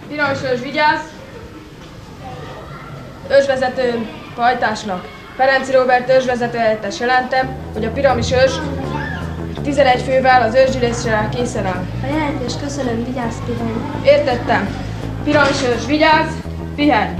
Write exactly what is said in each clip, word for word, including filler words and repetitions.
Piros ős, vigyázz! Ősvezető pajtásnak. Ferenci Róbert ősvezető helyettes jelentem, hogy a piramis ős tizenegy fővel az ősgyűlésre készen áll. A jelentés köszönöm, vigyázz, pihenj. Értettem. Piramis ős, vigyázz, pihenj!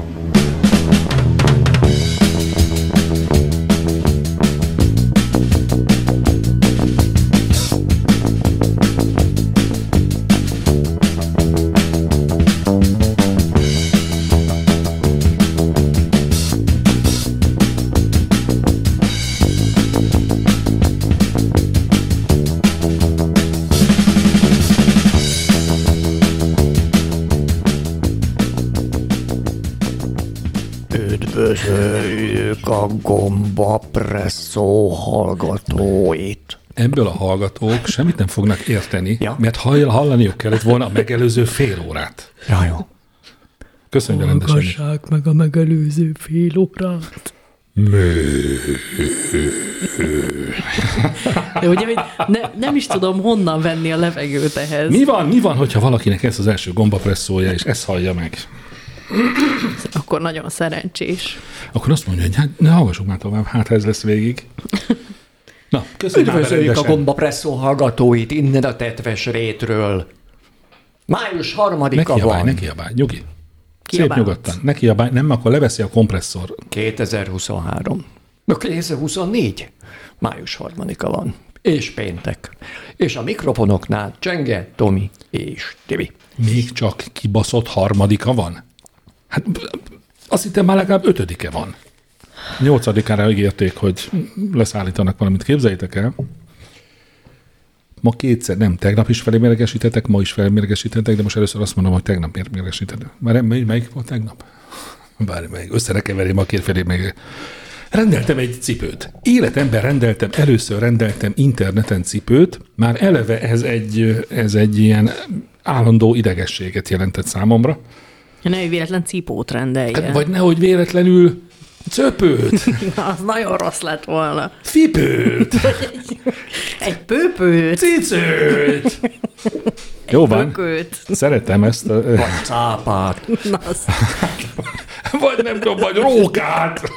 Üdvözöljük a Gomba Presszó hallgatóit. Ebből a hallgatók semmit nem fognak érteni, ja. mert hallaniuk kellett volna a megelőző fél órát. Ja, jó. Köszönjük rendesen. Hallgassák meg a megelőző fél órát. De ugye, ne, nem is tudom, honnan venni a levegőt ehhez. Mi van, mi van, hogyha valakinek ez az első gombapresszója, és ezt hallja meg? Akkor nagyon szerencsés. Akkor azt mondja, hogy hát ne hallgassuk már tovább, hát ez lesz végig. Na, köszönjük. Üdvözöljük a Gomba Presszó hallgatóit innen a tetves rétről. Május harmadika neki van. Neki neki abály, nyugi. Kiabálsz. Szép nyugodtan. Neki abály, nem, akkor leveszi a kompresszor. kétezer-huszonhárom. kétezer-huszonnégy. Május harmadika van. És péntek. És a mikrofonoknál Csenge, Tomi és Tibi. Még csak kibaszott harmadika van? Hát azt hittem már legalább ötödike van. Nyolcadikára ígérték, hogy leszállítanak valamit. Képzeljétek el. Ma kétszer, nem, tegnap is felmérgesítettek, ma is felmérgesítettek, de most először azt mondom, hogy tegnap mérgesítettek. Már melyik volt tegnap? Bármelyik. Össze keverjem a két felé még. Rendeltem egy cipőt. Életemben rendeltem, először rendeltem interneten cipőt, már eleve ez egy, ez egy ilyen állandó idegességet jelentett számomra. Ja, ne, véletlen cipót rendelje. Vagy nehogy véletlenül cöpőt. Na, az nagyon rossz lett volna. Fipőt. Egy pőpőt. Cicőt. Jó van. Pököt. Szeretem ezt. A... Vagy cápát. Na, az... Vagy nem tudom, vagy rókát.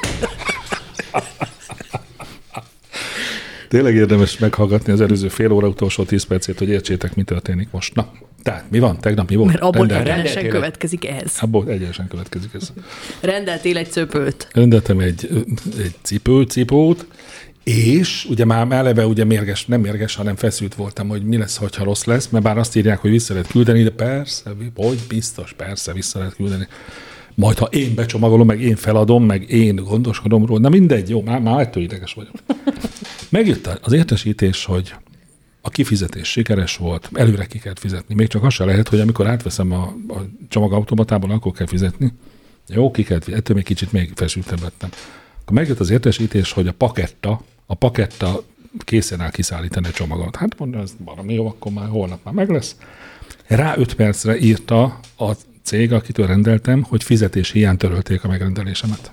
Tényleg érdemes meghallgatni az előző fél óra utolsó tíz percét, hogy értsétek, mi történik most. Na, tehát mi van? Tegnap mi volt? Mert abból Rendeltem. egyenesen következik ez. Abból egyenesen következik ez. Rendeltél egy cöpőt. Rendeltem egy, egy cipő, cipót, és ugye már eleve ugye mérges, nem mérges, hanem feszült voltam, hogy mi lesz, ha rossz lesz, mert bár azt írják, hogy vissza lehet küldeni, de persze, hogy biztos, persze vissza lehet küldeni. Majd, ha én becsomagolom, meg én feladom, meg én gondoskodom róla, na mindegy, jó, már, már ettől ideges vagyok. Megjött az értesítés, hogy a kifizetés sikeres volt, előre ki kell fizetni. Még csak az se lehet, hogy amikor átveszem a, a csomagautomatából, akkor kell fizetni. Jó, ki kell fizetni, ettől még kicsit még feszültebb lettem. Akkor megjött az értesítés, hogy a paketta, a paketta készen áll kiszállítani a csomagot. Hát mondom, ez valami jó, akkor már holnap már meg lesz. Rá öt percre írta a cég, akitől rendeltem, hogy fizetés hiány törölték a megrendelésemet.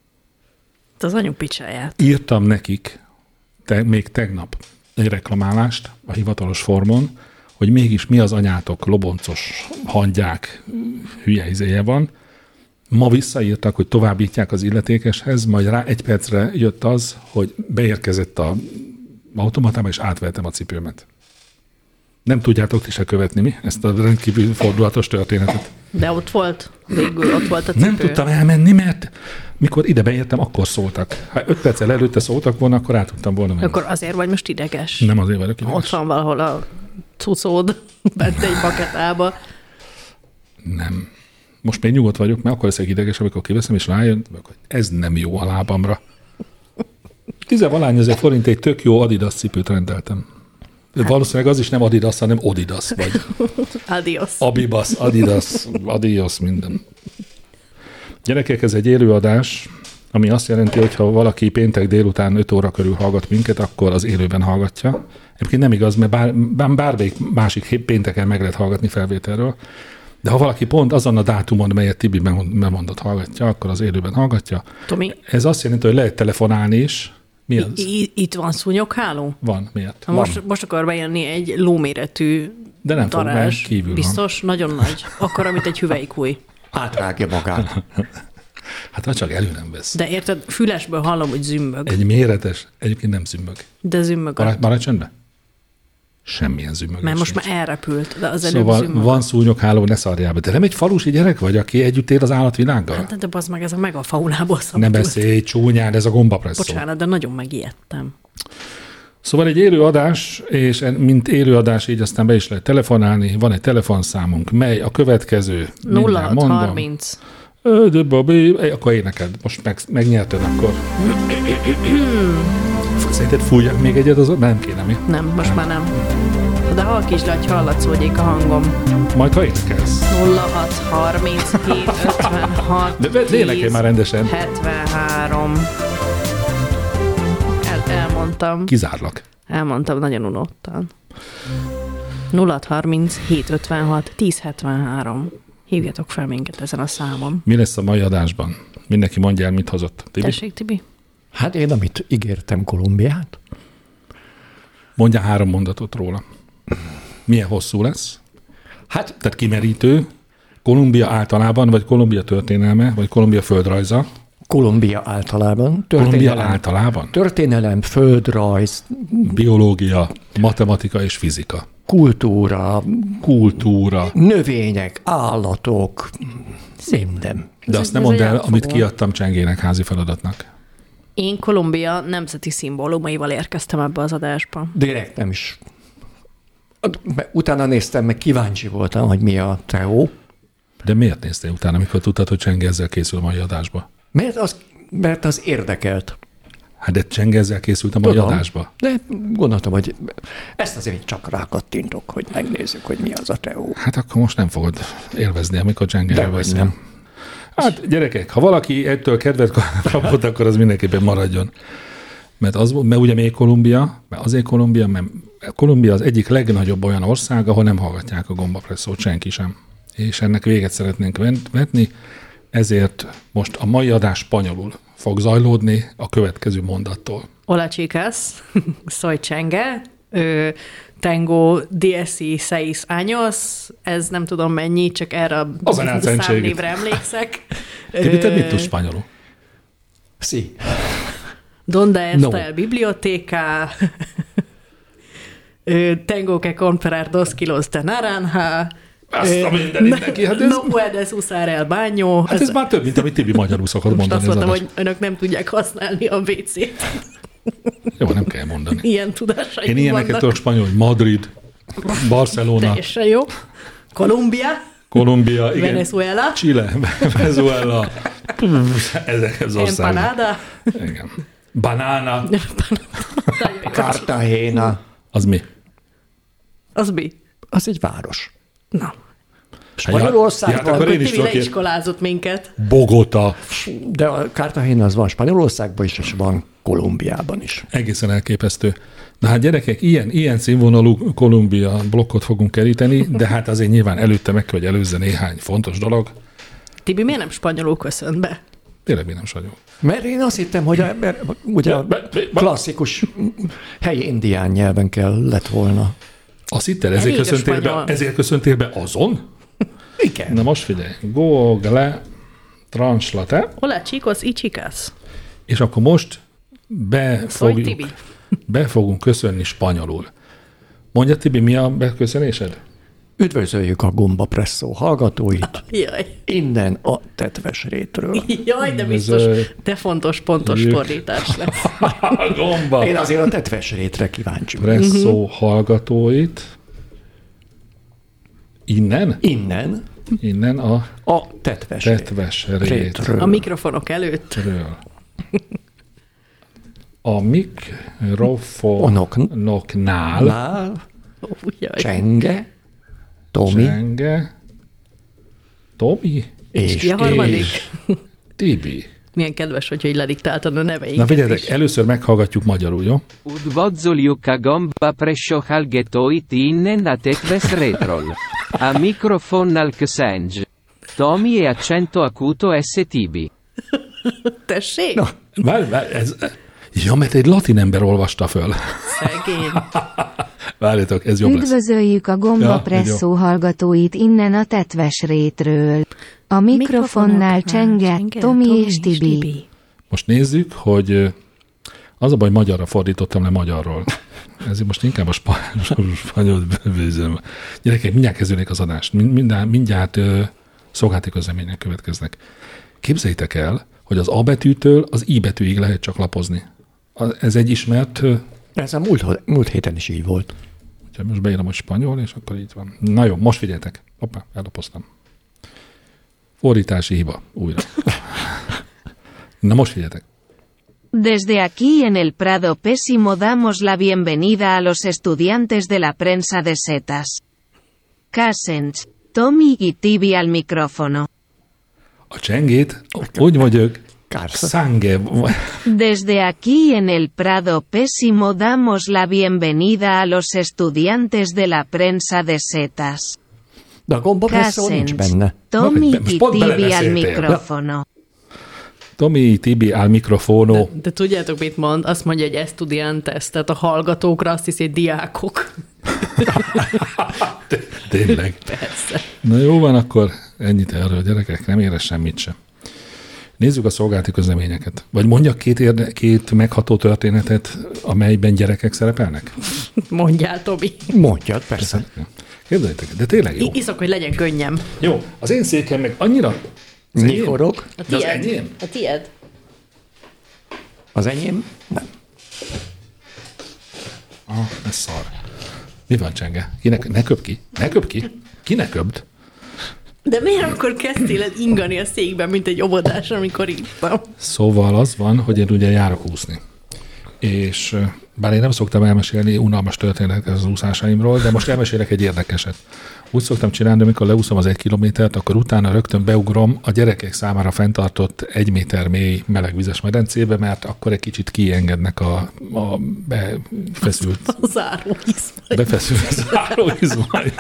Az anyu picsáját. Írtam nekik te, még tegnap egy reklamálást a hivatalos formon, hogy mégis mi az anyátok loboncos hangyák hülye izéje van. Ma visszaírtak, hogy továbbítják az illetékeshez, majd rá egy percre jött az, hogy beérkezett a automatába, és átvettem a cipőmet. Nem tudjátok ti se követni, mi? Ezt a rendkívül fordulatos történetet. De ott volt, végül ott volt a cipő. Nem tudtam elmenni, mert mikor ide beértem, akkor szóltak. Ha öt perccel előtte szóltak volna, akkor át tudtam volna menni. Akkor azért vagy most ideges. Nem azért vagyok ideges. Ott van valahol a cucód, bent egy paketába. Nem. Most még nyugodt vagyok, mert akkor leszek ideges, amikor kiveszem, és rájön, hogy ez nem jó a lábamra. Tizenvalány ezer forint egy tök jó Adidas cipőt rendeltem. Hát. Valószínűleg az is nem Adidas, hanem Odidas, vagy Adios. Abibas, Adidas, Adios, minden. Gyerekek, ez egy élőadás, ami azt jelenti, hogy ha valaki péntek délután öt óra körül hallgat minket, akkor az élőben hallgatja. Egyébként nem igaz, mert bár, bármelyik másik pénteken meg lehet hallgatni felvételről, de ha valaki pont azon a dátumon, melyet Tibi bemondott, hallgatja, akkor az élőben hallgatja. Tomi. Ez azt jelenti, hogy lehet telefonálni is, Mi az? I- itt van szúnyogháló? Van, miért? Ha most, most akar bejönni egy lóméretű De nem fog, mert darázs, kívül biztos, van. Nagyon nagy. Akkor, amit egy hüvelykúj. Átrágja magát. Hát ha csak elő nem vesz. De érted, fülesből hallom, hogy zümmög. Egy méretes, egyébként nem zümmög. De zümmög. Maradj, maradj csendben. Semmilyen zümmögés. Mert most nincs. már elrepült, de az előbb Szóval zümmög. van szúnyogháló, ne szarjál be. De nem egy falusi gyerek vagy, aki együtt él az állatvilággal? Hát, de bazd meg, ez a megafaunából Ne szabadult. beszélj csúnyán, ez a gombapresszó. Bocsánat, de nagyon megijedtem. Szóval egy élő adás, és mint élő adás így aztán be is lehet telefonálni. Van egy telefonszámunk, mely a következő. nulla hat Mindjárt harminc. Ö, de babi, akkor éneked. Most meg, megnyerted akkor. Szerinted fújják még egyet az? Nem kéne mi? Nem, most már nem. De halkítsd le, hogy hallatszódjék a hangom. Majd ha énekelsz. nulla hat harminchét ötvenhat De vedd énekelj már rendesen. hetvenhárom. El, elmondtam. Kizárlak. Elmondtam nagyon unottan. nulla hat harminchét ötvenhat tíz hetvenhárom. Hívjatok fel minket ezen a számon. Mi lesz a mai adásban? Mindenki mondja el, mit hozott. Tibi? Tessék, Tibi? Hát én, amit ígértem, Kolumbiát. Mondja három mondatot róla. Milyen hosszú lesz? Hát Tehát kimerítő. Kolumbia általában, vagy Kolumbia történelme, vagy Kolumbia földrajza. Kolumbia általában. Kolumbia Történelem, általában. történelem, földrajz, Biológia, matematika és fizika. kultúra, Kultúra. növények, állatok, minden. De Ez azt egy- nem ez mondd egy el, átfogó. amit kiadtam Csengének házi feladatnak. Én Kolumbia nemzeti szimbólumaival érkeztem ebbe az adásba. Direkt nem is. Utána néztem, meg kíváncsi voltam, hogy mi a teó. De miért néztél utána, amikor tudtad, hogy Csenge ezzel készül a mai adásba? Mert az, mert az érdekelt. Hát de Csenge ezzel készült a mai Tudom. adásba. De gondoltam, hogy ezt azért csak rákattintok, hogy megnézzük, hogy mi az a teó. Hát akkor most nem fogod élvezni, amikor Csenge Dehogy élvezni. nem. Hát gyerekek, ha valaki ettől kedvet kapott, akkor az mindenképpen maradjon. Mert, az, mert ugye még Kolumbia, mert azért Kolumbia, mert Kolumbia az egyik legnagyobb olyan ország, ahol nem hallgatják a gombapresszót senki sem. És ennek véget szeretnénk vetni, ezért most a mai adás spanyolul fog zajlódni a következő mondattól. Hola chicas, soy Chenge, ö, tengo dieci seis años, ez nem tudom mennyi, csak erre a Az a nátszentségét. számnévre emlékszek. Tibi, te Ö, mit tudsz spanyolul? Sí. Donde está No. el biblioteca? Ö, tengo que comprar dos kilos de naranja. Azt Ö, a mindenit neki, hát ez, No puedes usar el baño. hát ez már több, mint amit Tibi magyarul szokott Most mondani. azt Az mondtam, adás. hogy önök nem tudják használni a vé cét. Jó, nem kell mondani. Ilyen tudásaim Én ilyeneket vannak. tudok spanyol, hogy Madrid, Barcelona, Teljesen jó. Kolumbia, Kolumbia, igen, Venezuela, Chile, Venezuela, ezek az országok. empanada. Igen. Banana, Cartagena. az mi? Az mi? Az egy város. Na, Spanyolországban, Ja, hát akkor én is Tibi tudok ilyen- leiskolázott minket. Bogota. de a Cartagena az van Spanyolországban is, és van Kolumbiában is. Egészen elképesztő. Na hát gyerekek, ilyen, ilyen színvonalú Kolumbia blokkot fogunk keríteni, de hát azért nyilván előtte meg kell, hogy előzze néhány fontos dolog. Tibi miért nem spanyolul köszönt be? Tényleg mi nem vagyok. Mert én azt hittem, hogy a, mert ugye a klasszikus helyi indián nyelven kell lett volna. Azt hitted, ezért Elég a köszöntél, be, spanyol. ezért köszöntél be azon? Igen. Na most figyelj. Google Translate, Hola chicos y chicas. és akkor most be, Szólj, fogjuk, Tibi. be fogunk köszönni spanyolul. Mondja, Tibi, mi a beköszönésed? Üdvözöljük a Gombapresszó hallgatóit Jaj. innen a Tetves rétről. Jaj, de biztos, Üdvözöl. de fontos, pontos Jük. fordítás lesz. Gomba! Én azért a Tetves rétre kíváncsi vagyok. Presszó hallgatóit. Innen? Innen Innen a a Tetves rét. tetves rétről. rétről. A mikrofonok előtt. A mikrofonoknál Nál, Ó, jaj. Csenge, Tomi Csenge, Tomi és Ki a harmadik? és Tibi. Milyen kedves, hogyha így lediktáltad a neveinket Na figyeljetek, is. először meghallgatjuk magyarul, jó? Udvozoljuk a gomba presso hallgatóit innen a tetves rétről. A mikrofonnal köszönj. Tomi e accento acuto S. Tibi. Tessék? Na, Várj, várj, ez, Ja, mert egy latin ember olvasta föl. Szegény. Várjátok, ez jobb lesz. Üdvözöljük a Gomba Ja, Presszó hallgatóit innen a Tetves rétről. A mikrofonnál csenge Tomi és Tibi. Most nézzük, hogy az a baj, magyarra fordítottam le magyarról. Ezért most inkább a spanyol bőzöm. Gyerekek, mindjárt kezdődik az adás. Mindjárt, mindjárt szolgálati közlemények következnek. Képzeljétek el, hogy az A betűtől az I betűig lehet csak lapozni. Ez egy ismert... Ez a múlt, múlt héten is így volt. Úgyhogy most beírom, hogy spanyol, és akkor így van. Na jó, most figyeljetek. Hoppá, ellapoztam. Fordítási hiba. Újra. Na most figyeljetek. Desde aquí en el Prado Pésimo damos la bienvenida a los estudiantes de la prensa de setas. Casens, Tommy y Tibi al micrófono. A csengét úgy mondjuk, Kársa. Sange. Desde aquí en el Prado Pésimo damos la bienvenida a los estudiantes de la prensa de setas. De a Gomba Presszó nincs Casens, benne. Tommy Most y pont Tibi al belebeszéltél. micrófono. Tomi, Tibi, al mikrofono. De, de tudjátok, mit mond? Azt mondja, hogy estudiantes, tehát a hallgatókra azt hiszi, hogy diákok. Tényleg. Persze. Na jó van, akkor ennyit erről, gyerekek, nem érez semmit sem. Nézzük a szolgálati közleményeket. Vagy mondjak két, érde, két megható történetet, amelyben gyerekek szerepelnek? Mondjál, Tomi. Mondjad, persze. Képzeljétek, de tényleg jó. I- iszok, hogy legyen könnyem. Jó, az én székem meg annyira... Az enyém? Nyikorog. A De az tied. enyém? A tied. Az enyém? Nem. Ah, ez szar. Mi van, Csenge? Ki ne, ne köp ki? Ne köp ki? Ki ne köpd? De miért akkor kezdtél el ingani a székben, mint egy óvodás, amikor írtam? Szóval az van, hogy én ugye járok úszni. És bár én nem szoktam elmesélni unalmas történetet az úszásaimról, de most elmesélek egy érdekeset. Úgy szoktam csinálni, amikor leúszom az egy kilométert, akkor utána rögtön beugrom a gyerekek számára fenntartott egy méter mély melegvizes medencébe, mert akkor egy kicsit kiengednek a, a befeszült, A záróizmai. befeszült záróizmai.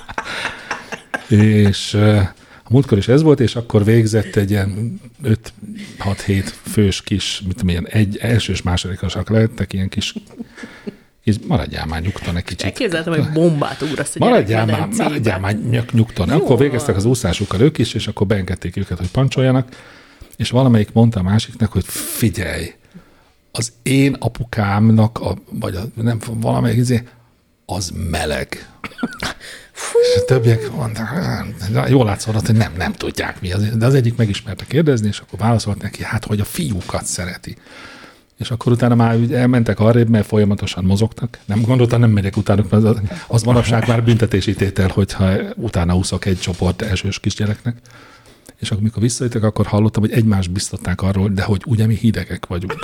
És a múltkor is ez volt, és akkor végzett egy ilyen öt-hat-hét fős kis, mit tudom, ilyen egy elsős másodikasak lehettek, ilyen kis, kis maradjál már nyugton egy kicsit. Elképzeltem, hogy bombát ugrasz a Maradjál már, gyerekmedencébe. maradjál már nyug- nyugton. Jó Akkor végeztek van. az úszásukkal ők is, és akkor beengedték őket, hogy pancsoljanak, és valamelyik mondta a másiknak, hogy figyelj, az én apukámnak, a, vagy a, nem, valamelyik izé, az meleg. És a többiek mondták, "Hát, jól látszott, hogy nem, nem tudják mi az. De az egyik megismerte kérdezni, és akkor válaszolt neki, hát, hogy a fiúkat szereti. És akkor utána már úgy elmentek arrébb, mert folyamatosan mozogtak. Nem gondoltam, nem megyek utánuk, mert az, az manapság már büntetési tétel, hogyha utána úszok egy csoport elsős kisgyereknek. És akkor, mikor visszajöttek, akkor hallottam, hogy egymást biztatták arról, de hogy ugye mi hidegek vagyunk.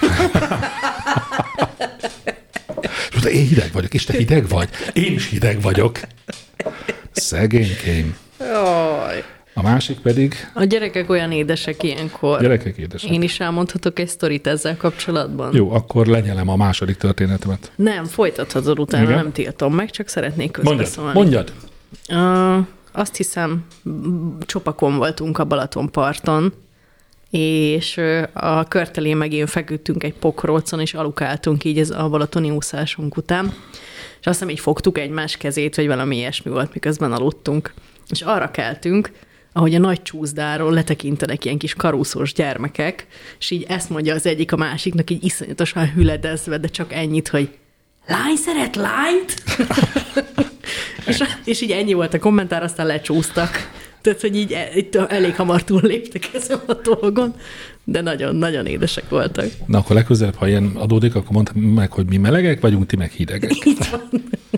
És én hideg vagyok, és te hideg vagy? Én is hideg vagyok. Szegénykém. Jaj. A másik pedig A gyerekek olyan édesek ilyenkor. gyerekek édesek. Én is elmondhatok egy sztorit ezzel kapcsolatban. Jó, akkor lenyelem a második történetemet. Nem, folytathatod utána, Igen? nem tiltom meg, csak szeretnék Mondjad, közbeszólni. mondjad. Uh, azt hiszem, csopakon voltunk a Balatonparton, és uh, a Körtelén meg én feküdtünk egy pokrócon, és alukáltunk így ez a balatoni úszásunk után. És azt hiszem, így fogtuk egymás kezét, vagy valami ilyesmi volt, miközben aludtunk. És arra keltünk, ahogy a nagy csúszdáról letekintenek ilyen kis karúszós gyermekek, és így ezt mondja az egyik a másiknak, így iszonyatosan hüledezve, de csak ennyit, hogy lány szeret lányt? és, és így ennyi volt a kommentár, aztán lecsúsztak. Tehát, hogy így itt elég hamar túlléptek ezen a dolgon, de nagyon-nagyon édesek voltak. Na akkor legközelebb, ha ilyen adódik, akkor mondd meg, hogy mi melegek vagyunk, ti meg hidegek. Így van.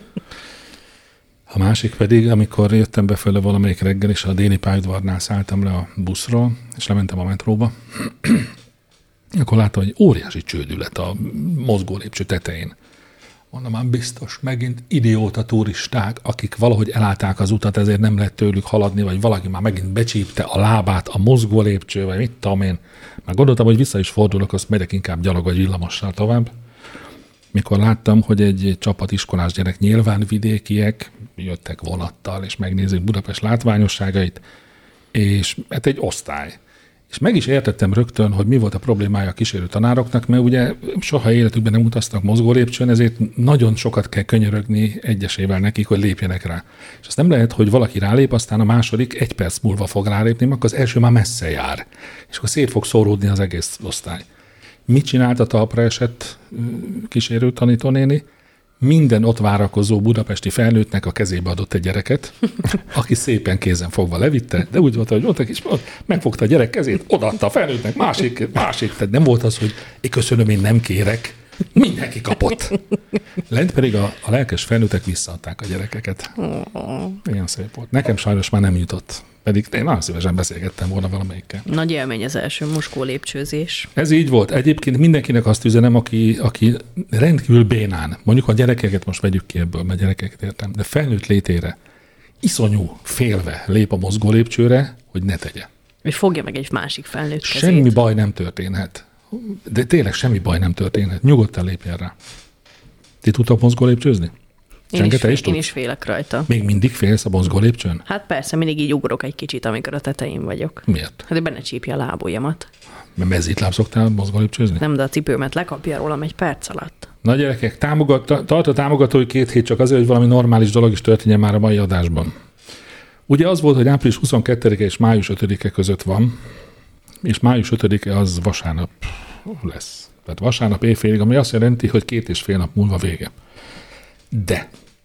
A másik pedig, amikor jöttem befele valamelyik reggel, és a déli pályaudvarnál szálltam le a buszról, és lementem a metróba, akkor láttam, hogy óriási csődület a mozgó lépcső tetején. Mondom, már biztos, megint idióta turisták, akik valahogy elállták az utat, ezért nem lehet tőlük haladni, vagy valaki már megint becsípte a lábát a mozgó lépcső, vagy mit tudom én. Már gondoltam, hogy vissza is fordulok, azt megyek inkább gyalog vagy villamossal tovább. Mikor láttam, hogy egy csapat iskolás gyerek, nyilván vidékiek, jöttek vonattal, és megnézik Budapest látványosságait, és hát egy osztály. És meg is értettem rögtön, hogy mi volt a problémája a kísérő tanároknak, mert ugye soha életükben nem utaztak mozgó lépcsőn, ezért nagyon sokat kell könyörögni egyesével nekik, hogy lépjenek rá. És azt nem lehet, hogy valaki rálép, aztán a második egy perc múlva fog rálépni, akkor az első már messze jár. És akkor szét fog szóródni az egész osztály. Mit csinált a talpra esett kísérő tanítónéni? Minden ott várakozó budapesti felnőttnek a kezébe adott egy gyereket, aki szépen kézen fogva levitte, de úgy volt, hogy mondtak is, megfogta a gyerek kezét, odaadta a felnőttnek, másik, másik. Tehát nem volt az, hogy én köszönöm, én nem kérek. Mindenki kapott. Lent pedig a, a lelkes felnőttek visszaadták a gyerekeket. Ilyen szép volt. Nekem sajnos már nem jutott. Pedig én nagyon szívesen beszélgettem volna valamelyikkel. Nagy élmény az első moskó lépcsőzés. Ez így volt. Egyébként mindenkinek azt üzenem, aki, aki rendkívül bénán, mondjuk a gyerekeket most vegyük ki ebből, mert gyerekeket értem, de felnőtt létére iszonyú félve lép a mozgó lépcsőre, hogy ne tegye. És fogja meg egy másik felnőtt kezét. Semmi baj nem történhet. De tényleg semmi baj nem történhet. Nyugodtan lépjen rá. Ti tudtok mozgó lépcsőzni? Én is, is, én is félek rajta. Még mindig félsz a mozgó lépcsőn? Hát persze, mindig így ugrok egy kicsit, amikor a tetején vagyok. Miért? Hát benne csípja a lábujjamat. Mert mezítláb szoktál mozgó lépcsőzni? Nem, de a cipőmet lekapja rólam egy perc alatt. Na gyerekek, támogat, tart a támogatói két hét csak azért, hogy valami normális dolog is történjen már a mai adásban. Ugye az volt, hogy április huszonkettedike és május ötödike között van, és május ötödike az vasárnap lesz. Tehát vasárnap éjfélig, ami azt jelenti, hogy két és fél nap múlva vége. De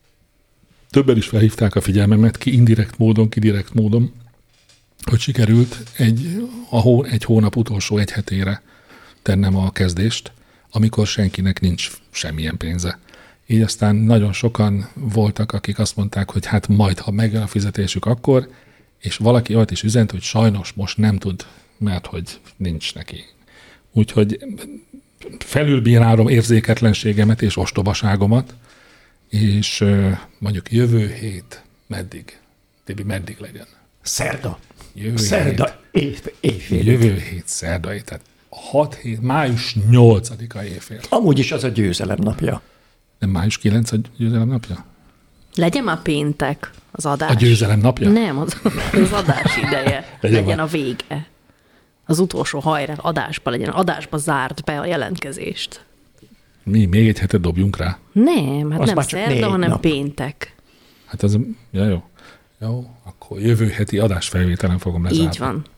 többen is felhívták a figyelmemet, ki indirekt módon, ki direkt módon, hogy sikerült egy, a hó, egy hónap utolsó egy hetére tennem a kezdést, amikor senkinek nincs semmilyen pénze. Így aztán nagyon sokan voltak, akik azt mondták, hogy hát majd, ha megjön a fizetésük, akkor, és valaki olyat is üzent, hogy sajnos most nem tud, mert hogy nincs neki. Úgyhogy felülbírálom érzéketlenségemet és ostobaságomat, és mondjuk jövő hét meddig? Tibi, meddig legyen? Szerda. Jövő Szerda hét, éjfél. Jövő hét szerda, tehát hat hét, május nyolcadika éjfél. Amúgy is az a győzelem napja. Nem május kilenc a győzelem napja? Legyen már péntek az adás. A győzelem napja? Nem, az, az adás ideje. Legyen, legyen a vége. Az utolsó hajrá, adásba legyen. Adásba zárt be a jelentkezést. Mi? Még egy hetet dobjunk rá? Nem, hát Az nem már csak szerda, négy hanem nap. péntek. Hát az, ja, jó. Jó, akkor jövő heti adásfelvételen fogom lezárni. Így van.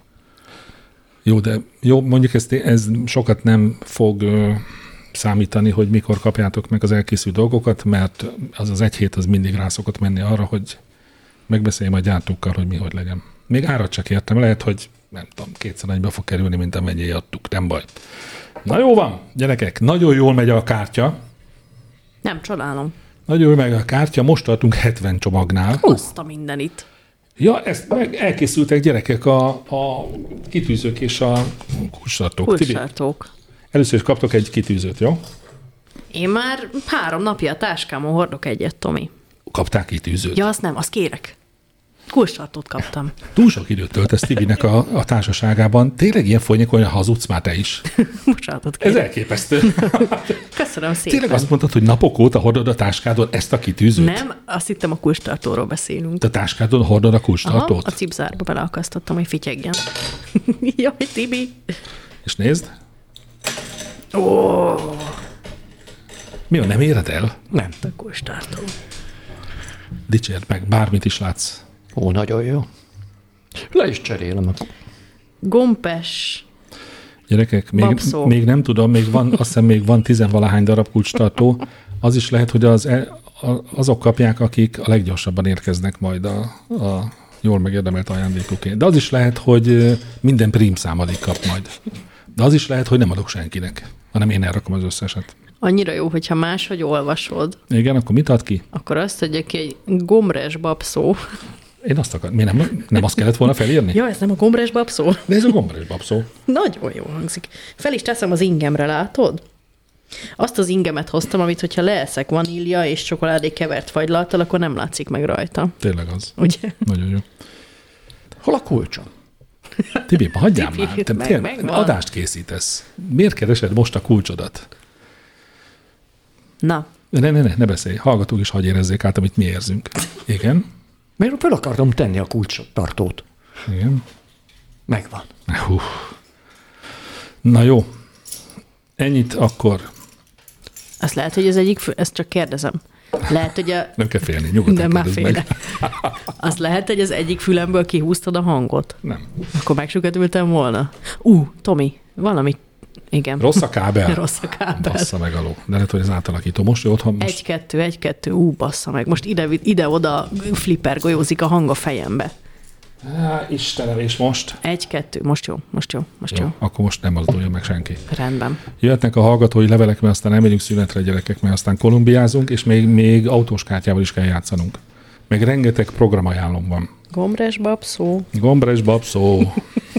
Jó, de jó, mondjuk ez, ez sokat nem fog ö, számítani, hogy mikor kapjátok meg az elkészült dolgokat, mert az az egy hét az mindig rá szokott menni arra, hogy megbeszéljem a gyártókkal, hogy mi hogy legyen. Még árat csak értem, lehet, hogy nem tudom, kétszer annyiba fog kerülni, mint amennyi adtuk, nem baj. Na jó van, gyerekek, nagyon jól megy a kártya. Nem, csodálom. Nagyon jól megy a kártya, most tartunk hetven csomagnál. Hozta mindenit. Ja, ezt meg elkészültek gyerekek a, a kitűzők és a kulcstartók. Kulcstartók. Először is kaptok egy kitűzőt, jó? Én már három napja a táskámon hordok egyet, Tomi. Kapták kitűzőt. Ja, azt nem, azt kérek. Kulcstartót kaptam. Túl sok időt töltesz Tibinek a, a társaságában. Tényleg ilyen folyékonyan hazudsz már te is. Bocsánatot Ez kérek. elképesztő. Köszönöm szépen. Tényleg azt mondtad, hogy napok óta hordod a táskádon ezt a kitűzőt? Nem, azt hittem a kulcstartóról beszélünk. Te a táskádon hordod a Aha, kulcstartót? a cipzárba beleakasztottam, hogy fityegjen. Jaj, Tibi. És nézd. Ó, Mi van, nem éred el? Nem. a kulcstartó. Dicsérd meg, bármit is látsz. Ó, nagyon jó. Le is cserélem. Gombes. Gyerekek, még, Babszó. még nem tudom, még van, azt hiszem még van tizenvalahány darab kulcstartó. Az is lehet, hogy az, azok kapják, akik a leggyorsabban érkeznek majd a, a jól megérdemelt ajándékoké. De az is lehet, hogy minden prim számadik kap majd. De az is lehet, hogy nem adok senkinek, hanem én elrakom az összeset. Annyira jó, hogyha máshogy olvasod, Igen, akkor mit ad ki? akkor azt adja ki egy gombres babszó. Én azt akarom. Miért nem, nem azt kellett volna felírni? Ja, ez nem a gombres babszó? De ez a gombres babszó. Nagyon jó hangzik. Fel is teszem az ingemre, látod? Azt az ingemet hoztam, amit hogyha leeszek vanília és csokoládé kevert fagylalttal, akkor nem látszik meg rajta. Tényleg az. Ugye? Nagyon jó. Hol a kulcsom? Tibi, hagyjál Tibi, már. Te meg- tényleg megvan. adást készítesz. Miért keresed most a kulcsodat? Na, Ne, ne, ne, ne beszélj. Hallgatók is hagyj érezzék át, amit mi érzünk. Igen? Mert fel akartam tenni a kulcstartót. Igen. Megvan. Hú, Na jó. Ennyit akkor. Azt lehet, hogy az egyik, fő, ezt csak kérdezem. Lehet, hogy a... Nem kell félni, nyugodtan de már kérdezd félre. meg. Azt lehet, hogy az egyik fülemből kihúztad a hangot? Nem. Akkor megsüketültem volna. Ú, uh, Tomi, valami... Igen. Rossz a kábel. Rossz a kábel. Bassza meg a ló. De lehet, hogy ez átalakító. Most jó otthon most. Egy-kettő, egy-kettő, ú, bassza meg. Most ide, ide-oda flipper golyózik a hang a fejembe. Á, Istenem, és most? Egy-kettő, most jó, most jó, most jó. jó. Akkor most nem mozdulja meg senki. Rendben. Jöhetnek a hallgatói levelek, mert aztán elmegyünk szünetre, gyerekek, mert aztán kolumbiázunk, és még, még autós kártyával is kell játszanunk. Meg rengeteg programajánlom van. Gombres babszó. Gombres babszó.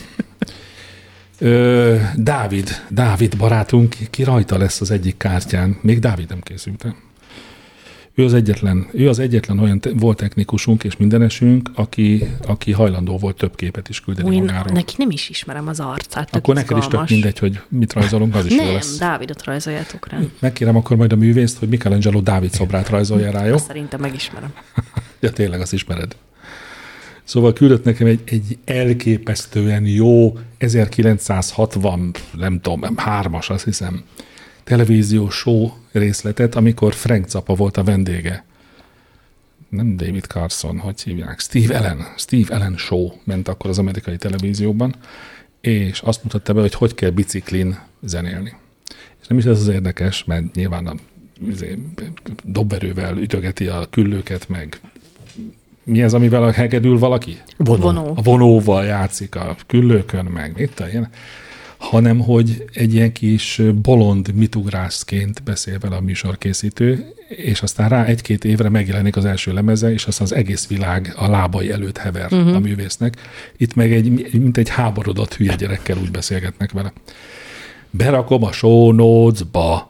Ö, Dávid, Dávid barátunk, ki rajta lesz az egyik kártyán. Még Dávid nem készült el. Ő az egyetlen, ő az egyetlen olyan te, volt technikusunk és mindenesünk, aki, aki hajlandó volt több képet is küldeni Új, magáról. neki nem is ismerem az arcát. Akkor neked is tök mindegy, hogy mit rajzolunk, az is nem, jó lesz. Nem, Dávidot rajzoljátok rá. Megkérem akkor majd a művészt, hogy Michelangelo Dávid szobrát rajzolja rá, jó? Azt szerintem megismerem. Ja, tényleg, azt ismered. Szóval küldött nekem egy, egy elképesztően jó ezerkilencszázhatvan, nem tudom, hármas, azt hiszem, televíziós show részletet, amikor Frank Zappa volt a vendége. Nem David Carson, hogy hívják? Steve Allen. Steve Allen show ment akkor az amerikai televízióban, és azt mutatta be, hogy hogy kell biciklin zenélni. És nem is ez az érdekes, mert nyilván a dobberővel ütögeti a küllőket, meg mi ez, amivel a hegedül valaki? Vonó. Vonó. A vonóval játszik a küllőkön, meg mit ilyen, hanem hogy egy ilyen kis bolond mitugrászként beszél vele a műsorkészítő, és aztán rá egy-két évre megjelenik az első lemeze, és aztán az egész világ a lábai előtt hever uh-huh. a művésznek. Itt meg egy, mint egy háborodott hülye gyerekkel úgy beszélgetnek vele. Berakom a show notes-ba.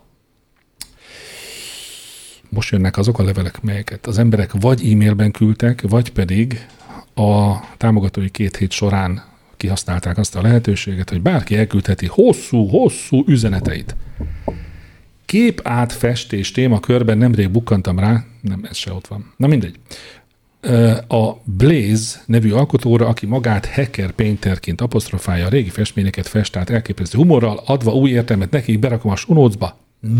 Most jönnek azok a levelek, melyeket az emberek vagy e-mailben küldtek, vagy pedig a támogatói két hét során kihasználták azt a lehetőséget, hogy bárki elküldheti hosszú-hosszú üzeneteit. Kép átfestés témakörben nemrég bukkantam rá, nem, ez se ott van. Na mindegy. A Blaze nevű alkotóra, aki magát hacker painterként apostrofálja, a régi festményeket fest át elképesztő humorral, adva új értelmet nekik, berakom a sunócba.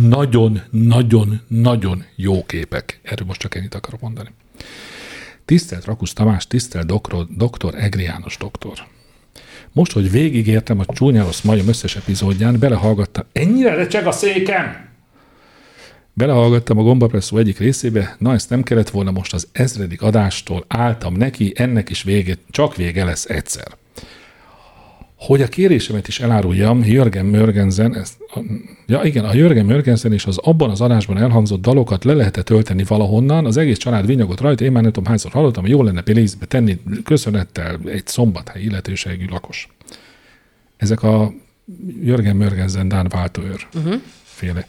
Nagyon-nagyon-nagyon jó képek. Erről most csak ennyit akarok mondani. Tisztelt Rakusz Tamás, tisztelt doktor, doktor Egri János doktor. Most, hogy végigértem a Csúnya Rossz Majom összes epizódján, belehallgattam. Ennyire recseg a székem! Belehallgattam a Gombapresszó egyik részébe, na ezt nem kellett volna, most az ezredik adástól álltam neki, ennek is vége, csak vége lesz egyszer. Hogy a kérésemet is eláruljam, Jörgen Mörgensen, ezt, a, ja igen, a Jörgen Mörgensen és az abban az adásban elhangzott dalokat le lehetett tölteni valahonnan, az egész család vinyogott rajta, én már nem tudom hányszor hallottam, hogy jó lenne playlistbe tenni, köszönettel egy szombathely illetőségű lakos. Ezek a Jörgen Mörgensen Dán váltóőr uh-huh. féle.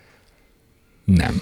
Nem.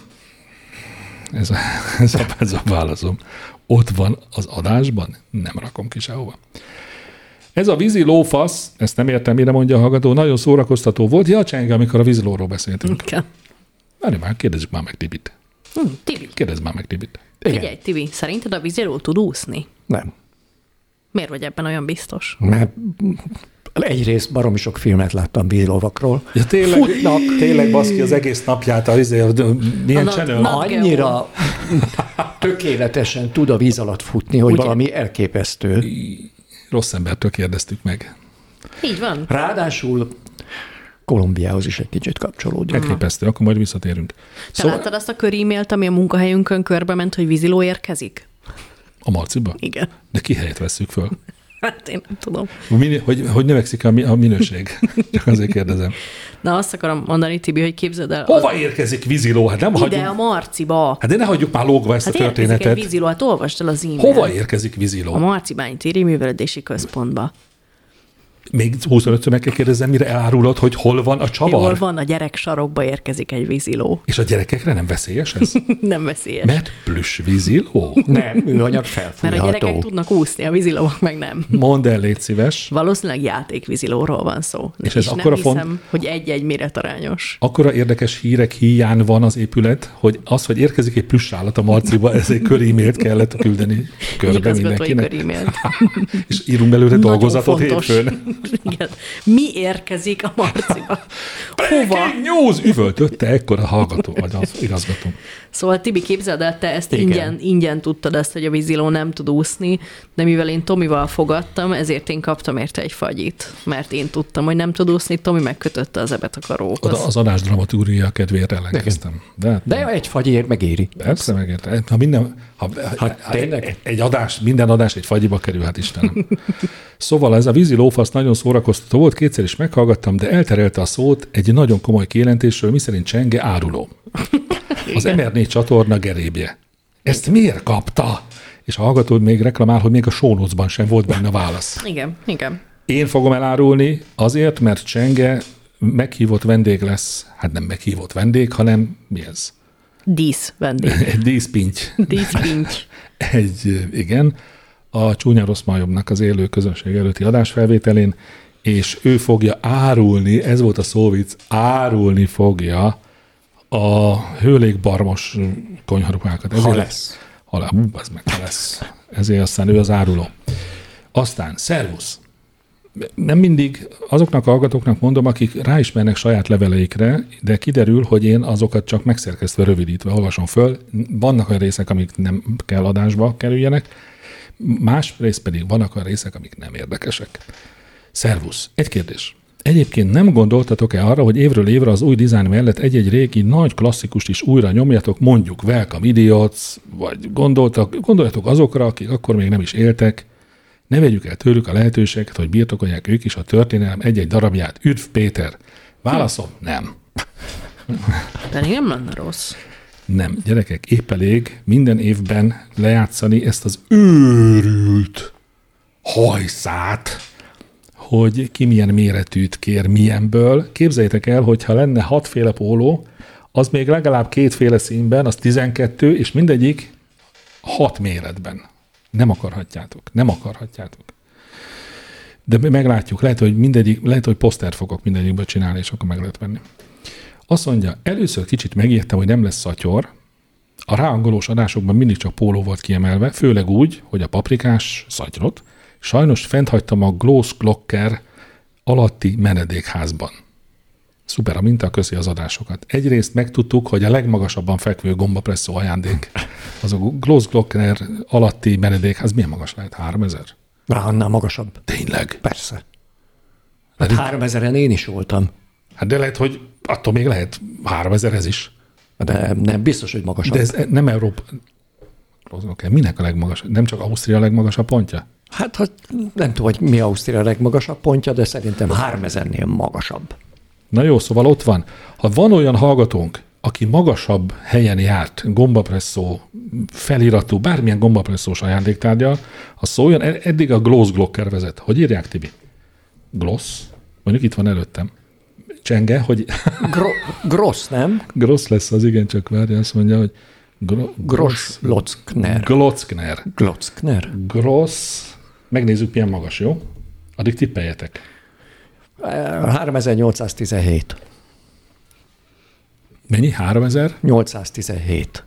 Ez a, ez, a, ez a válaszom. Ott van az adásban, nem rakom ki sehova. Ez a vízi lófasz, ezt nem értem, mire mondja a hallgató, nagyon szórakoztató volt. Ja, csenge, amikor a vízilóról beszéltünk. Okay. Várj már, kérdezzük már meg Tibit. Hm, Tibi. Kérdezz már meg Tibit. Figyelj, Tibi, szerinted a víziló tud úszni? Nem. Miért vagy ebben olyan biztos? Mert egyrészt baromi sok filmet láttam vízilóvakról. Ja, tényleg, Futnak. tényleg baszki az egész napját, a, milyen channel? Annyira tökéletesen tud a víz alatt futni, hogy ugye? Valami elképesztő. Rossz embertől kérdeztük meg. Így van. Ráadásul Kolumbiához is egy kicsit kapcsolódik. Elképesztő, akkor majd visszatérünk. Te szóval... láttad azt a körímélt, ami a munkahelyünkön körbe ment, hogy víziló érkezik? A Marciba? Igen. De ki helyet vesszük föl? Hát én nem tudom. Hogy, hogy, hogy növekszik a, a minőség? Csak azért kérdezem. Na azt akarom mondani, Tibi, hogy képzeld el. Hova az... érkezik víziló? Hát nem Ide hagyjuk... a Marciba. Hát de ne hagyjuk már lógva ezt hát a történetet. Hát érkezik egy víziló, hát olvasd el az e-mail. Hova érkezik víziló? A Marcibányi téri művelődési központba. Még huszonötször meg kell kérdezzem, mire elárulod, hogy hol van a csavar? Hol van, a gyerek sarokba érkezik egy víziló. És a gyerekekre nem veszélyes ez? Nem veszélyes. Mert plüss víziló? Nem, műanyag felfújható. Mert a gyerekek tudnak úszni, a vízilók meg nem. Mondd el, légy szíves. Valószínűleg játékvízilóról van szó. És ez és akkora nem hiszem, font... hogy egy-egy méretarányos. Akkora érdekes hírek híján van az épület, hogy az, hogy érkezik egy plusz állat a Marciba, ez egy körímélt kellett küldeni körbe mindenkinek. körímélt. És írunk belőle dolgozatot hétfőn. Igen. Mi érkezik a Marciba? Hova? News! Üvöltötte ekkor a hallgató, vagy az igazgató. Szóval Tibi, képzeld el, te ezt ingyen, ingyen tudtad ezt, hogy a víziló nem tud úszni, de mivel én Tomival fogadtam, ezért én kaptam érte egy fagyit, mert én tudtam, hogy nem tud úszni, Tomi megkötötte az ebetakarókhoz. Oda az adás dramaturgia kedvéért ellenkeztem. De, de egy fagyért megéri. Persze megérte. Ha minden, ha, ha, ha egy, egy adás, minden adás egy fagyiba kerül, hát Istenem. Szóval ez a vízi lófasz nagyon szórakoztató volt, kétszer is meghallgattam, de elterelte a szót egy nagyon komoly kijelentésről, miszerint Csenge áruló. Az em er négy csatorna gerébje. Ezt miért kapta? És a hallgatód még reklamál, hogy még a show notes-ban sem volt benne válasz. Igen, igen. Én fogom elárulni azért, mert Csenge meghívott vendég lesz. Hát nem meghívott vendég, hanem mi ez? Dísz vendég. Egy díszpinty. Díszpinty. Egy, igen, a Csúnya Rossz Majomnak az élő közönség előtti adásfelvételén, és ő fogja árulni, ez volt a szóvic, árulni fogja a hőlékbarmos konyharuhákat. Ha lesz. Ha lesz. Ez meg ha lesz. Ezért aztán ő az áruló. Aztán, szervusz! Nem mindig azoknak a hallgatóknak mondom, akik ráismernek saját leveleikre, de kiderül, hogy én azokat csak megszerkesztve, rövidítve olvasom föl. Vannak olyan részek, amik nem kell adásba kerüljenek, másrészt pedig vannak olyan részek, amik nem érdekesek. Szervusz! Egy kérdés. Egyébként nem gondoltatok-e arra, hogy évről évre az új dizájn mellett egy-egy régi nagy klasszikust is újra nyomjatok, mondjuk Welcome Idiots, vagy gondoltak, gondoljatok azokra, akik akkor még nem is éltek, ne vegyük el tőlük a lehetőséget, hogy birtokolják ők is a történelem egy-egy darabját. Üdv Péter! Válaszom, nem. Pedig nem lenne rossz. Nem, gyerekek, épp elég minden évben lejátszani ezt az őrült hajszát, hogy ki milyen méretűt kér milyenből. Képzeljétek el, hogyha lenne hatféle póló, az még legalább kétféle színben, az tizenkettő, és mindegyik hat méretben. Nem akarhatjátok, nem akarhatjátok. De meglátjuk, lehet, hogy mindegyik, lehet, hogy posztert fogok mindegyikből csinálni, és akkor meg lehet venni. Azt mondja, először kicsit megértem, hogy nem lesz szatyor. A ráangolós adásokban mindig csak póló volt kiemelve, főleg úgy, hogy a paprikás szatyrot sajnos fenthagytam a Glossglocker alatti menedékházban. Szuper, a minta köszi az adásokat. Egyrészt megtudtuk, hogy a legmagasabban fekvő gombapresszó ajándék az a Glossglocker alatti menedékház. Milyen magas lehet? háromezer? Annál magasabb. Tényleg? Persze. Hát háromezeren én is voltam. Hát de lehet, hogy attól még lehet háromezerhez is. De nem biztos, hogy magasabb. De ez nem Európa. Minek a legmagasabb? Nem csak Ausztria a legmagasabb pontja? Hát, hát nem tudom, hogy mi Ausztria a legmagasabb pontja, de szerintem háromezernél magasabb. Na jó, szóval ott van. Ha van olyan hallgatónk, aki magasabb helyen járt, gombapresszó, feliratú, bármilyen gombapresszós ajándéktárgyal, az szóljon, eddig a Glossglocker vezet. Hogy írják, Tibi? Gloss? Mondjuk itt van előttem. Csenge, hogy... Gro- grossz, nem? Grossz lesz az, igen, csak várja, azt mondja, hogy... Gro- Gross Glockner. Glockner. Glockner. Grossz. Megnézzük, milyen magas, jó? Addig tippeljetek. háromezer-nyolcszáztizenhét. Mennyi? háromezer? nyolcszáztizenhét.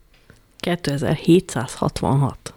kétezer-hétszázhatvanhat.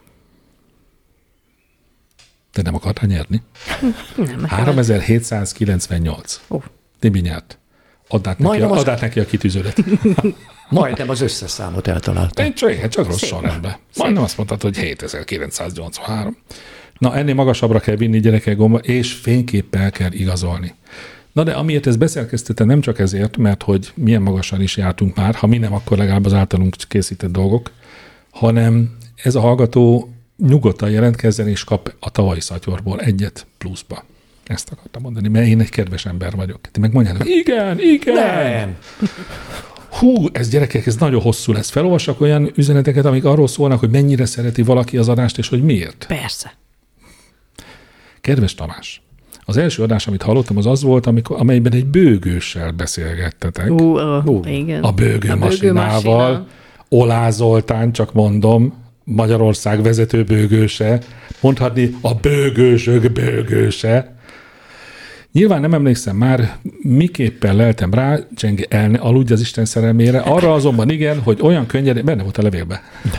Te nem akartál nyerni? Nem. háromezer-hétszázkilencvennyolc. Oh. Tibi nyert. Add át neki, a, az... add át neki a kitűződet. Majdnem az összes számot eltaláltam. Én csak, csak rossz sorrendben. Majdnem azt mondtad, hogy hétezer-kilencszáznyolcvanhárom. Na, ennél magasabbra kell vinni, gyerekek, gomba, és fényképpel kell igazolni. Na de amiért ezt beszerkesztettem, nem csak ezért, mert hogy milyen magasan is jártunk már, ha mi nem, akkor legalább az általunk készített dolgok, hanem ez a hallgató nyugodtan jelentkezzen, és kap a tavalyi szatyorból egyet pluszba. Ezt akartam mondani, mert én egy kedves ember vagyok. Ti meg mondjátok, igen, igen. Nem. Hú, ez gyerekek, ez nagyon hosszú lesz. Felolvassak olyan üzeneteket, amik arról szólnak, hogy mennyire szereti valaki az adást, és hogy miért. Persze. Kedves Tamás, az első adás, amit hallottam, az az volt, amikor, amelyben egy bőgőssel beszélgettetek. Uh, uh, uh, igen. A bőgőmasinával. Olá Zoltán, csak mondom, Magyarország vezető bőgőse, mondhatni a bőgősök bőgőse. Nyilván nem emlékszem már, miképpen leltem rá, Csenge, el ne aludj az Isten szerelmére. Arra azonban igen, hogy olyan könnyedén, benne volt a levélbe.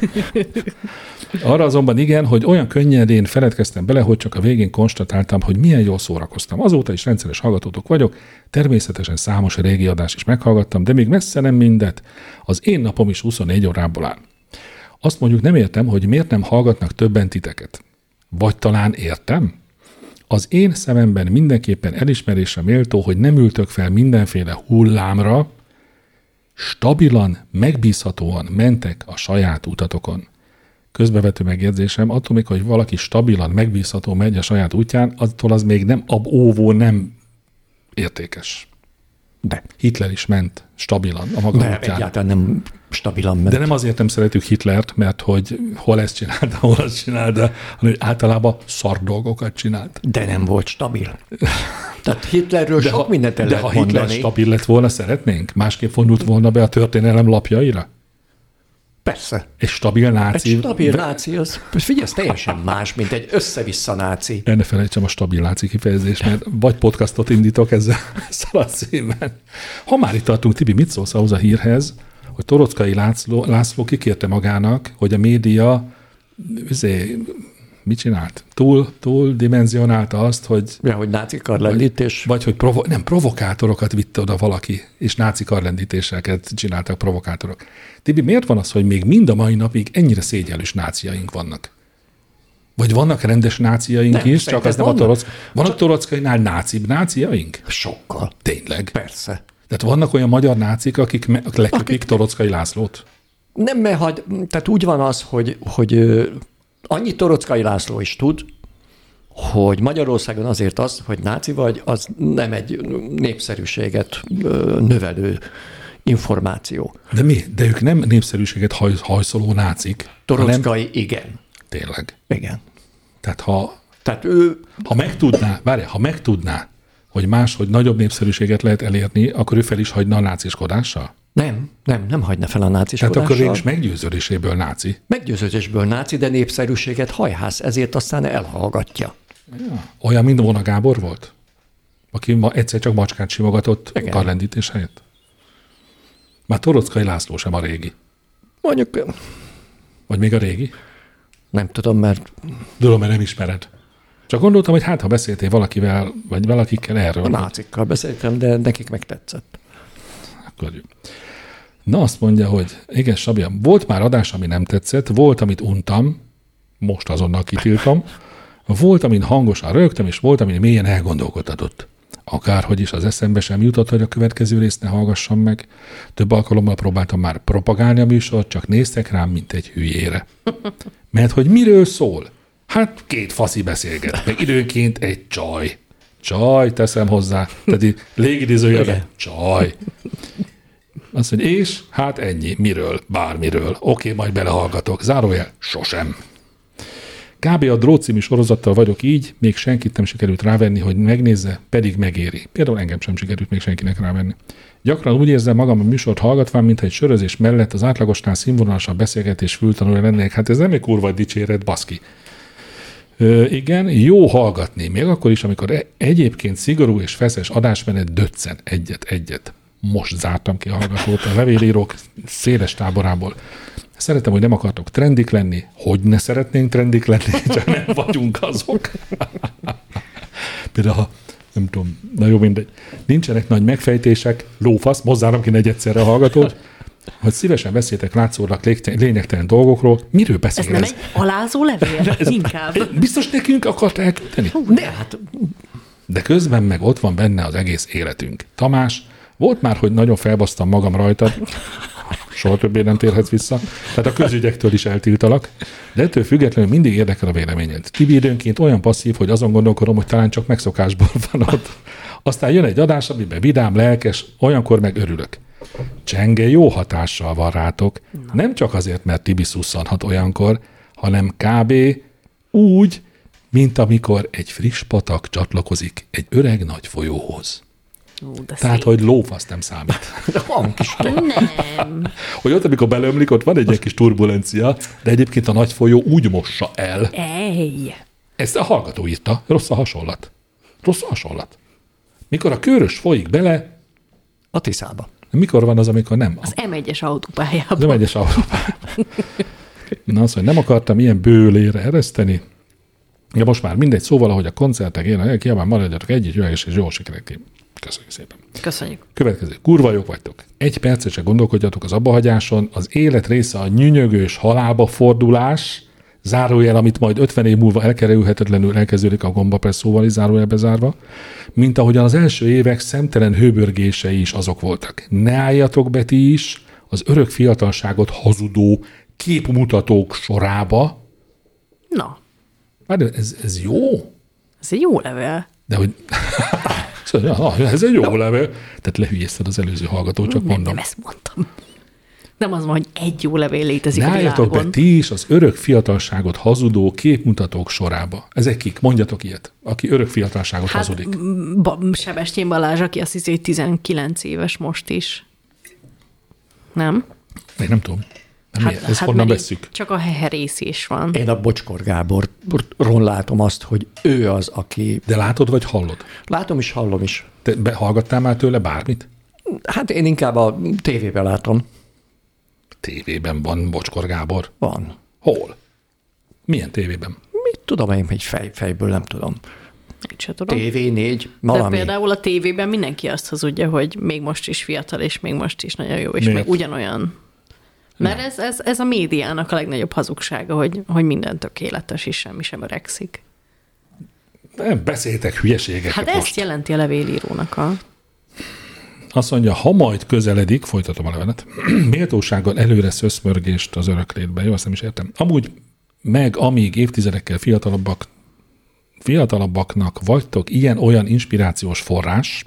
Arra azonban igen, hogy olyan könnyedén feledkeztem bele, hogy csak a végén konstatáltam, hogy milyen jól szórakoztam. Azóta is rendszeres hallgatótok vagyok, természetesen számos régi adást is meghallgattam, de még messze nem mindet. Az én napom is huszonnégy órából áll. Azt mondjuk nem értem, hogy miért nem hallgatnak többen titeket. Vagy talán értem? Az én szememben mindenképpen elismerésre méltó, hogy nem ültök fel mindenféle hullámra, stabilan, megbízhatóan mentek a saját utatokon. Közbevető megjegyzésem, attól még, hogy valaki stabilan, megbízható megy a saját útján, attól az még nem ab óvó, nem értékes. De. Hitler is ment stabilan a maga De útján. egyáltalán nem stabilan ment. De nem azért nem szeretjük Hitlert, mert hogy hol ezt csinálta, hol azt csinálta, hanem hogy általában szar dolgokat csinált. De nem volt stabil. Tehát Hitlerről de sok ha, mindent el De lehet ha Hitler mondani. stabil lett volna, szeretnénk? Másképp vonult volna be a történelem lapjaira? Persze. Egy stabil náci. Egy stabil náci, az, figyelj, ez teljesen más, mint egy össze-vissza náci. Ne felejtsem a stabil náci kifejezést, mert vagy podcastot indítok ezzel, ezzel a címen. Ha már itt tartunk, Tibi, mit szólsz ahhoz a hírhez, hogy Toroczkai László, László kikérte magának, hogy a média üzé, mit csinált? Túl, túl dimenzionálta azt, hogy... Ja, hogy náci karlendítés. Vagy hogy provo- nem, provokátorokat vitte oda valaki, és náci karlendítéseket csináltak provokátorok. Tibi, miért van az, hogy még mind a mai napig ennyire szégyellős náciaink vannak? Vagy vannak rendes náciaink Nem, is, csak az nem a Torock... Vannak Csak... Torockainál nácibb náciaink? Sokkal. Tényleg? Persze. Tehát vannak olyan magyar nácik, akik me- leköpik akik... Toroczkai Lászlót? Nem, mert hagy, tehát úgy van az, hogy, hogy ö, annyi Toroczkai László is tud, hogy Magyarországon azért az, hogy náci vagy, az nem egy népszerűséget ö, növelő információ. De mi? De ők nem népszerűséget haj, hajszoló nácik. Toroczkai, hanem... igen. Tényleg. Igen. Tehát ha, Tehát ő... ha megtudná, várjál, ha megtudná, hogy máshogy nagyobb népszerűséget lehet elérni, akkor ő fel is hagyna a náciskodással? Nem, nem, nem hagyna fel a náciskodással. Tehát akkor végül is meggyőződéséből náci. Meggyőződésből náci, de népszerűséget hajház, ezért aztán elhallgatja. Ja. Olyan, mint Vona Gábor volt? Aki ma egyszer csak macskát simogatott Igen. karlendítés helyett? Már Toroczkai László sem a régi. Mondjuk, Vagy még a régi? nem tudom, mert Tudom, mert nem ismered. Csak gondoltam, hogy hát, ha beszéltél valakivel, vagy valakikkel erről. a nácikkal beszéltem, de nekik megtetszett. Akkor jó. Na, azt mondja, hogy igen, Sabi, volt már adás, ami nem tetszett, volt, amit untam, most azonnal kitiltom, volt, amin hangosan rögtem, és volt, amin mélyen elgondolkodtatott. Akárhogy is az eszembe sem jutott, hogy a következő részt ne hallgassam meg. Több alkalommal próbáltam már propagálni a műsort, csak néztek rám, mint egy hülyére. Mert hogy miről szól? Hát két faszi beszélget, meg időnként egy csaj. Csaj, teszem hozzá. Tehát légidézőjelben csaj. Azt mondja, és hát ennyi. Miről? Bármiről. Oké, majd belehallgatok. Zárójel, sosem. Kb. A Drót című sorozattal vagyok így, még senkit nem sikerült rávenni, hogy megnézze, pedig megéri. Például engem sem sikerült még senkinek rávenni. Gyakran úgy érzem magam a műsort hallgatván, mintha egy sörözés mellett az átlagosnál színvonalasabb beszélgetés fültanulja lennék. Hát ez nem egy kurva dicséret, baszki. Ö, igen, jó hallgatni, még akkor is, amikor e- egyébként szigorú és feszes adásmenet döccen egyet-egyet. Most zártam ki a hallgatót a levélírók széles táborából. Szeretem, hogy nem akartok trendik lenni, hogy ne szeretnénk trendik lenni, csak nem vagyunk azok. Például, ha nem tudom, na jó, mindegy. Nincsenek nagy megfejtések, lófasz, mozzárom ki negy egyszerre a hallgatót, hogy szívesen beszéltek látszólag lényegtelen dolgokról. Miről beszél ez? Ez nem egy alázó levél? Ez inkább. Biztos nekünk akart elküldeni? De hát De közben meg ott van benne az egész életünk. Tamás, volt már, hogy nagyon felbasztam magam rajtad, soha többé nem térhetsz vissza, tehát a közügyektől is eltiltalak, de ettől függetlenül mindig érdekel a véleményed. Tibi időnként olyan passzív, hogy azon gondolkodom, hogy talán csak megszokásból van ott. Aztán jön egy adás, amiben vidám, lelkes, olyankor meg örülök. Csenge jó hatással van rátok, nem csak azért, mert Tibi szusszanhat olyankor, hanem kb. Úgy, mint amikor egy friss patak csatlakozik egy öreg nagy folyóhoz. Ó, de Tehát, szép. hogy lófasz nem számít. de van kis Nem. Hogy ott, amikor belömlik, ott van egy ilyen kis turbulencia, de egyébként a nagy folyó úgy mossa el. Ej. Ezt a hallgató írta. Rossz a hasonlat. Rossz a hasonlat. Mikor a Körös folyik bele, A Tiszába. mikor van az, amikor nem? Az em egyes autópályában. Az em egyes autópályában. Na azt, hogy nem akartam ilyen bőlére ereszteni. Ja, most már mindegy, szóval, ahogy a koncertek élnek, kiabán maradjatok együtt, jöjjön és jó sikerek. Köszönjük szépen. Köszönjük. Következő. Kurva jók vagytok. Egy percet se gondolkodjatok az abbahagyáson. Az élet része a nyünyögős halálba fordulás, zárójel, amit majd ötven év múlva elkerülhetetlenül elkezdődik a gombapresszóval is zárójel bezárva, mint ahogyan az első évek szemtelen hőbörgései is azok voltak. Ne álljatok be ti is az örök fiatalságot hazudó képmutatók sorába. Na, Várj, ez, ez jó? ez egy jó levél. De hogy... Szóval, ez egy jó levél. Tehát lehülyezted az előző hallgatót, csak Nem, mondom. nem ezt mondtam. Nem az van, hogy egy jó levél létezik Ne a álljatok be világon. ti is az örök fiatalságot hazudó képmutatók sorába. Ezek kik? Mondjatok ilyet. Aki örök fiatalságot Hát hazudik. ba- Sebestyén Balázs, aki azt hiszi, hogy tizenkilenc éves most is. Nem? Én nem tudom. Nem hát, ezt hát honnan mert vesszük? Csak a heherészés van. Én a Bocskor Gáborron látom azt, hogy ő az, aki... De látod, vagy hallod? Látom is, hallom is. Te be, hallgattál már tőle bármit? Hát én inkább a tévében látom. Tévében van Bocskor Gábor. Van. Hol? Milyen tévében? Mit tudom én, egy fej, fejből nem tudom. Én sem tudom. té vé négy, De valami. például a tévében mindenki azt hazudja, hogy még most is fiatal, és még most is nagyon jó, és Miért? még ugyanolyan. Mert ez, ez, ez a médiának a legnagyobb hazugsága, hogy, hogy minden tökéletes, és semmi sem öregszik. Nem beszéltek hülyeségeket Hát most. ezt jelenti a levélírónak a... Azt mondja, ha majd közeledik, folytatom a levelet, méltósággal előre szöszmörgést az öröklétbe. Jó, azt nem is értem. Amúgy meg amíg évtizedekkel fiatalabbak, fiatalabbaknak vagytok ilyen-olyan inspirációs forrás,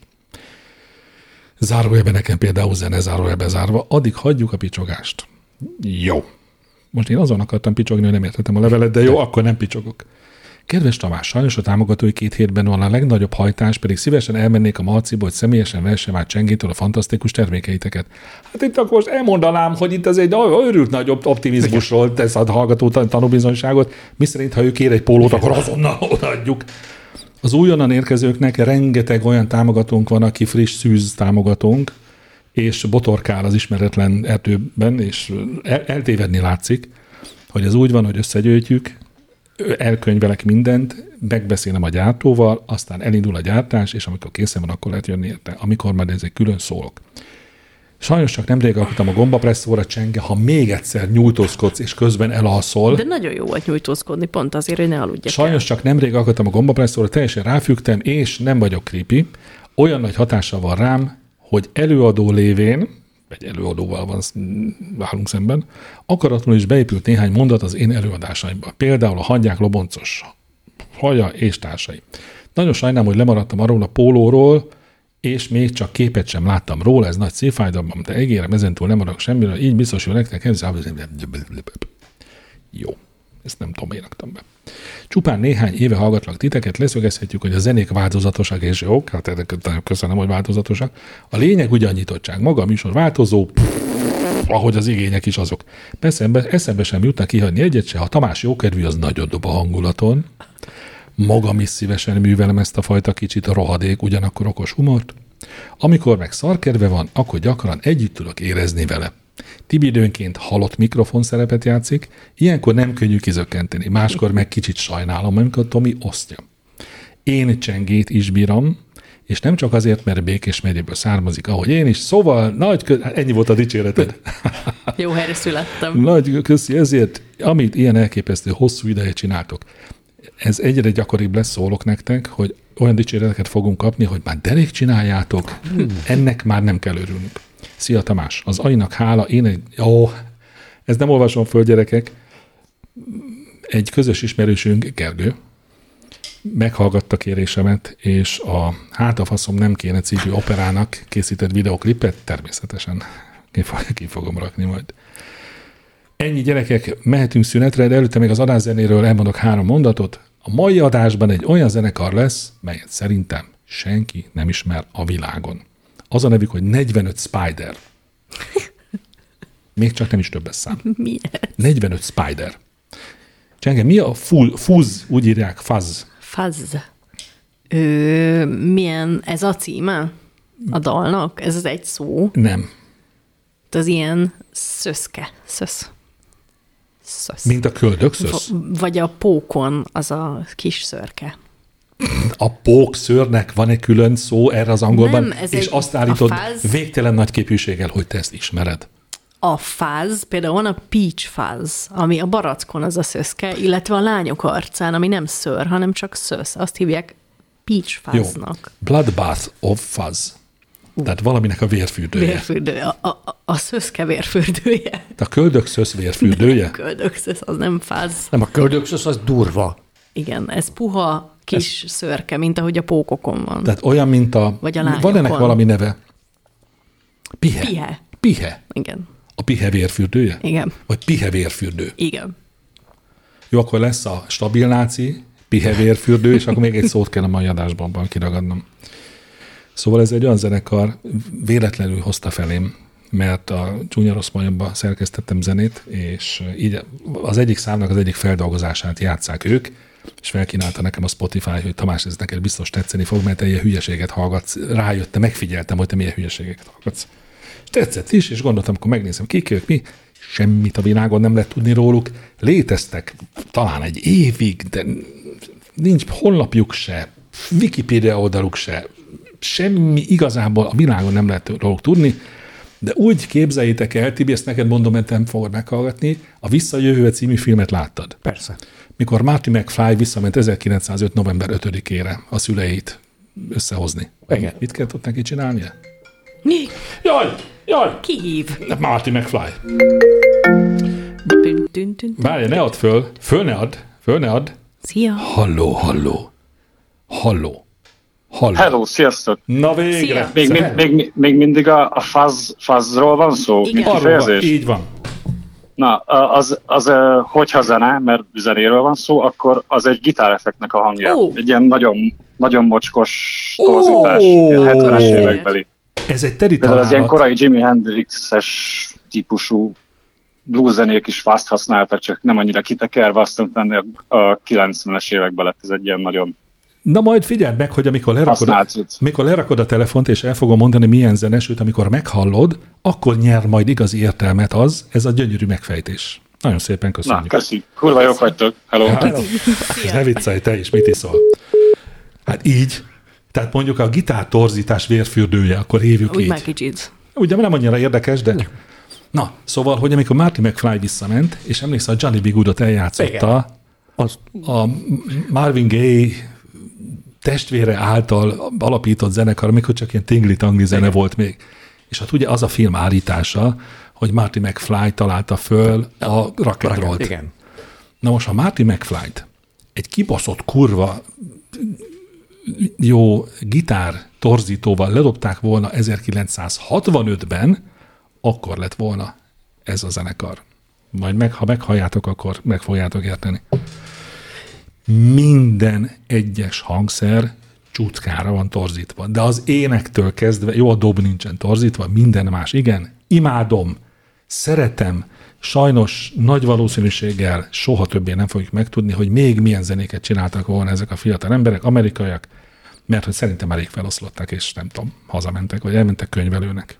zárójelben nekem például zene zárójelbe zárva, addig hagyjuk a picsogást. Jó. Most én azon akartam picsogni, hogy nem értettem a levelet, de jó, akkor nem picsogok. Kedves Tamás, sajnos a támogatói két hétben van a legnagyobb hajtás, pedig szívesen elmennék a Marciba, hogy személyesen vessem át Csengétől a fantasztikus termékeiteket. Hát itt akkor most elmondanám, hogy itt ez egy őrült nagy optimizmusról tesz a hallgató tanúbizonyságot, miszerint ha ő kér egy pólót, akkor azonnal odaadjuk. Az újonnan érkezőknek rengeteg olyan támogatónk van, aki friss szűz támogatónk, és botorkál az ismeretlen erdőben, és el- eltévedni látszik, hogy ez úgy van, hogy összegyűjtjük, elkönyvelek mindent, megbeszélem a gyártóval, aztán elindul a gyártás, és amikor készen van, akkor lehet jönni érte. Amikor már ezek külön szólok. Sajnos csak nemrég alkottam a gombapresszóra, Csenge, ha még egyszer nyújtózkodsz, és közben elalszol. De nagyon jó volt nyújtózkodni, pont azért, hogy ne aludjak Sajnos el. csak nemrég alkottam a gombapresszóra, teljesen ráfügtem, és nem vagyok creepy. Olyan nagy hatással van rám, hogy előadó lévén, egy előadóval van válunk szemben, akaratlanul is beépült néhány mondat az én előadásaimba. Például a hangyák loboncos haja és társai. Nagyon sajnálom, hogy lemaradtam arról a pólóról, és még csak képet sem láttam róla, ez nagy szívfájdalmam, de ígérem, ezentúl nem maradok semmiről, így biztos, hogy nektek ez... Jó, ezt nem tudom, én raktam be. Csupán néhány éve hallgatlak titeket, leszögezhetjük, hogy a zenék változatosak és jók, hát ezeket köszönöm, hogy változatosak. A lényeg ugye a nyitottság. Maga a műsor változó, pff, ahogy az igények is azok. Persze eszembe sem jutna kihagyni egyet se, ha Tamás jókedvű, az nagyon dob a hangulaton. Magam is szívesen művelem ezt a fajta kicsit a rohadék, ugyanakkor okos humort. Amikor meg szarkedve van, akkor gyakran együtt tudok érezni vele. Tibi időnként halott mikrofon szerepet játszik, ilyenkor nem könnyű kizökkenteni, máskor meg kicsit sajnálom, amikor Tomi osztja. Én Csengét is bírom, és nem csak azért, mert Békés megyéből származik, ahogy én is, szóval nagy kö... ennyi volt a dicséreted. Jó helyre születtem. Nagy köszi ezért, amit ilyen elképesztő hosszú ideje csináltok. Ez egyre gyakoribb lesz, szólok nektek, hogy olyan dicséreteket fogunk kapni, hogy már derék csináljátok, ennek már nem kell örülnünk. Szia Tamás, az Ainak hála, én egy... Ó, ez nem olvasom föl, gyerekek. Egy közös ismerősünk, Gergő, meghallgatta kérésemet, és a Hát a faszom nem kéne című operának készített videoklipet természetesen ki, ki fogom rakni majd. Ennyi, gyerekek, mehetünk szünetre, de előtte még az adászenéről elmondok három mondatot. A mai adásban egy olyan zenekar lesz, melyet szerintem senki nem ismer a világon. Az a nevük, hogy negyvenöt Spider. Még csak nem is többes szám. Mi ez? negyvenöt Spider. Csenge, mi a full, fuzz, úgy írják, fuzz. Fazz. Ö, milyen, ez a címe a dalnak? Ez az egy szó? Nem. Az ilyen szöszke. Szösz. Szösz. Mint a köldökszösz? Vagy a pókon az a kis szörke. A pókszőrnek van egy külön szó erre az angolban, Nem, ez és egy- azt állítod a fáz- végtelen nagy képűséggel, hogy te ezt ismered. A fáz, például van a peach fáz, ami a barackon az a szöszke, illetve a lányok arcán, ami nem szőr, hanem csak szösz. Azt hívják peach Jó. fáznak. Bloodbath of Fuzz. Tehát valaminek a vérfürdője. Vérfürdő. A, a, a szöszke vérfürdője. A köldökszösz vérfürdője? Köldökszösz, az nem fáz. Nem, a köldökszösz az durva. Igen, ez puha kis ez... szörke, mint ahogy a pókokon van. Tehát olyan, mint a... Vagy a van lányokon. ennek valami neve? Pihe. Pihe. Pihe. Igen. A pihe vérfürdője? Igen. Vagy pihe vérfürdő. Igen. Jó, akkor lesz a stabil náci, pihe vérfürdő, és akkor még egy szót kell a mai adásban kiragadnom. Szóval ez egy olyan zenekar, véletlenül hozta felém, mert a Csúnya Rossz Majomba szerkesztettem zenét, és így az egyik számnak az egyik feldolgozását játsszák ők, és felkínálta nekem a Spotify, hogy Tamás, ez neked biztos tetszeni fog, mert te ilyen hülyeséget hallgatsz. Rájöttem, megfigyeltem, hogy te milyen hülyeséget hallgatsz. És tetszett is, és gondoltam, akkor megnézem, kik ők, mi. Semmit a világon nem lehet tudni róluk. Léteztek talán egy évig, de nincs honlapjuk se, Wikipédia oldaluk se, semmi igazából a világon nem lehet róluk tudni, de úgy képzeljétek el, Tibi, ezt neked mondom, mert nem fogod meghallgatni, a Visszajövő című filmet láttad. Persze. Mikor Marty McFly visszament ezerkilencszázöt. november ötödikére a szüleit összehozni. Igen. Mit kellett ott neki csinálnia? Mi? Jaj! Jaj! Ki hív? Marty McFly. Tün, tün, tün, tün. Várj, ne add föl. Föl ne add. Föl ne add. Szia! Halló, halló. Halló. Halló. Hello, sziasztok! Na végre. Szia. Még, még, még, még mindig a, a fuzz, fuzzról van szó, Igen. mint Arról van, kifejezés? így van. Na, az, az, hogyha zene, mert zenéről van szó, akkor az egy gitáreffektnek a hangja. Ó. Egy ilyen nagyon, nagyon mocskos torzítás, Ó. ilyen hetvenes Ó. évekbeli. Ez egy teri Például az ilyen találat. korai Jimi Hendrix-es típusú blues zenék is fast használtak, csak nem annyira kitekerve, aztán utána a kilencvenes években lett ez egy ilyen nagyon Na majd figyeld meg, hogy amikor lerakod, a, használt cucc. mikor lerakod a telefont, és el fogom mondani, milyen zene, sőt, amikor meghallod, akkor nyer majd igazi értelmet az, ez a gyönyörű megfejtés. Nagyon szépen Na, köszönjük. köszi. Kurva jók vagytok. Hello. Hát, ne viccelj, te is, mit iszol? Hát így. Tehát mondjuk a gitártorzítás vérfürdője, akkor hívjuk Úgy így. már kicsit. Ugye nem annyira érdekes, de... Na, szóval, hogy amikor Marty McFly visszament, és emlékszel, a Johnny B. Goodot eljátszotta, Az, a Marvin Gaye testvére által alapított zenekar, amikor csak ilyen tingli-tangli zene volt még. És hát ugye az a film állítása, hogy Marty McFly találta föl a rock and rollt. igen. Na most, ha Marty McFly-t egy kibaszott kurva jó gitár torzítóval ledobták volna ezerkilencszázhatvanötben, akkor lett volna ez a zenekar. Majd meg, ha meghalljátok, akkor meg fogjátok érteni. Minden egyes hangszer csutkára van torzítva. De az énektől kezdve, jó, a dob nincsen torzítva, minden más, igen, imádom, szeretem, sajnos nagy valószínűséggel soha többé nem fogjuk megtudni, hogy még milyen zenéket csináltak volna ezek a fiatal emberek, amerikaiak, mert hogy szerintem elég feloszlották, és nem tudom, hazamentek, vagy elmentek könyvelőnek.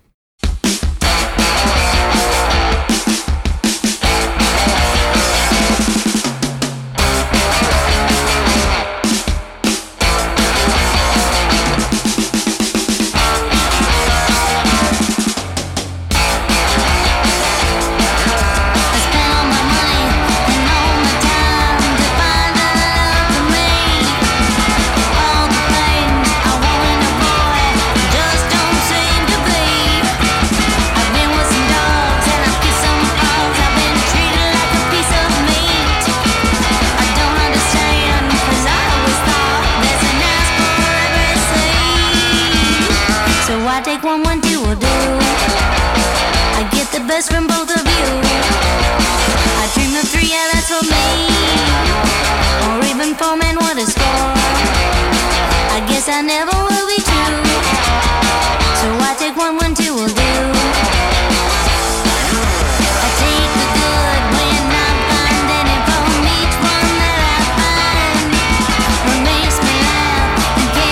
Take one, one, two will do. I get the best from both of you. I dream of three, yeah, that's for me. Or even four, man, what a score. I guess I never will be true. So I take one, one, two will do. I take the good when I find any from each one that I find. What makes me laugh and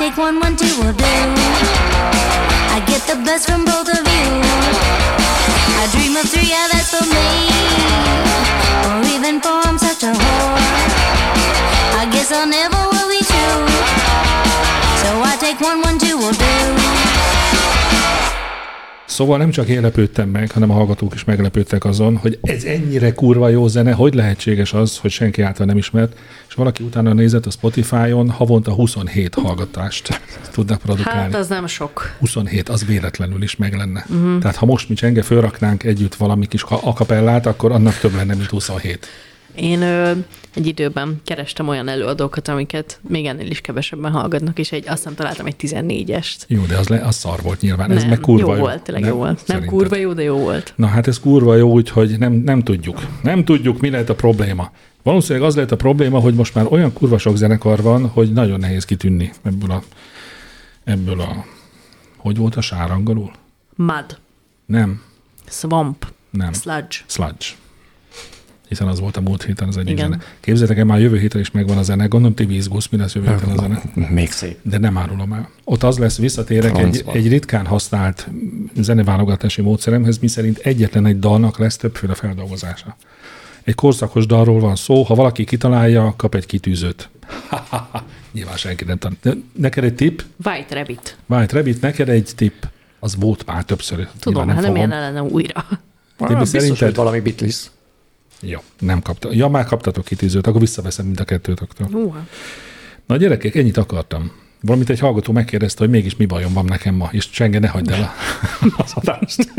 take one, one, two will do. I get the best from both of you. I dream of three, yeah, that's for me. Or even four, I'm such a whore. I guess I'll never will be true. So I take one, one, two will do. Szóval nem csak én lepődtem meg, hanem a hallgatók is meglepődtek azon, hogy ez ennyire kurva jó zene, hogy lehetséges az, hogy senki által nem ismert, és valaki utána nézett a Spotify-on, havonta huszonhét hallgatást tudnak produkálni. Hát az nem sok. huszonhét, az véletlenül is meg lenne. Uh-huh. Tehát ha most mi csenge fölraknánk együtt valami kis akapellát, akkor annak több lenne, mint huszonhét. Én ö, egy időben kerestem olyan előadókat, amiket még ennél is kevesebben hallgatnak, és egy, azt hiszem találtam egy tizennégyest. Jó, de az, le, az szar volt nyilván. Nem, ez meg kurva jó. jó volt, tényleg jó volt. Nem Szerinted. kurva jó, de jó volt. Na hát ez kurva jó, úgyhogy nem, nem tudjuk. Nem tudjuk, mi lehet a probléma. Valószínűleg az lehet a probléma, hogy most már olyan kurva sok zenekar van, hogy nagyon nehéz kitűnni ebből a, ebből a hogy volt a sár angolul? Mud. Nem. Swamp. Nem. Sludge. Sludge. Hiszen az volt a múlt héten az egyik Igen. zene. Képzeljétek el, már jövő héten is megvan a zene. Gondolom, ti izgulsz, mi lesz jövő héten a zene. Még szép. De nem árulom el. Ott az lesz, visszatérek egy, Francba. egy ritkán használt zeneválogatási módszeremhez, miszerint egyetlen egy dalnak lesz többféle feldolgozása. Egy korszakos dalról van szó, ha valaki kitalálja, kap egy kitűzőt. Nyilván senki nem tanít. Neked egy tipp? White Rabbit. White Rabbit, neked egy tipp. Az volt már többször. Tudom, Nyilván hát nem fogom. ilyen ellene újra. Tibi, Ah, biztos, szerinted? hogy valami Beatles. Jó, nem kapta. Ja, már kaptatok kitűzőt, akkor visszaveszem mind a kettőtöktől. Uh, Na gyerekek, ennyit akartam. Valamint egy hallgató megkérdezte, hogy mégis mi bajom van nekem ma, és Csenge, ne hagyd el a- az adást.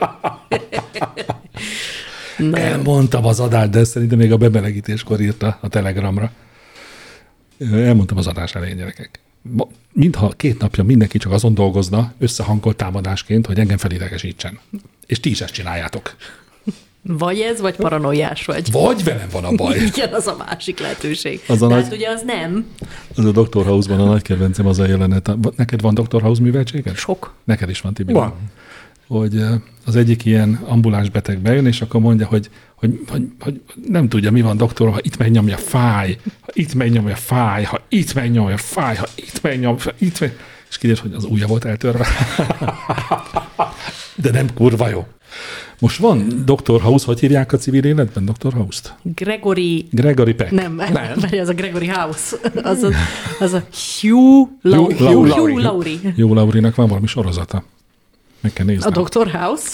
Elmondtam az adást, de szerintem még a bemelegítéskor írta a Telegramra. Elmondtam az adás elején, gyerekek. Ma- Mintha két napja mindenki csak azon dolgozna, összehangolt támadásként, hogy engem felidegesítsen. És ti is ezt csináljátok. Vagy ez, vagy paranoiás vagy. Vagy velem van a baj. Igen, az a másik lehetőség. Az a De nagy- hát ugye az nem. Az a doktor House-ban a nagy kedvencem az a jelenet. Neked van doktor House műveltséged? Sok. Neked is van, Tibi. Van. Hogy ö, az egyik ilyen ambuláns beteg bejön, és akkor mondja, hogy, hogy, hogy, hogy nem tudja, mi van, doktor, ha itt megnyomja, fáj, ha itt megnyomja, fáj, ha itt megnyomja, fáj, ha itt megnyomja, ha itt meg... És kiderült, hogy az ujja volt eltörve. De nem kurva jó. Most van doktor House, hogy hívják a civil életben doktor House-t? Gregory... Gregory Peck. Nem, nem. Mert az a Gregory House. Az a, az a Hugh, Lau- Hugh Hugh, Laurie. Hugh Laurie. Jó, Laurinak van valami sorozata. Meg kell A néznem. Doctor House.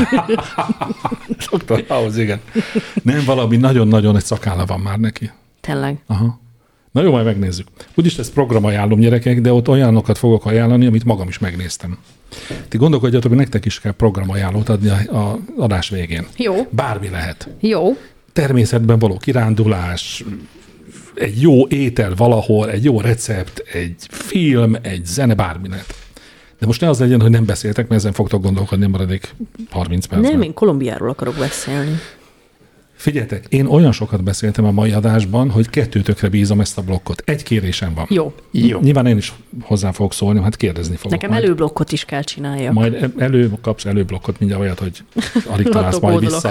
doktor House, igen. Nem, valami nagyon-nagyon egy szakálla van már neki. Tényleg. Aha. Na jó, majd megnézzük. Úgyis ezt programajánlom, gyerekek, de ott olyanokat fogok ajánlani, amit magam is megnéztem. Ti gondolkodjatok, hogy nektek is kell programajánlót adni a, a adás végén. Jó. Bármi lehet. Jó. Természetben való kirándulás, egy jó étel valahol, egy jó recept, egy film, egy zene, bármi lehet. De most ne az legyen, hogy nem beszéltek, mert ezen fogtok gondolkodni a maradék harminc percben. Nem, én Kolumbiáról akarok beszélni. Figyeljetek, én olyan sokat beszéltem a mai adásban, hogy kettőtökre bízom ezt a blokkot. Egy kérésem van. Jó. Jó. Nyilván én is hozzá fogok szólni, hát kérdezni fogok. Nekem majd. előblokkot is kell csináljak. Majd elő, kapsz előblokkot, mindjárt olyat, hogy alig találsz Attól majd kódolok. vissza.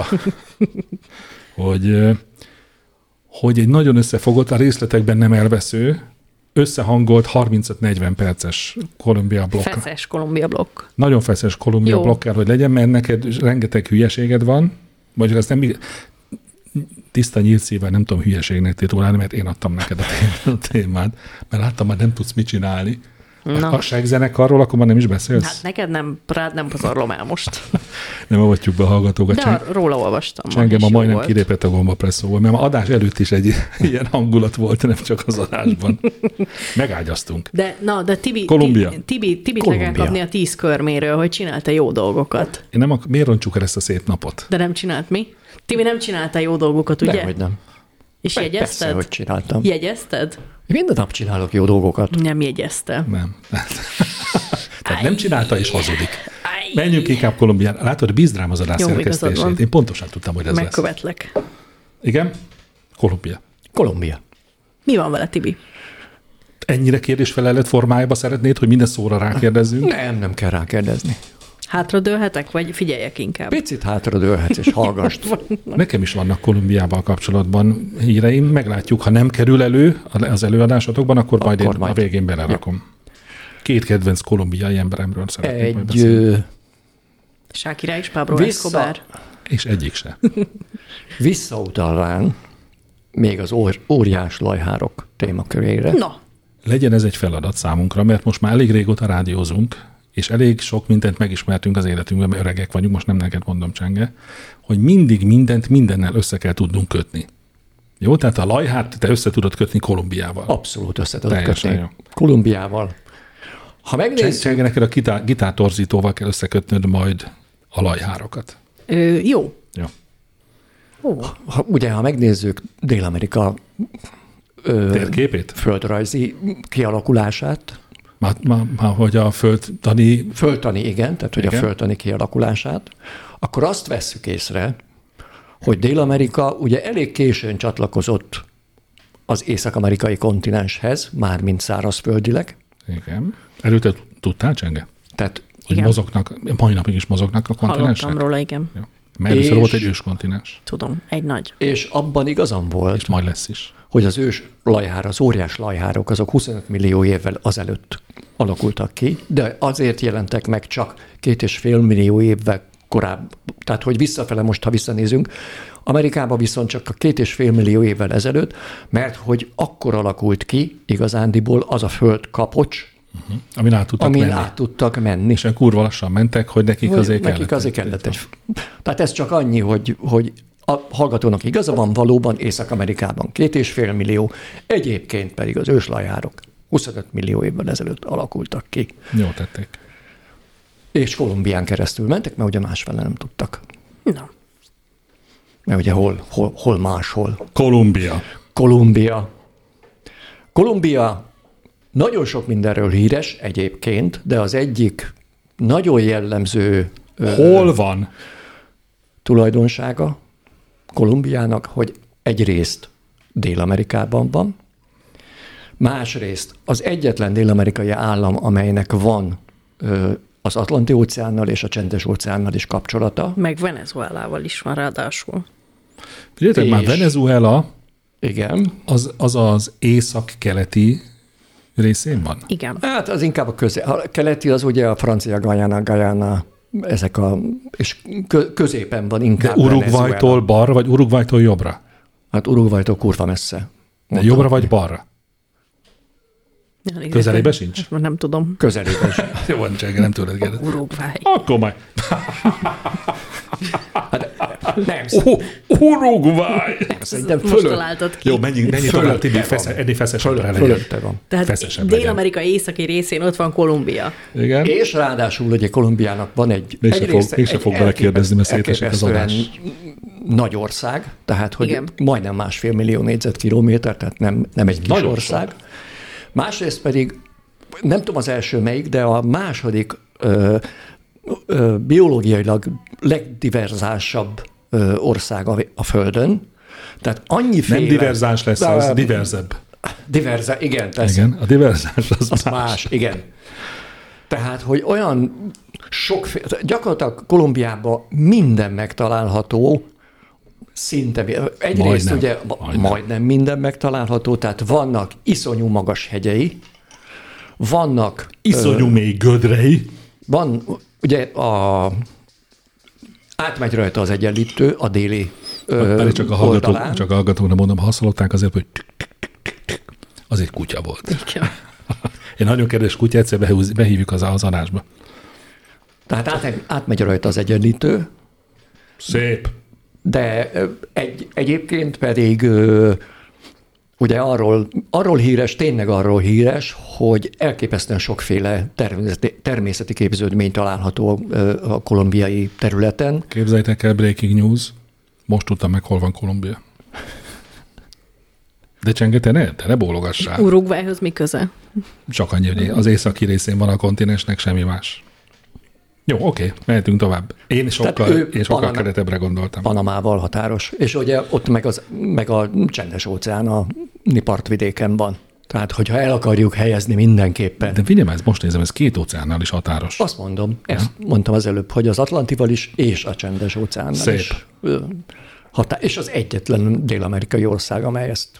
hogy, ö, hogy egy nagyon összefogott, a részletekben nem elvesző, összehangolt harmincöt-negyven perces Kolumbia blokk. Feszes Kolumbia blokk. Nagyon feszes Kolumbia Jó. blokk kell, hogy legyen, mert neked rengeteg hülyeséged van, vagy ezt nem tiszta nyílt szívvel nem tudom hülyeségnek titulálni, mert én adtam neked a tém- a témát, mert láttam, már nem tudsz mit csinálni. Na. A, a segzenekarról akkor már nem is beszélsz? Hát neked nem, rád nem pazarlom el most. Nem avatjuk be a hallgatókat. De Cseng- ar- róla olvastam. ma, Csengem és a jó majdnem volt. kilépett a gombapresszóval, mert az adás előtt is egy ilyen hangulat volt, nem csak az adásban. Megágyaztunk. De, na, de Tibi, Kolumbia. Tibi, Tibi, Tibit le kell Kolumbia. kapni a tíz körméről, hogy csinálta jó dolgokat. Én nem ak- miért roncsuk el ezt a szép napot? De nem csinált mi? Tibi nem csinálta jó dolgokat, ugye? Dehogy nem. És Persze, jegyezted? hogy csináltam. Jegyezted? Minden nap csinálok jó dolgokat. Nem jegyezte. Nem. Tehát nem csinálta és hazudik. Áj. Menjünk inkább Kolumbiára. Látod, bízd rám az adás Jó, igazad szerkesztését. van. Én pontosan tudtam, hogy ez lesz. Megkövetlek. Igen? Kolumbia. Kolumbia. Mi van vele, Tibi? Ennyire kérdésfelelet formájába szeretnéd, hogy minden szóra rákérdezzünk? Nem, nem kell rákérdezni. Hátradőlhetek, vagy figyeljek inkább? Picit hátradőlhetsz és hallgass. Nekem is vannak Kolumbiával kapcsolatban híreim. Meglátjuk, ha nem kerül elő az előadásotokban, akkor majd Akkor én majd. a végén belerakom. két kedvenc kolumbiai emberemről szeretnék majd Egy beszélni. ö, Shakira és Pablo Vissza- Escobar. És egyik se. visszautalván még az ór, óriás lajhárok témakörére. Na, Legyen ez egy feladat számunkra, mert most már elég régóta rádiózunk, és elég sok mindent megismertünk az életünkben, mert öregek vagyunk, most nem neked mondom, Csenge, hogy mindig mindent mindennel össze kell tudnunk kötni. Jó, tehát a lajhát te össze tudod kötni Kolumbiával. Abszolút össze tudod Teljesen kötni. jó. Kolumbiával. Ha megnézzük, Csenge, neked a gitár, gitártorzítóval kell összekötnöd majd a lajhárokat. ö, jó. Jó. Ó, ha, ugye, ha megnézzük Dél-Amerika ö, Térképét? földrajzi kialakulását, Már, már, már hogy a földtani... földtani, igen, tehát hogy Igen. a földtani kialakulását, akkor azt vesszük észre, hogy Dél-Amerika ugye elég későn csatlakozott az észak-amerikai kontinenshez, mármint szárazföldileg. Igen. Erről te tudtál, Csenge? Tehát Hogy Igen. mozognak, mai napig is mozognak a kontinensek? hallottam róla, igen. Jó. Mert először És- volt egy őskontinens, Tudom, egy nagy. és abban igazam volt, és majd lesz is. hogy az ős lajhár, az óriás lajhárok, azok huszonöt millió évvel azelőtt alakultak ki, de azért jelentek meg csak két és fél millió évvel korábban. Tehát, hogy visszafele most, ha visszanézünk, Amerikában viszont csak a két és fél millió évvel ezelőtt, mert hogy akkor alakult ki igazándiból az a föld kapocs, Uh-huh. Amin át tudtak amin menni. át tudtak menni. És olyan kurva lassan mentek, hogy nekik Hogy azért nekik kellett. azért kellett egy... Tehát ez csak annyi, hogy, hogy a hallgatónak igaza van, valóban Észak-Amerikában két és fél millió, egyébként pedig az őslajhárok huszonöt millió évvel ezelőtt alakultak ki. Jó tették. És Kolumbián keresztül mentek, mert ugye másfele nem tudtak. Na, Mert ugye hol, hol, hol máshol. Kolumbia. Kolumbia. Kolumbia nagyon sok mindenről híres egyébként, de az egyik nagyon jellemző ö, Hol van? tulajdonsága Kolumbiának, hogy egyrészt Dél-Amerikában van, másrészt az egyetlen dél-amerikai állam, amelynek van ö, az Atlanti-óceánnal és a Csendes-óceánnal is kapcsolata. meg Venezuelával is van ráadásul. Figyeljetek, És- már Venezuela Igen. az az, az észak-keleti részén van. Igen. Hát az inkább a, közé, a keleti az ugye a francia Guyana, Guyana, ezek a, és kö, középen van De inkább Uruguaytól Venezuela. balra, vagy Uruguaytól jobbra? Hát Uruguaytól kurva messze. De Mondtam. jobbra vagy balra? Közelébe sincs? Most már nem tudom. Közelében sem. Jó, van, Csenge, nem tőled kérdezni. Uruguay. Akkor majd. Nem, Oh, Uruguay! szerintem Most fölött, találtad ki. Jó, menjünk, menjünk Fölötte tovább, Tibi, van. fesze, ennél feszesebbre Föl, legyen. fölötte van. Tehát Feszesebb legyen. Dél-Amerika északi részén ott van Kolumbia. Igen. És ráadásul ugye Kolumbiának van egy... Mégse egyrészt fog- mégse egy fog belekérdezni, mert elképesztő- szétesik az elképesztően nagy ország, tehát hogy Igen. majdnem másfél millió négyzetkilométer, tehát nem, nem egy kis Nagyon ország. Másrészt pedig, nem tudom az első melyik, de a második ö, ö, biológiailag legdiverzásabb ö, ország a, a Földön. Tehát annyiféle... Nem diverzáns lesz, az De- diverzebb. Diverza, igen, tesz. Igen, a diverzáns az, Az más, igen. Tehát, hogy olyan sokféle, gyakorlatilag Kolumbiában minden megtalálható, szinte, egyrészt Majdnem, ugye majdnem. majdnem. majdnem minden megtalálható, tehát vannak iszonyú magas hegyei, vannak, Iszonyú ö, mély gödrei. van, ugye a, átmegy rajta az egyenlítő a déli ö, Pedig csak a hallgató, oldalán. csak a hallgatóknak mondom, ha hallották azért, hogy tük, tük, tük, tük, az egy kutya volt. Igen. Én nagyon kedves kutya, egyszer behúz- behívjuk az, az adásba. Tehát át, átmegy rajta az egyenlítő, Szép. de ö, egy, egyébként pedig ö, ugye arról, arról híres, tényleg arról híres, hogy elképesztően sokféle természeti, természeti képződmény található ö, a kolumbiai területen. Képzeljétek el, breaking news. Most tudtam meg, hol van Kolumbia. De Csenge, te ne, te ne bólogassál. Uruguayhoz mi köze? Csak annyi, hogy az északi részén van a kontinensnek, semmi más. Jó, oké, mehetünk tovább. Én sokkal, ő én sokkal Panama- keretebbre gondoltam. Panamával határos, és ugye ott meg, az, meg a csendes óceán a partvidéken van. Tehát, hogyha el akarjuk helyezni mindenképpen. De figyelj, ez most nézem, ez két óceánnal is határos. Azt mondom, ezt mondtam az előbb, hogy az Atlantival is, és a csendes óceánnal Szép. is. ö, Hatá- és az egyetlen dél-amerikai ország, amely ezt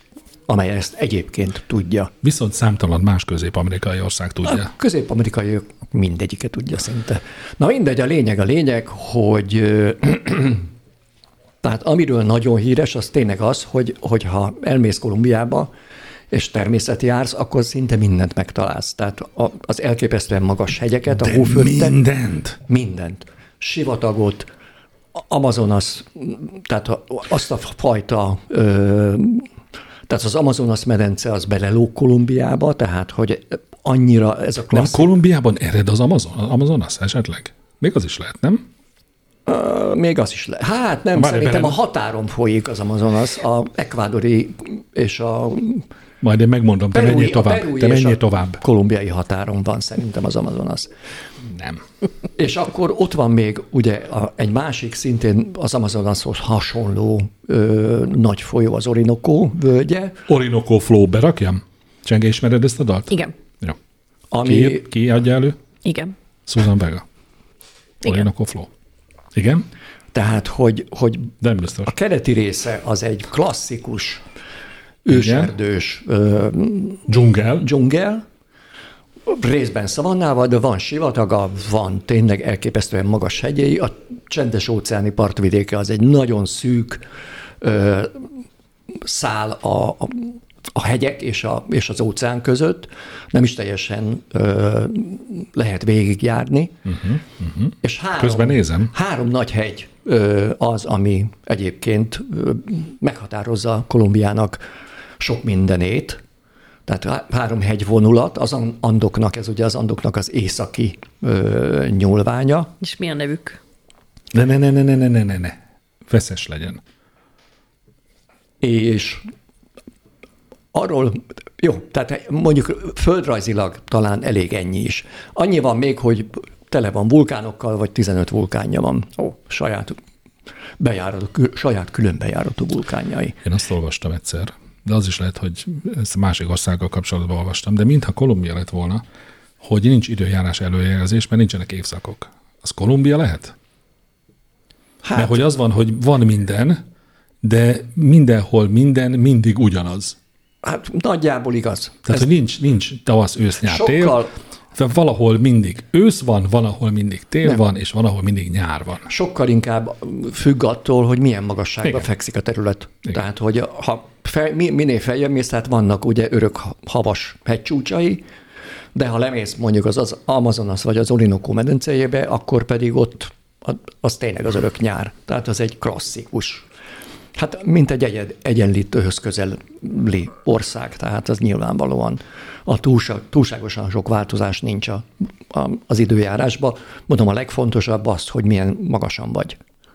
amely ezt egyébként tudja. Viszont számtalan más közép-amerikai ország tudja. A közép-amerikai mindegyiket tudja szinte. Na mindegy, a lényeg a lényeg, hogy tehát amiről nagyon híres, az tényleg az, hogy, hogy ha elmész Kolumbiába, és természeti jársz, akkor szinte mindent megtalálsz. Tehát az elképesztően magas hegyeket, De a hóföldtek. mindent? Mindent. Sivatagot, Amazonas, tehát azt a fajta, ö, tehát az Amazonas medence az belelóg Kolumbiába, tehát hogy annyira ez a klasszik. Nem Kolumbiában ered az Amazon, Amazonas esetleg? Még az is lehet, nem? Uh, még az is lehet. Hát nem, Várj, szerintem bele... a határon folyik az Amazonas, a ekvádori és a Majd én megmondom, te perui, menjél tovább. perui Te és menjél a tovább. kolumbiai határon van szerintem az Amazonas. Nem. És akkor ott van még ugye a, egy másik szintén az Amazonashoz hasonló ö, nagy folyó, az Orinoco völgye. Orinoco Flow berakjam? Csenge, ismered ezt a dalt? Igen. Jó. Ami, Ki, ki adja elő? Igen. Susan Vega. Orinoco Flow. Igen? Tehát, hogy, hogy De nem biztos. a keleti része az egy klasszikus őserdős ö, Dzsungel. dzsungel, részben szavannával, de van sivataga, van tényleg elképesztően magas hegyei. A csendes óceáni partvidéke az egy nagyon szűk ö, szál a, a, a hegyek és, a, és az óceán között. Nem is teljesen ö, lehet végigjárni. Uh-huh, uh-huh. És három, Közben nézem. Három nagy hegy ö, az, ami egyébként ö, meghatározza Kolumbiának sok mindenét. Tehát három hegyvonulat, az Andoknak, ez ugye az Andoknak az északi ö, nyúlványa. És mi a nevük? Ne, ne, ne, ne, ne, ne, ne, ne, ne. Feszes legyen. És arról, jó, tehát mondjuk földrajzilag talán elég ennyi is. Annyi van még, hogy tele van vulkánokkal, vagy tizenöt vulkánja van. Ó, saját bejáratú, saját külön bejáratú vulkánjai. Én azt olvastam egyszer, de az is lehet, hogy ezt a másik országgal kapcsolatban olvastam, de mintha Kolumbia lett volna, hogy nincs időjárás előjelzés, mert nincsenek évszakok. Az Kolumbia lehet? Hát, mert hogy az van, hogy van minden, de mindenhol minden mindig ugyanaz. Hát nagyjából igaz. Tehát, Ez hogy nincs, nincs tavasz, ősz, nyár, sokkal, tél. Valahol mindig ősz van, van, ahol mindig tél nem. van, és van, ahol mindig nyár van. Sokkal inkább függ attól, hogy milyen magasságban Igen. fekszik a terület. Igen. Tehát, hogy ha fel, minél feljebb mész, tehát vannak ugye örök havas hegycsúcsai, de ha lemész mondjuk az, az Amazonas vagy az Orinoco medencéjébe, akkor pedig ott az tényleg az örök nyár. Tehát az egy klasszikus. Hát mint egy egyed, egyenlítőhöz közeli ország, tehát az nyilvánvalóan a túlság, túlságosan sok változás nincs a, a, az időjárásban. Mondom, a legfontosabb az, hogy milyen magasan vagy.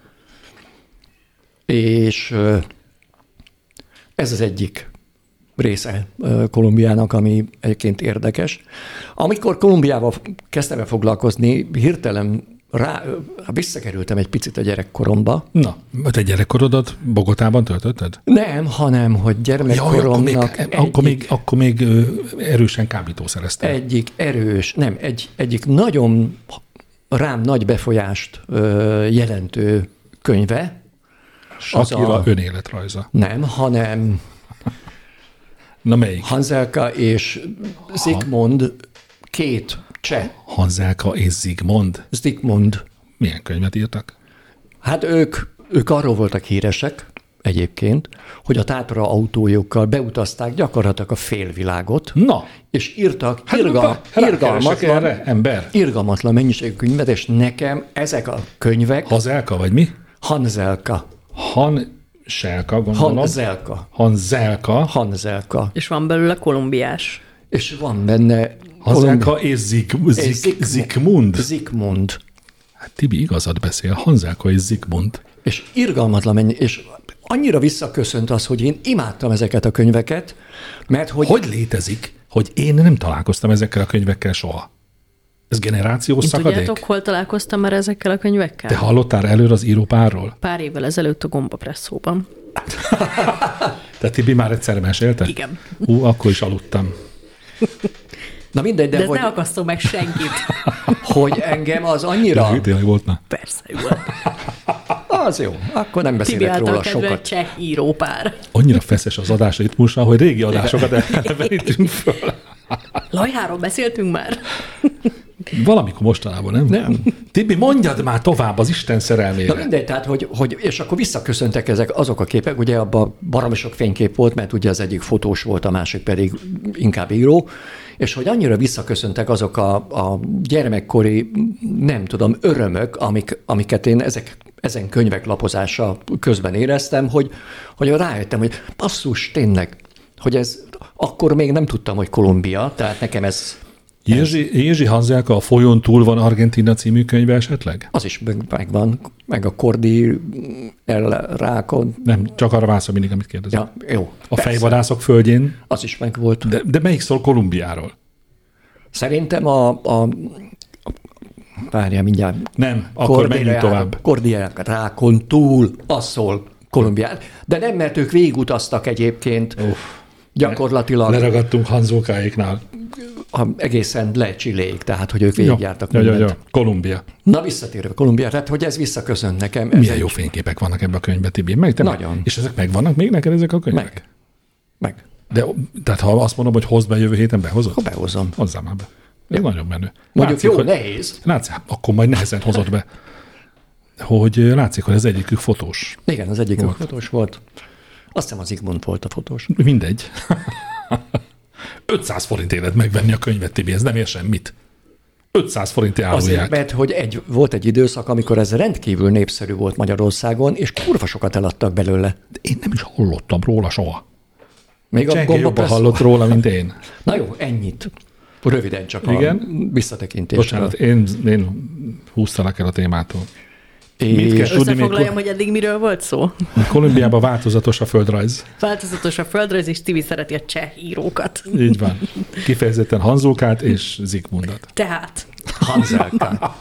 És ez az egyik része Kolumbiának, ami egyébként érdekes. Amikor Kolumbiával kezdtem el foglalkozni, hirtelen rá, visszakerültem egy picit a gyerekkoromba. Na, te gyerekkorodat Bogotában töltötted? Nem, hanem, hogy gyermekkoromnak... Jaj, akkor, még, akkor, még, akkor még erősen kábítószereztem. Egyik erős, nem, egy, egyik nagyon rám nagy befolyást jelentő könyve. Shakira a, önéletrajza. Nem, hanem... Na melyik? Hanzelka és Zsigmond, két cseh. Hanzelka és Zsigmond? Zsigmond. Milyen könyvet írtak? Hát ők, ők arról voltak híresek egyébként, hogy a tátra autójukkal beutazták gyakorlatilag a félvilágot. Na. És írtak hát irgal, irgalmatlan, ember. irgalmatlan mennyiségű könyvet, és nekem ezek a könyvek... Hanzelka vagy mi? Hanzelka. Hanzelka, gondolom. Hanzelka. Hanzelka. Hanzelka. És van belőle kolumbiás. És van benne... Hanzelka Kolumbi... és Zigmund. Zigmund. Zigmund. Hát Tibi igazad beszél, Hanzelka és Zigmund. És irgalmatlan mennyi, és annyira visszaköszönt az, hogy én imádtam ezeket a könyveket, mert hogy... Hogy létezik, hogy én nem találkoztam ezekkel a könyvekkel soha? Ez generációs szakadék? Tudjátok, hol találkoztam már ezekkel a könyvekkel? Te hallottál előre az írópárról? Pár évvel ezelőtt a Gombapresszóban. Te Tibi már egyszer mesélte? Igen. Ú, akkor is aludtam. Na mindegy, de, de hogy... ne akasztom meg senkit. Hogy engem az annyira... Ja, tényleg volt, na? Persze, volt. Az jó, akkor nem Tibi beszélek által róla kedvelt sokat. cseh írópár. Annyira feszes az adás ritmusa, hogy régi adásokat elvenítünk föl. Lajháról beszéltünk már? Valamikor mostanában, nem? Nem. Tibi, mondjad már tovább az Isten szerelmére. Na mindegy, tehát, hogy, hogy, és akkor visszaköszöntek ezek azok a képek, ugye abban baromi sok fénykép volt, mert ugye az egyik fotós volt, a másik pedig inkább író, és hogy annyira visszaköszöntek azok a, a gyermekkori, nem tudom, örömök, amik, amiket én ezek, ezen könyvek lapozása közben éreztem, hogy, hogy rájöttem, hogy basszus, tényleg, hogy ez, akkor még nem tudtam, hogy Kolumbia, tehát nekem ez Jézsi, Jézsi Hanzelka, A folyón túl van Argentína című könyve esetleg? az is meg- megvan, meg a Kordi el Rákon. Nem, csak arra válaszol mindig, amit kérdezem. Ja, jó. A persze. fejvadászok földjén, Az is megvolt. de, de melyik szól Kolumbiáról? Szerintem a... a várjál mindjárt. Nem, akkor menjünk tovább. Kordiák Rákon túl, az szól Kolumbiát. De nem, mert ők végigutaztak egyébként. Uff. Gyakorlatilag Leragadtunk Hanzókáéknál. a, egészen le Chiléig, tehát hogy ők végigjártak ja, ja, mindent. ja. Kolumbia. Na visszatérve Kolumbiára, tehát hogy ez visszaköszönt nekem. Ez Milyen egy- jó fényképek vannak ebben a könyvben, Tibi. Meg te Nagyon. És ezek megvannak még neked ezek a könyvek? Meg. Meg. De, tehát ha azt mondom, hogy hozd be jövő héten, behozod? Akkor behozom. Hozzá már be. Ez nagyon menő. Mondjuk jó, hogy, nehéz. Látszik, akkor majd nehezen hozod be. Hogy látszik, hogy az egyikük fotós. Igen, az egyik Volt. fotós volt. Azt hiszem az Zsigmond volt a fotós. Mindegy. ötszáz forint élet megvenni a könyvet, Tibi, ez nem ér semmit. ötszáz forint Azért, árulják. mert hogy egy, volt egy időszak, amikor ez rendkívül népszerű volt Magyarországon, és kurva sokat eladtak belőle. De én nem is hallottam róla soha. Még a Csenge jobban gombapresszó. hallott róla, mint én. Na jó, ennyit. Röviden csak Igen? a visszatekintésre. Bocsánat, én, én húztalak el a témától. Mit kell És tudni még? Összefoglaljam, hogy eddig miről volt szó. Kolumbiában változatos a földrajz. Változatos a földrajz, és Tibi szereti a cseh írókat. Így van. Kifejezetten Hanzókát és Zigmundat. Tehát. Hanzelka.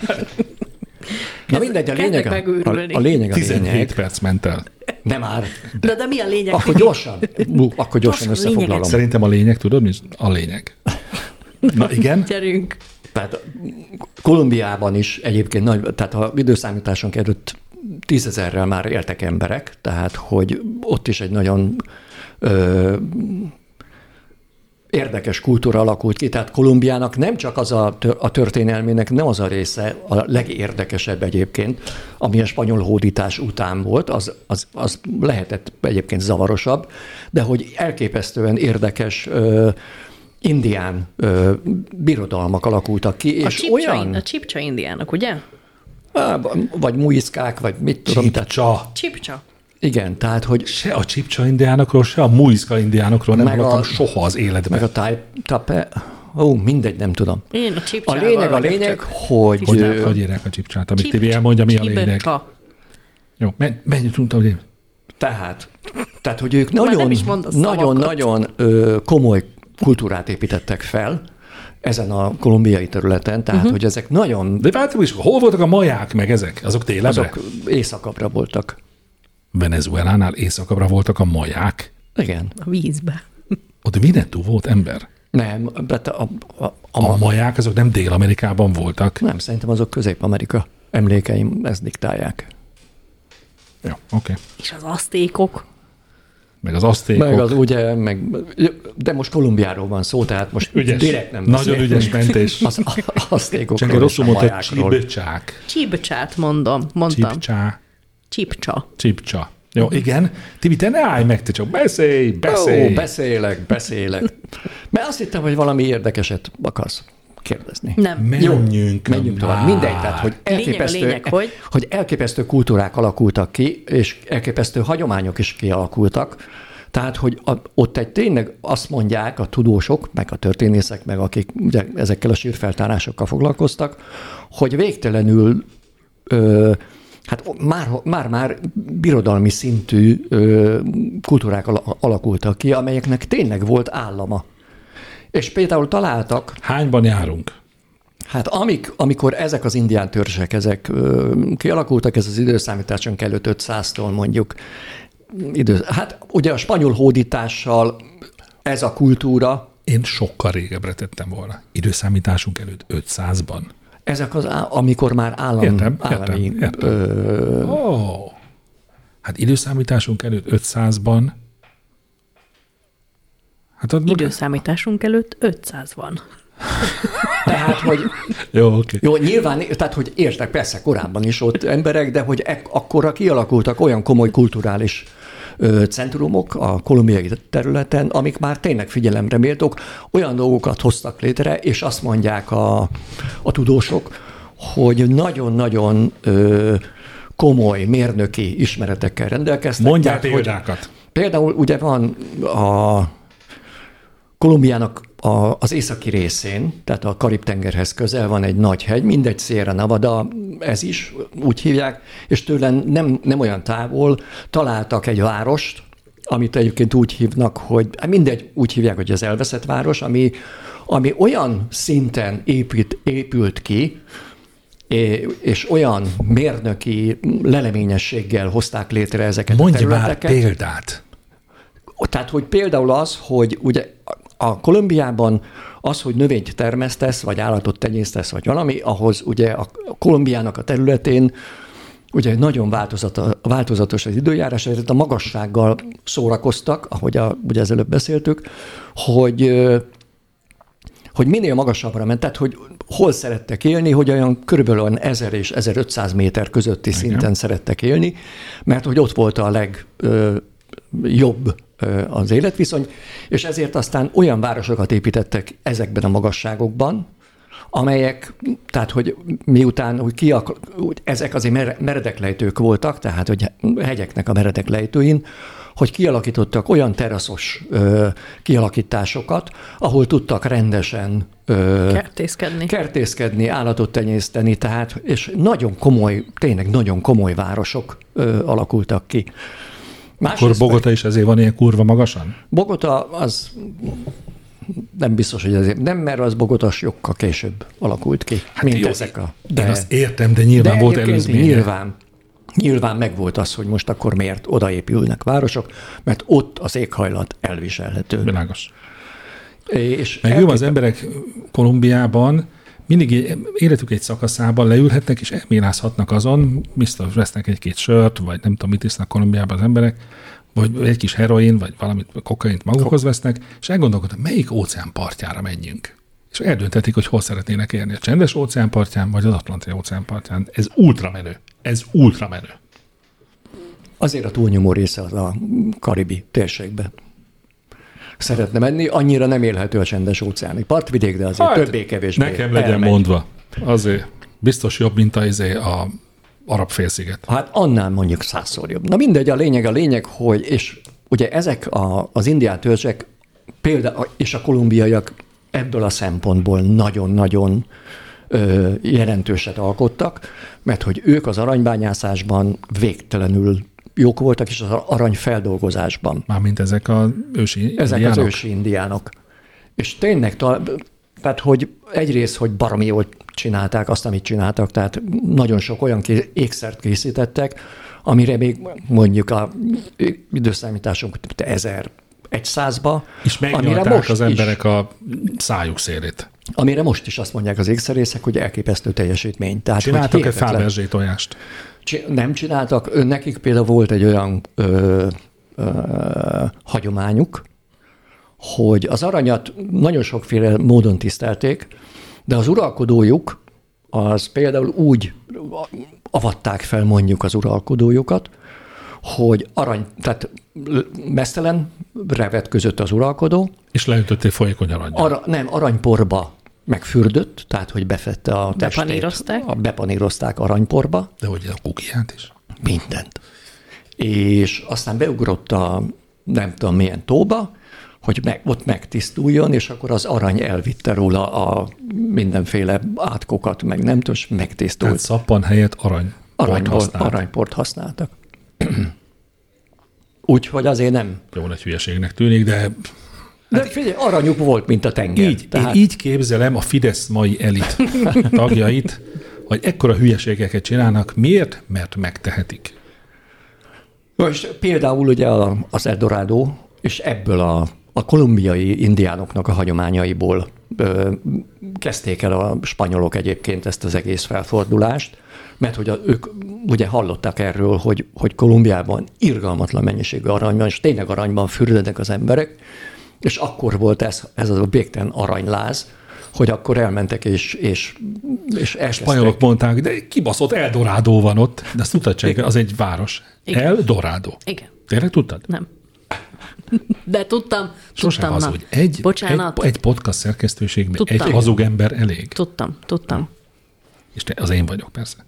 Na mindegy, a lényeg, kezdek a, megőrülni. a lényeg a tizenhét lényeg. perc ment el. Nem már. De, de mi a lényeg? Akkor Tibi? gyorsan. Ú, akkor gyorsan Gyorsan, összefoglalom. lényeget. Szerintem a lényeg, tudod mi? A lényeg. Na igen? Gyerünk. Tehát Kolumbiában is egyébként nagy, tehát ha időszámításunk előtt tízezerrel már éltek emberek, tehát hogy ott is egy nagyon ö, érdekes kultúra alakult ki. Tehát Kolumbiának nem csak az a, a történelmének, nem az a része, a legérdekesebb egyébként, ami a spanyol hódítás után volt, az, az, az lehetett egyébként zavarosabb, de hogy elképesztően érdekes ö, indián ö, birodalmak alakultak ki, A és csipcsa, olyan, a csipcsa indiának, ugye? á, vagy muiszkák, vagy mit tudom, tehát Csipcsa. Csipcsa. igen, tehát hogy Se a csipcsa indiánokról, se a muiszka indiánokról nem Meg hallottam a- soha az életben. meg a táj, tape, ó, mindegy, nem tudom. Én a A csipcsával lényeg, a vagyok lényeg, csak. hogy Hogy, ö, hogy írják a csipcsát, amit Csip- Tibi elmondja, mi a csipcsa. lényeg. Jó, menj, menj, tudtam, hogy tehát, tehát, hogy ők Már nem nagyon, is mondasz nagyon, szavakat. nagyon ö, komoly kultúrát építettek fel ezen a kolumbiai területen, tehát, uh-huh. hogy ezek nagyon, De várjátok is, hol voltak a maják, meg ezek? Azok télebre? azok északabbra voltak. Venezuelánál északabbra voltak a maják. Igen. A vízbe. Ott Winnetou volt ember. Nem, de a, a, a, A a, maják azok nem Dél-Amerikában voltak. nem, szerintem azok Közép-Amerika emlékeim ezt diktálják. Jó, oké. Okay. És az asztékok. Meg az asztékok. Meg az ugye, meg, de most Kolumbiáról van szó, tehát most Ügyes. direkt nem Nagyon beszélünk. ügyes mentés. Az aztékokról Csak és rosszul a mondta, majákról. csibcsák. Csipcsát mondom. Mondtam. Csipcsá. Csipcsa. Csipcsa. Jó, igen. Tibi, te ne állj meg, te csak beszélj, beszélj. Ó, beszélek, beszélek. Mert azt hittem, hogy valami érdekeset akarsz kérdezni. Nem. Menjünk. Menjünk tovább. már. Mindegy, tehát, hogy Lényeg a elképesztő, lényeg, hogy? hogy elképesztő kultúrák alakultak ki, és elképesztő hagyományok is kialakultak. Tehát, hogy a, ott egy tényleg azt mondják a tudósok, meg a történészek, meg akik ugye ezekkel a sírfeltárásokkal foglalkoztak, hogy végtelenül ö, hát már, már, már birodalmi szintű ö, kultúrák ala- alakultak ki, amelyeknek tényleg volt állama. És például találtak, Hányban járunk? hát amik, amikor ezek az indián törzsek, ezek ö, kialakultak, ez az időszámításunk előtt ötszáztól mondjuk, idő, hát ugye a spanyol hódítással ez a kultúra, Én sokkal régebbre tettem volna. Időszámításunk előtt ötszázban. Ezek az, á- amikor már állam, Értem, állami... értem, értem. Ö, Oh. Hát időszámításunk előtt ötszázban. Hát ott Időszámításunk előtt ötszáz van. tehát, hogy Jó, oké. jó, nyilván, tehát, hogy értek, persze korábban is ott emberek, de hogy ek, akkora kialakultak olyan komoly kulturális ö, centrumok a kolumbiai területen, amik már tényleg figyelemre méltók, olyan dolgokat hoztak létre, és azt mondják a, a tudósok, hogy nagyon-nagyon ö, komoly mérnöki ismeretekkel rendelkeztek. Mondjál Tehát, hogy példákat. Például ugye van a Kolumbiának a, az északi részén, tehát a Karib-tengerhez közel van egy nagy hegy, mindegy, Sierra Nevada, ez is úgy hívják, és tőle nem, nem olyan távol találtak egy várost, amit egyébként úgy hívnak, hogy mindegy, úgy hívják, hogy az elveszett város, ami, ami olyan szinten épít, épült ki, és olyan mérnöki leleményességgel hozták létre ezeket Mondj a területeket. már példát. Tehát, hogy például az, hogy ugye a Kolumbiában az, hogy növényt termesztesz, vagy állatot tenyésztesz, vagy valami, ahhoz ugye a Kolumbiának a területén ugye nagyon változatos az időjárás, ezért a magassággal szórakoztak, ahogy a, ugye ezelőtt beszéltük, hogy, hogy minél magasabbra ment, tehát hogy hol szerettek élni, hogy olyan körülbelül ezer és ezerötszáz méter közötti Igen. szinten szerettek élni, mert hogy ott volt a legjobb az életviszony, és ezért aztán olyan városokat építettek ezekben a magasságokban, amelyek, tehát hogy miután hogy ki, hogy ezek azért meredeklejtők voltak, tehát hogy hegyeknek a meredeklejtőin, hogy kialakítottak olyan teraszos ö, kialakításokat, ahol tudtak rendesen ö, kertészkedni. kertészkedni, állatot tenyészteni, tehát, és nagyon komoly, tényleg nagyon komoly városok ö, alakultak ki. Másrészt Akkor Bogota is ezért van ilyen kurva magasan? Bogota az nem biztos, hogy ezért nem, mert az Bogota sokkal később alakult ki, hát mint jó, ezek a... De, én azt értem, de nyilván de volt előzménye. Nyilván, nyilván megvolt az, hogy most akkor miért odaépülnek városok, mert ott az éghajlat elviselhető. Világos. És meg jó, az emberek Kolumbiában mindig életük egy szakaszában leülhetnek, és elmélázhatnak azon, biztos vesznek egy-két sört, vagy nem tudom, mit isznak Kolumbiában az emberek, vagy egy kis heroin, vagy valamit, kokaint magukhoz vesznek, és elgondolkodnak, melyik óceán partjára menjünk. És eldönthetik, hogy hol szeretnének élni, a csendes óceán partján, vagy az Atlanti óceán partján. Ez ultramenő. Ez ultramenő. Azért a túlnyomó része az a karibi térségben szeretne menni, annyira nem élhető a csendes óceáni partvidék, de azért hát, többé-kevésbé nekem legyen elmegy. Mondva. Azért biztos jobb, mint az a arab félsziget. Hát annál mondjuk százszor jobb. Na mindegy, a lényeg a lényeg, hogy, és ugye ezek a, az indián törzsek például, és a kolumbiaiak ebből a szempontból nagyon-nagyon ö, jelentőset alkottak, mert hogy ők az aranybányászásban végtelenül jók voltak, és az aranyfeldolgozásban. Mármint ezek az ősi Ezek indiánok? az ősi indiánok. És tényleg, tehát hogy egyrészt, hogy baromi jól csinálták azt, amit csináltak, tehát nagyon sok olyan ékszert készítettek, amire még mondjuk a időszámításunk ezerszázba. És megnyalták az emberek is, a szájuk szélét. Amire most is azt mondják az ékszerészek, hogy elképesztő teljesítmény. Tehát, csináltak-e Fabergé tojást? Nem csináltak. Nekik például volt egy olyan ö, ö, hagyományuk, hogy az aranyat nagyon sokféle módon tisztelték, de az uralkodójuk az például úgy avatták fel mondjuk az uralkodójukat, hogy arany, tehát meztelen revetközött az uralkodó. És leütötték folyékony arannyal. Ara, nem, aranyporba megfürdött, tehát hogy befette a testét. Bepanírozták? A, bepanírozták aranyporba. De hogy a kukiát is? Mindent. És aztán beugrott a nem tudom milyen tóba, hogy meg, ott megtisztuljon, és akkor az arany elvitte róla a mindenféle átkokat, meg nem tudom, megtisztult. Tehát szappan helyett arany. Aranyport, aranyport használtak. Úgyhogy azért nem. Jó nagy hülyeségnek tűnik, de... De hát figyelj, aranyuk volt, mint a tenger. Így, tehát... Én így képzelem a Fidesz mai elit tagjait, hogy ekkora hülyeségeket csinálnak. Miért? Mert megtehetik. Most például ugye az Eldorado, és ebből a, a kolumbiai indiánoknak a hagyományaiból ö, kezdték el a spanyolok egyébként ezt az egész felfordulást, mert hogy a, ők ugye hallották erről, hogy, hogy Kolumbiában irgalmatlan mennyiségű arany van, és tényleg aranyban fürdődnek az emberek, és akkor volt ez, ez az a végtelen aranyláz, hogy akkor elmentek és, és, és elkezdtek. Spanyolok mondták, de kibaszott Eldorado van ott, de azt tudtad csak, az egy város. Igen. Eldorado. Igen. Tényleg tudtad? Nem. De tudtam. Sosem tudtam, az, na. hogy egy, Bocsánat. egy, egy podcast szerkesztőségben Tudtam. egy hazug ember elég. Tudtam, tudtam. És te, az én vagyok, persze.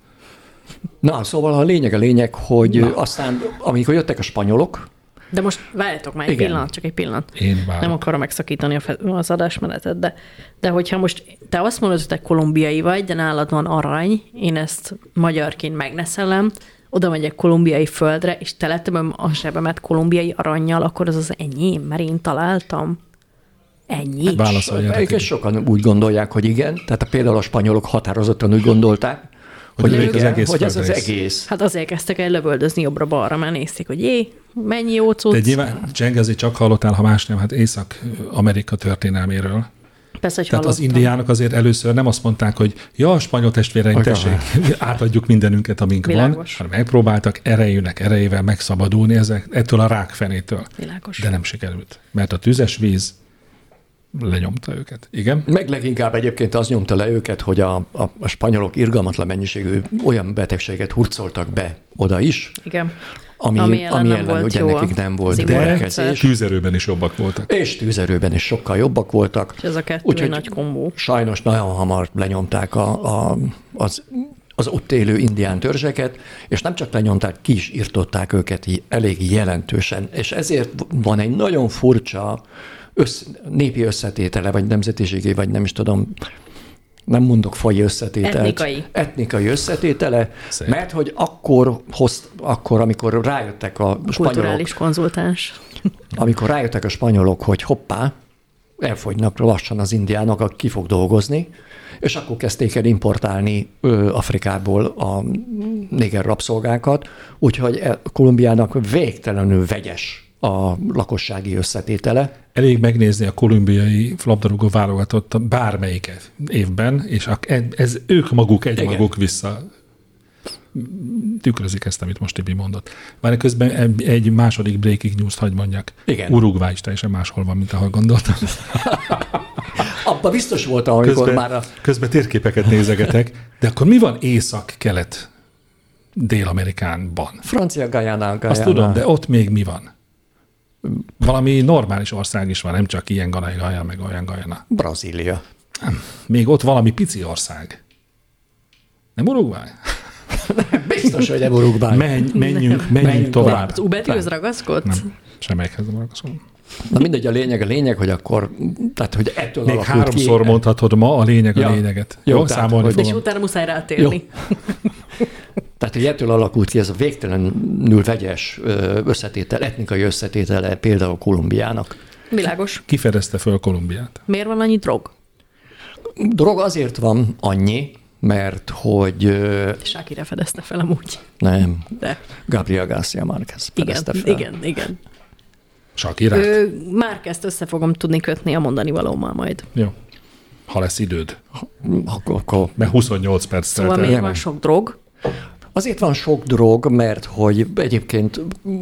Na, szóval a lényeg a lényeg, hogy Na. aztán, amikor jöttek a spanyolok, De most várjátok már egy Igen. pillanat, csak egy pillanat. Én várok. Nem akarom megszakítani a fe- az adásmenetet, de, de hogyha most te azt mondod, hogy te kolumbiai vagy, de nálad van arany, én ezt magyarként megneszelem, oda megyek kolumbiai földre, és teletömöm a zsebemet kolumbiai arannyal, akkor az az enyém, mert én találtam. Ennyi. Válaszoljatok. egyébként sokan úgy gondolják, hogy igen, tehát például a spanyolok határozottan úgy gondolták, hogy, Hogy igen, az egész hogy ez az földrész. egész. Hát azért kezdtek el lövöldözni jobbra-balra, mert nézték, hogy jé, mennyi jó cucc. De nyilván, Cseng, azért csak hallottál, ha más nem, hát Észak-Amerika történelméről. Persze, hogy Tehát az hallottam. indiánok azért először nem azt mondták, hogy ja, a spanyol testvéreink, Hogy tessék, átadjuk mindenünket, amink Világos. van, hanem megpróbáltak erejűnek erejével megszabadulni ezek, ettől a rákfenétől. Világos. De nem sikerült, mert a tüzes víz lenyomta őket. Igen? Meg leginkább egyébként az nyomta le őket, hogy a, a, a spanyolok irgalmatlan mennyiségű olyan betegséget hurcoltak be oda is, Igen. ami, Ami ami ellen ellen, nem ellen volt ugye jó nekik nem volt az De védekezés. tűzerőben is jobbak voltak. És tűzerőben is sokkal jobbak voltak. És ez a kettő Úgyhogy nagy kombó. sajnos nagyon hamar lenyomták a, a, az, az ott élő indián törzseket, és nem csak lenyomták, ki is irtották őket í- elég jelentősen. És ezért van egy nagyon furcsa össz, népi összetétele, vagy nemzetiségi, vagy nem is tudom, nem mondok faji összetételt. Etnikai. Etnikai összetétele, Szép. mert hogy akkor, hoz, akkor, amikor rájöttek a spanyolok, Kulturális konzultáns. amikor rájöttek a spanyolok, hogy hoppá, elfogynak lassan az indiánok, aki ki fog dolgozni, és akkor kezdték el importálni ö, Afrikából a néger rabszolgákat, úgyhogy e- Kolumbiának végtelenül vegyes a lakossági összetétele. Elég megnézni a kolumbiai labdarúgó válogatott bármelyiket évben, és a, ez ők maguk egymaguk vissza tükrözik ezt, amit most Tibi mondott. Már közben egy második breaking news-t hagy mondjak. Igen. Uruguay is teljesen máshol van, mint ahogy gondoltam. Abba biztos voltam, amikor Közben, már a... közben térképeket nézegetek, de akkor mi van észak-kelet Dél-Amerikánban? Francia Guyana, Guyana. Azt tudom, de ott még mi van? Valami normális ország is van, nem csak ilyen Guyana, meg olyan Guyana. Brazília. Még ott valami pici ország. Nem Uruguay? Biztos, hogy nem Uruguay. Menj, menjünk, menjünk Menjünk tovább. tovább. Az Uberihoz ragaszkodsz? Nem, semmelyikhez nem ragaszkodom. Na mindegy, a lényeg, a lényeg, hogy akkor, tehát hogy ettől Még alakult háromszor ki. mondhatod ma a lényeg a Ja. lényeget. Jó, Jó, tehát, számolni hogy- És fogom. utána muszáj rátérni. Tehát, hogy ettől alakult ki ez a végtelenül vegyes ö, összetétel, etnikai összetétele például Kolumbiának. Világos. Ki fedezte föl Kolumbiát? Miért van annyi drog? Drog azért van annyi, mert hogy ö, Shakira fedezte fel amúgy. nem, De Gabriel García Márquez igen, fedezte fel. igen, igen. Sakirát? Ö, már ezt össze fogom tudni kötni a mondani valómmal majd. Jó. Ha lesz időd. Akkor, akkor Mert huszonnyolc perc Szóval telt el. miért van sok drog? azért van sok drog, mert hogy egyébként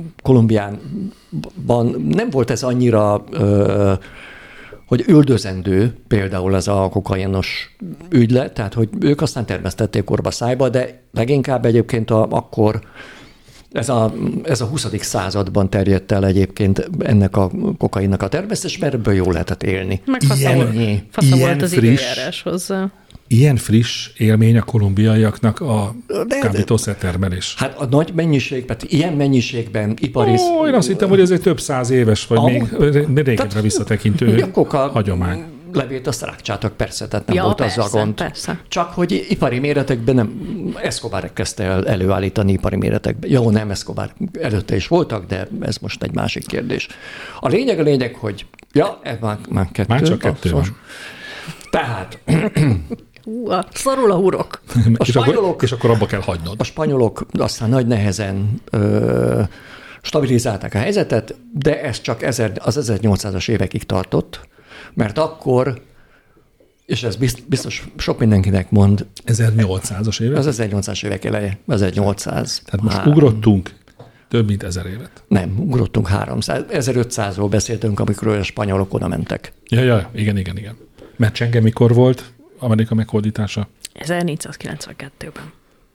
Kolumbiánban nem volt ez annyira, ö, hogy üldözendő például ez a kokainos ügylet, tehát hogy ők aztán termesztették orba szájba, de leginkább egyébként a, akkor ez a, ez a huszadik században terjedt el egyébként ennek a kokainnak a termesztés, mert ebből jól lehetett élni. Meg fasza Ilyen- volt, fasza ilyen volt az friss- időjárás hozzá. Ilyen friss élmény a kolumbiaiaknak a de- kábítószertermelés. Hát a nagy mennyiség, tehát ilyen mennyiségben ipari... Ó, én azt hittem, hogy ez egy több száz éves, vagy Amúgy- még régebbre visszatekintő Ugye a koka hagyomány. levét azt rákcsátok, persze, tehát nem Ja, volt az a persze, gond. persze. Csak hogy ipari méretekben nem, Escobar kezdte el előállítani ipari méretekben. Jó, nem Escobar, előtte is voltak, de ez most egy másik kérdés. A lényeg a lényeg, hogy ja, ez már, már kettő. Már csak kettő Szóval- van. Tehát Hú, a- szorul a hurok. És akkor, spanyolok- és akkor abba kell hagynod. a spanyolok aztán nagy nehezen ö, stabilizálták a helyzetet, de ez csak ezer, az ezernyolcszázas évekig tartott, mert akkor és ez biztos sok mindenkinek mond. ezernyolcszázas évek? Az ezernyolcszázas évek eleje, ezernyolcszáz. Tehát most ugrottunk több mint ezer évet. Nem, ugrottunk háromszáz. ezerötszázról beszéltünk, amikor a spanyolok oda mentek. Ja, ja, igen, igen, igen. Mert Csenge mikor volt Amerika meghódítása? ezernégyszázkilencvenkettőben.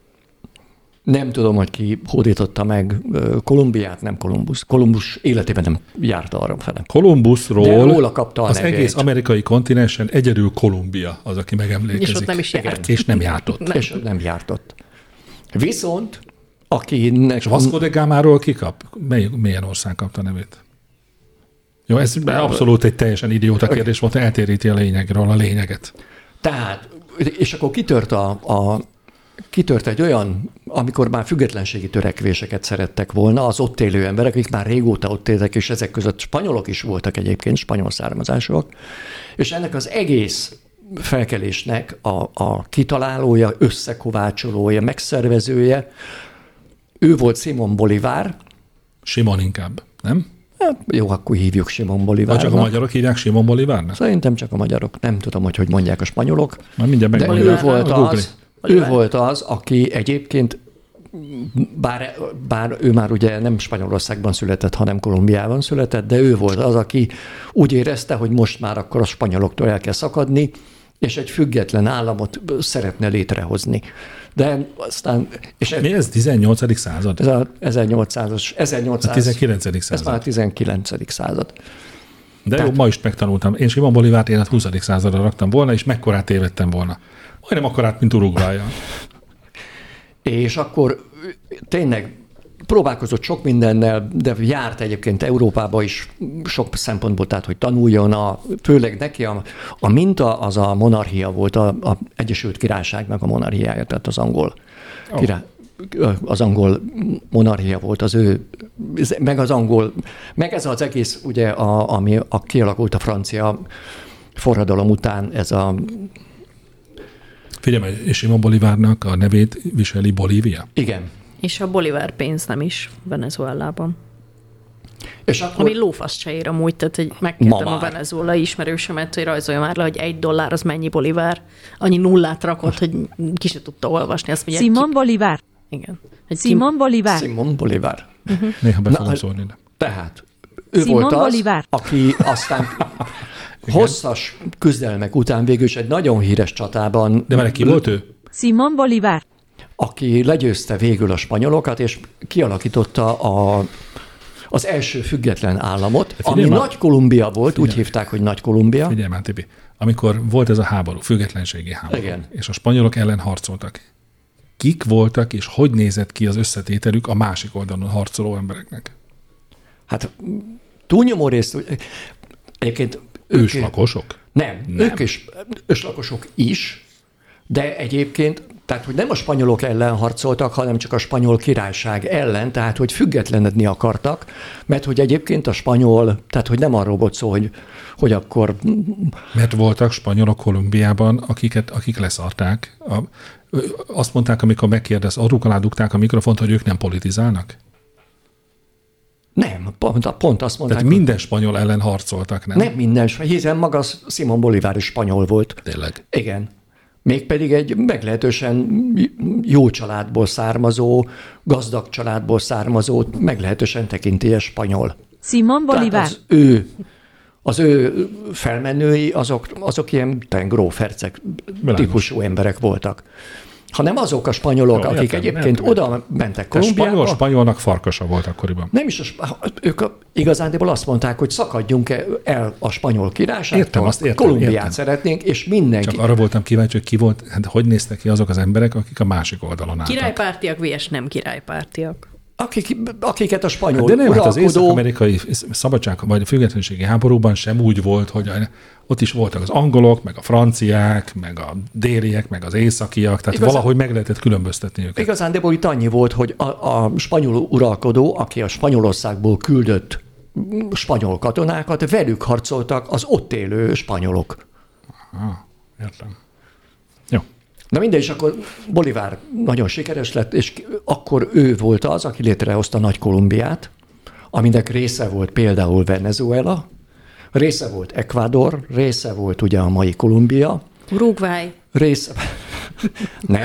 Nem tudom, hogy ki hódította meg Kolumbiát, nem Kolumbusz. Kolumbusz életében nem járta arra fele. Kolumbuszról kapta az nevét. Egész amerikai kontinensen egyedül Kolumbia az, aki megemlékezik. És ott nem is járt. És nem jártott. Nem. És nem jártott. Viszont, akinek... És Vasco de Gamáról kikap? Mely, milyen ország kapta nevét? Jó, ez abszolút egy teljesen idióta kérdés volt, eltéríti a lényegről a lényeget. Tehát, és akkor kitört a, a kitört egy olyan, amikor már függetlenségi törekvéseket szerettek volna, az ott élő emberek, akik már régóta ott éltek, és ezek között spanyolok is voltak egyébként, spanyol származásúak, és ennek az egész felkelésnek a, a kitalálója, összekovácsolója, megszervezője, ő volt Simón Bolívar. Simon inkább, nem? Hát, jó, akkor hívjuk Simón Bolívarnak. Vagy csak a magyarok hívják Simón Bolívarnak? Szerintem csak a magyarok. Nem tudom, hogy hogy mondják a spanyolok. Már mindjárt de megmondom. ő volt az, ő volt az, aki egyébként, bár, bár ő már ugye nem Spanyolországban született, hanem Kolumbiában született, de ő volt az, aki úgy érezte, hogy most már akkor a spanyoloktól el kell szakadni, és egy független államot szeretne létrehozni. De aztán... És Mi ez, tizennyolcadik század? Ez a ezernyolcszázas, ezernyolcszáz, a tizenkilencedik század. Ez már a tizenkilencedik század. De Tehát, jó, ma is megtanultam. Én Simón Bolívárt én a huszadik századra raktam volna, és mekkorát tévedtem volna. Majdnem akkorát, mint Uruguayon. És akkor tényleg próbálkozott sok mindennel, de járt egyébként Európába is sok szempontból, tehát hogy tanuljon, a, főleg neki a, a minta az a monarchia volt, a, a Egyesült Királyságnak a monarchiája, tehát az angol oh. király, az angol monarchia volt az ő, meg az angol, meg ez az egész, ugye, a, ami a, kialakult a francia forradalom után, ez a... Figyelj, és Simón Bolívárnak a nevét viseli Bolívia? Igen. És a bolivár pénz nem is Venezuelában. És akkor... Ami lófasz se ér amúgy, tehát egy megkértem a venezuelai ismerősömet, hogy rajzolja már le, hogy egy dollár az mennyi bolivár. Annyi nullát rakott, hogy ki se tudta olvasni. Azt mondja, Simón ki... Bolívar. Igen. Simón Bolívar. Simón Bolívar. Uh-huh. Néha be fogom szólni. Tehát ő Simón volt az, Bolívar. aki aztán hosszas küzdelmek után végül is egy nagyon híres csatában... De vele ki volt ő? Simón Bolívar. Aki legyőzte végül a spanyolokat, és kialakította a, az első független államot, ami már, Nagy Kolumbia volt, figyelj, úgy hívták, hogy Nagy Kolumbia. Figyelj már, Tibi, amikor volt ez a háború, függetlenségi háború, igen, és a spanyolok ellen harcoltak, kik voltak, és hogy nézett ki az összetételük a másik oldalon harcoló embereknek? Hát túlnyomó részt, egyébként... Őslakosok? Nem, nem, ők is őslakosok is, de egyébként, tehát, hogy nem a spanyolok ellen harcoltak, hanem csak a spanyol királyság ellen, tehát, hogy függetlenedni akartak, mert hogy egyébként a spanyol, tehát, hogy nem arról volt szó, hogy, hogy akkor... Mert voltak spanyolok Kolumbiában, akiket, akik leszarták. A, azt mondták, amikor megkérdez, arról alá dugták a mikrofont, hogy ők nem politizálnak? Nem, pont, pont azt mondták. Tehát minden spanyol ellen harcoltak, nem? Nem minden, hiszen maga Simón Bolívar is spanyol volt. Tényleg? Igen. Mégpedig egy meglehetősen jó családból származó, gazdag családból származó, meglehetősen tekintélyes spanyol. Simón Bolívar. Tehát az ő, az ő felmenői, azok, azok ilyen grófercek típusú emberek voltak. Hanem azok a spanyolok, jó, akik értem, egyébként értem. Oda mentek Kolumbiába. Spanyol, spanyolnak farkasa volt akkoriban. Nem is, a, ők a, igazándiból azt mondták, hogy szakadjunk el a spanyol királyságtól, értem, azt értem, Kolumbiát értem. szeretnénk, és mindenki. Csak arra voltam kíváncsi, hogy ki volt, hát hogy néztek ki azok az emberek, akik a másik oldalon álltak. Királypártiak, vs. nem királypártiak. Akik, akiket a spanyol de nem, uralkodó... hát az észak-amerikai szabadság vagy függetlenségi háborúban sem úgy volt, hogy ott is voltak az angolok, meg a franciák, meg a déliek, meg az északiak, tehát igazán, valahogy meg lehetett különböztetni őket. Igazándiból itt annyi volt, hogy a, a spanyol uralkodó, aki a Spanyolországból küldött spanyol katonákat, velük harcoltak az ott élő spanyolok. Aha, értem. Jó. Na mindegy, és akkor Bolívar nagyon sikeres lett, és akkor ő volt az, aki létrehozta Nagy Kolumbiát, aminek része volt például Venezuela, része volt Ecuador, része volt ugye a mai Kolumbia, Uruguay. Része... Nem.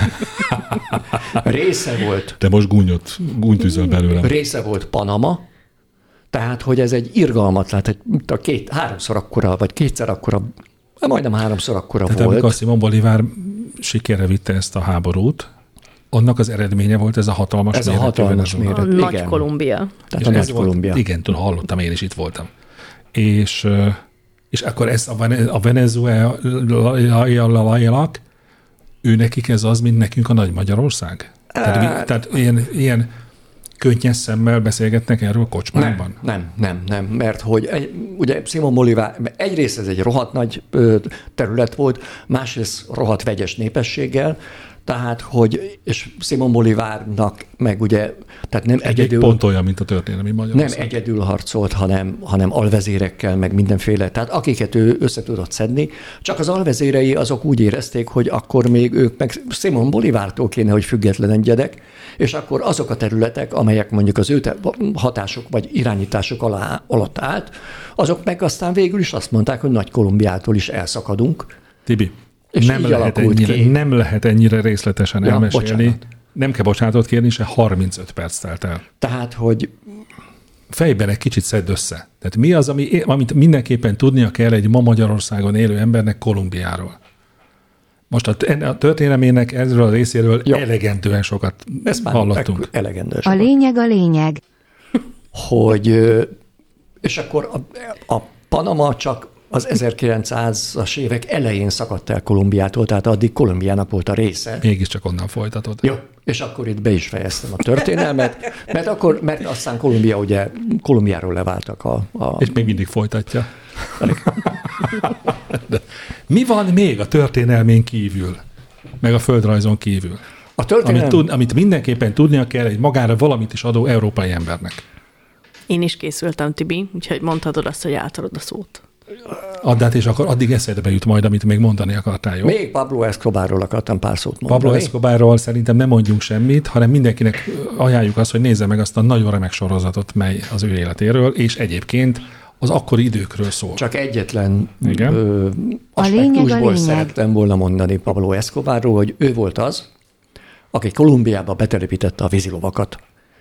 Része volt. Te most gúnyot, gúnytűzöl belőlem. Része volt Panama, tehát, hogy ez egy irgalmatlan, tehát a két, háromszor akkora, vagy kétszer akkora, majdnem háromszor akkora tehát volt. amikor Simón Bolívar sikerre vitte ezt a háborút, annak az eredménye volt ez a hatalmas Ez a méretű hatalmas Venezuela. méret. A Nagy igen. Kolumbia. Tehát És a ez Nagy volt- Kolumbia. Igen, tudom, hallottam, én is itt voltam. És, és akkor ezt a, Vene- a venezuelaiak, ő nekik ez az, mint nekünk a Nagy Magyarország? Tehát, mi, tehát ilyen, ilyen könnyes szemmel beszélgetnek erről a kocsmákban? Nem, nem, nem, nem, mert hogy egy, ugye Simón Bolívar, egyrészt ez egy rohadt nagy ö, terület volt, másrészt rohadt vegyes népességgel, tehát, hogy, és Simón Bolívarnak meg ugye, tehát nem Egyik egyedül... pont olyan, mint a történelmi Magyarország. Nem egyedül harcolt, hanem, hanem alvezérekkel, meg mindenféle, tehát akiket ő össze tudott szedni, csak az alvezérei azok úgy érezték, hogy akkor még ők meg Simón Bolívártól kéne, hogy függetlenedjenek, és akkor azok a területek, amelyek mondjuk az ő te- hatások vagy irányítások alá, alatt állt, azok meg aztán végül is azt mondták, hogy Nagy Kolumbiától is elszakadunk. Tibi, És nem így lehet, alakult ennyire, ki. nem lehet ennyire részletesen Ja, elmesélni. bocsánat. Nem kell bocsánatot kérni, se harmincöt perc telt el. Tehát, hogy Fejben egy kicsit szedd össze. Tehát mi az, ami, amit mindenképpen tudnia kell egy ma Magyarországon élő embernek Kolumbiáról? Most a, a történelmének ezről a részéről Jó. elegendően sokat ezt már hallottunk. elegendő. A lényeg a lényeg. Hogy, ö, és akkor a, a Panama csak az ezerkilencszázas évek elején szakadt el Kolumbiától, tehát addig Kolumbiának volt a része. Mégiscsak onnan folytatod. Jó, és akkor itt be is fejeztem a történelmet, mert akkor, mert aztán Kolumbia ugye, Kolumbiáról leváltak a... a És még mindig folytatja. De mi van még a történelmén kívül, meg a földrajzon kívül? a történelem, Amit, tud, amit mindenképpen tudnia kell egy magára valamit is adó európai embernek. Én is készültem, Tibi, úgyhogy mondhatod azt, hogy átadod a szót. Add át, és akkor addig eszedbe jut majd, amit még mondani akartál, jó? még Pablo Escobarról akartam pár szót mondani. Pablo Escobarról szerintem nem mondjunk semmit, hanem mindenkinek ajánljuk azt, hogy nézze meg azt a nagyon remek sorozatot, mely az ő életéről, és egyébként az akkori időkről szól. Csak egyetlen Igen. ö, A lényeg a aspektusból lényeg. szerettem volna mondani Pablo Escobarról, hogy ő volt az, aki Kolumbiába betelepítette a vízilovakat.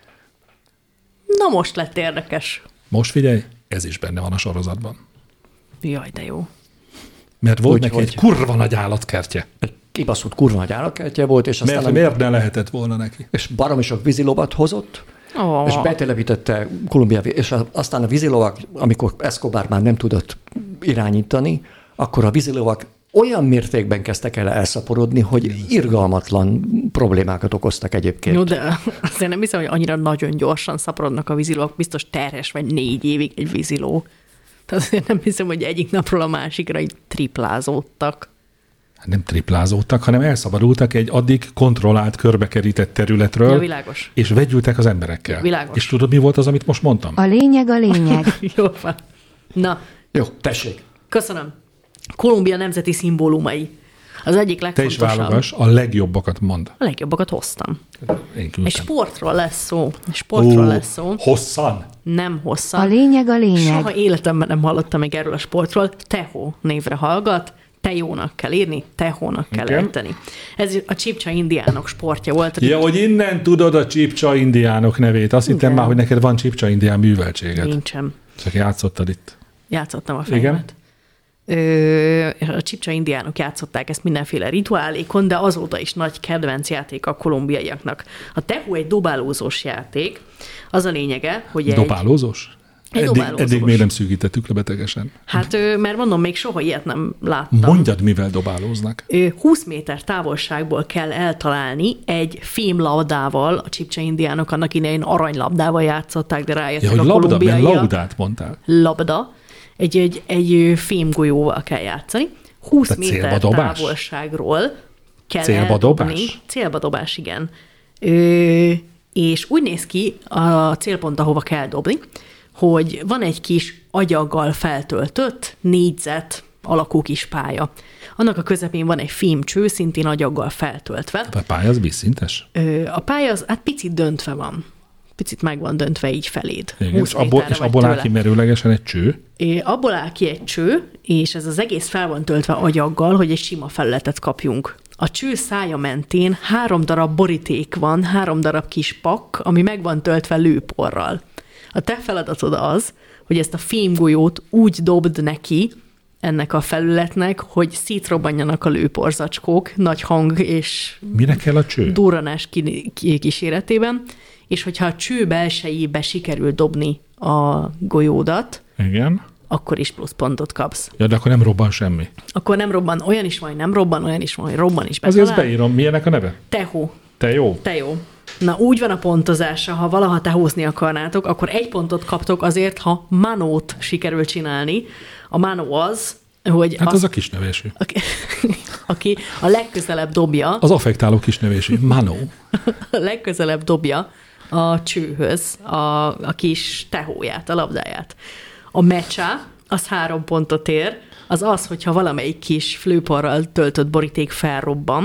Na most lett érdekes. Most figyelj, ez is benne van a sorozatban. Jaj, de jó. Mert volt Hogy- neki hogy? egy kurva nagy állatkertje. Egy kibaszott kurva nagy állatkertje volt, és aztán Mert a- miért ne lehetett volna neki? és baromi sok vízilovat hozott, Oh. és betelepítette Kolumbiába, és a- aztán a vízilovak, amikor Escobar már nem tudott irányítani, akkor a vízilovak olyan mértékben kezdtek el elszaporodni, hogy irgalmatlan problémákat okoztak egyébként. Jó, de azért nem hiszem, hogy annyira nagyon gyorsan szaporodnak a vízilók, biztos terhes vagy négy évig egy víziló. Tehát azért nem hiszem, hogy egyik napról a másikra így triplázódtak. Hát nem triplázódtak, hanem elszabadultak egy addig kontrollált, körbekerített területről, Ja, világos. és vegyültek az emberekkel. Világos. És tudod, mi volt az, amit most mondtam? A lényeg a lényeg. Jó van. Na, Jó, tessék. köszönöm. Kolumbia nemzeti szimbólumai. Az egyik Te is legfontosabb. válogass, a legjobbakat mond. A legjobbakat hoztam. Én Egy küldtem. sportról lesz szó. Egy sportról Ó, lesz szó. Hosszan? Nem A hosszan. lényeg a lényeg. Soha életemben nem hallottam még erről a sportról. Teho névre hallgat. Tejónak kell írni, tehónak kell Igen. ejteni. Ez a csipcsa indiánok sportja volt. Ja, hogy innen tudod a csipcsa indiánok nevét. Azt hittem Igen. már, hogy neked van csipcsa indián műveltséged. Nincsen. Csak játszottad itt. Játszottam a fejemet. Ö, a csipcsa indiánok játszották ezt mindenféle rituálékon, de azóta is nagy kedvenc játék a kolumbiaiaknak. A tehó egy dobálózós játék. Az a lényege, hogy egy... Dobálózós? Egy Eddig, dobálózós. eddig még nem szűkítettük le betegesen. Hát, ö, mert mondom, még soha ilyet nem láttam. Mondjad, mivel dobálóznak. Ö, húsz méter távolságból kell eltalálni egy fémlabdával, a csipcsa indiánok annak idején aranylabdával játszották, de rájöttek Ja, hogy a labda, mert kolumbiaiak. laudát mondtál. Labda, egy, egy, egy fémgolyóval kell játszani. húsz Tehát méter célba dobás? távolságról kell Célba eldobni. dobás? Célba dobás, igen. Ö, és úgy néz ki a célpont, ahova kell dobni, hogy van egy kis agyaggal feltöltött négyzet alakú kis pálya. Annak a közepén van egy fémcső, szintén agyaggal feltöltve. A pálya az vízszintes? Ö, a pálya az hát picit döntve van. picit meg van döntve így feléd. Igen, és abból, és abból áll ki merőlegesen egy cső. É, abból áll ki egy cső, és ez az egész fel van töltve agyaggal, hogy egy sima felületet kapjunk. A cső szája mentén három darab boríték van, három darab kis pakk, ami meg van töltve lőporral. A te feladatod az, hogy ezt a fémgolyót úgy dobd neki, ennek a felületnek, hogy szétrobbanjanak a lőporzacskók nagy hang és mire kell a cső? durranás kíséretében, és hogyha a cső belsejébe sikerül dobni a golyódat, igen, akkor is plusz pontot kapsz. Ja, de akkor nem robban semmi. Akkor nem robban, olyan is van, hogy nem robban, olyan is van, hogy robban is betalál. Azért ezt beírom. Milyenek a neve? Tehó. Te jó? Te jó. Na, úgy van a pontozása, ha valaha tehózni akarnátok, akkor egy pontot kaptok azért, ha manót sikerül csinálni. A manó az, hogy... Hát az, az a kisnevésű. Aki, aki a legközelebb dobja... Az affektáló kisnevésű. Manó. A legközelebb dobja a csőhöz a, a kis tehóját, a labdáját. A mecsa, az három pontot ér, az az, hogyha valamelyik kis flőporral töltött boríték felrobban.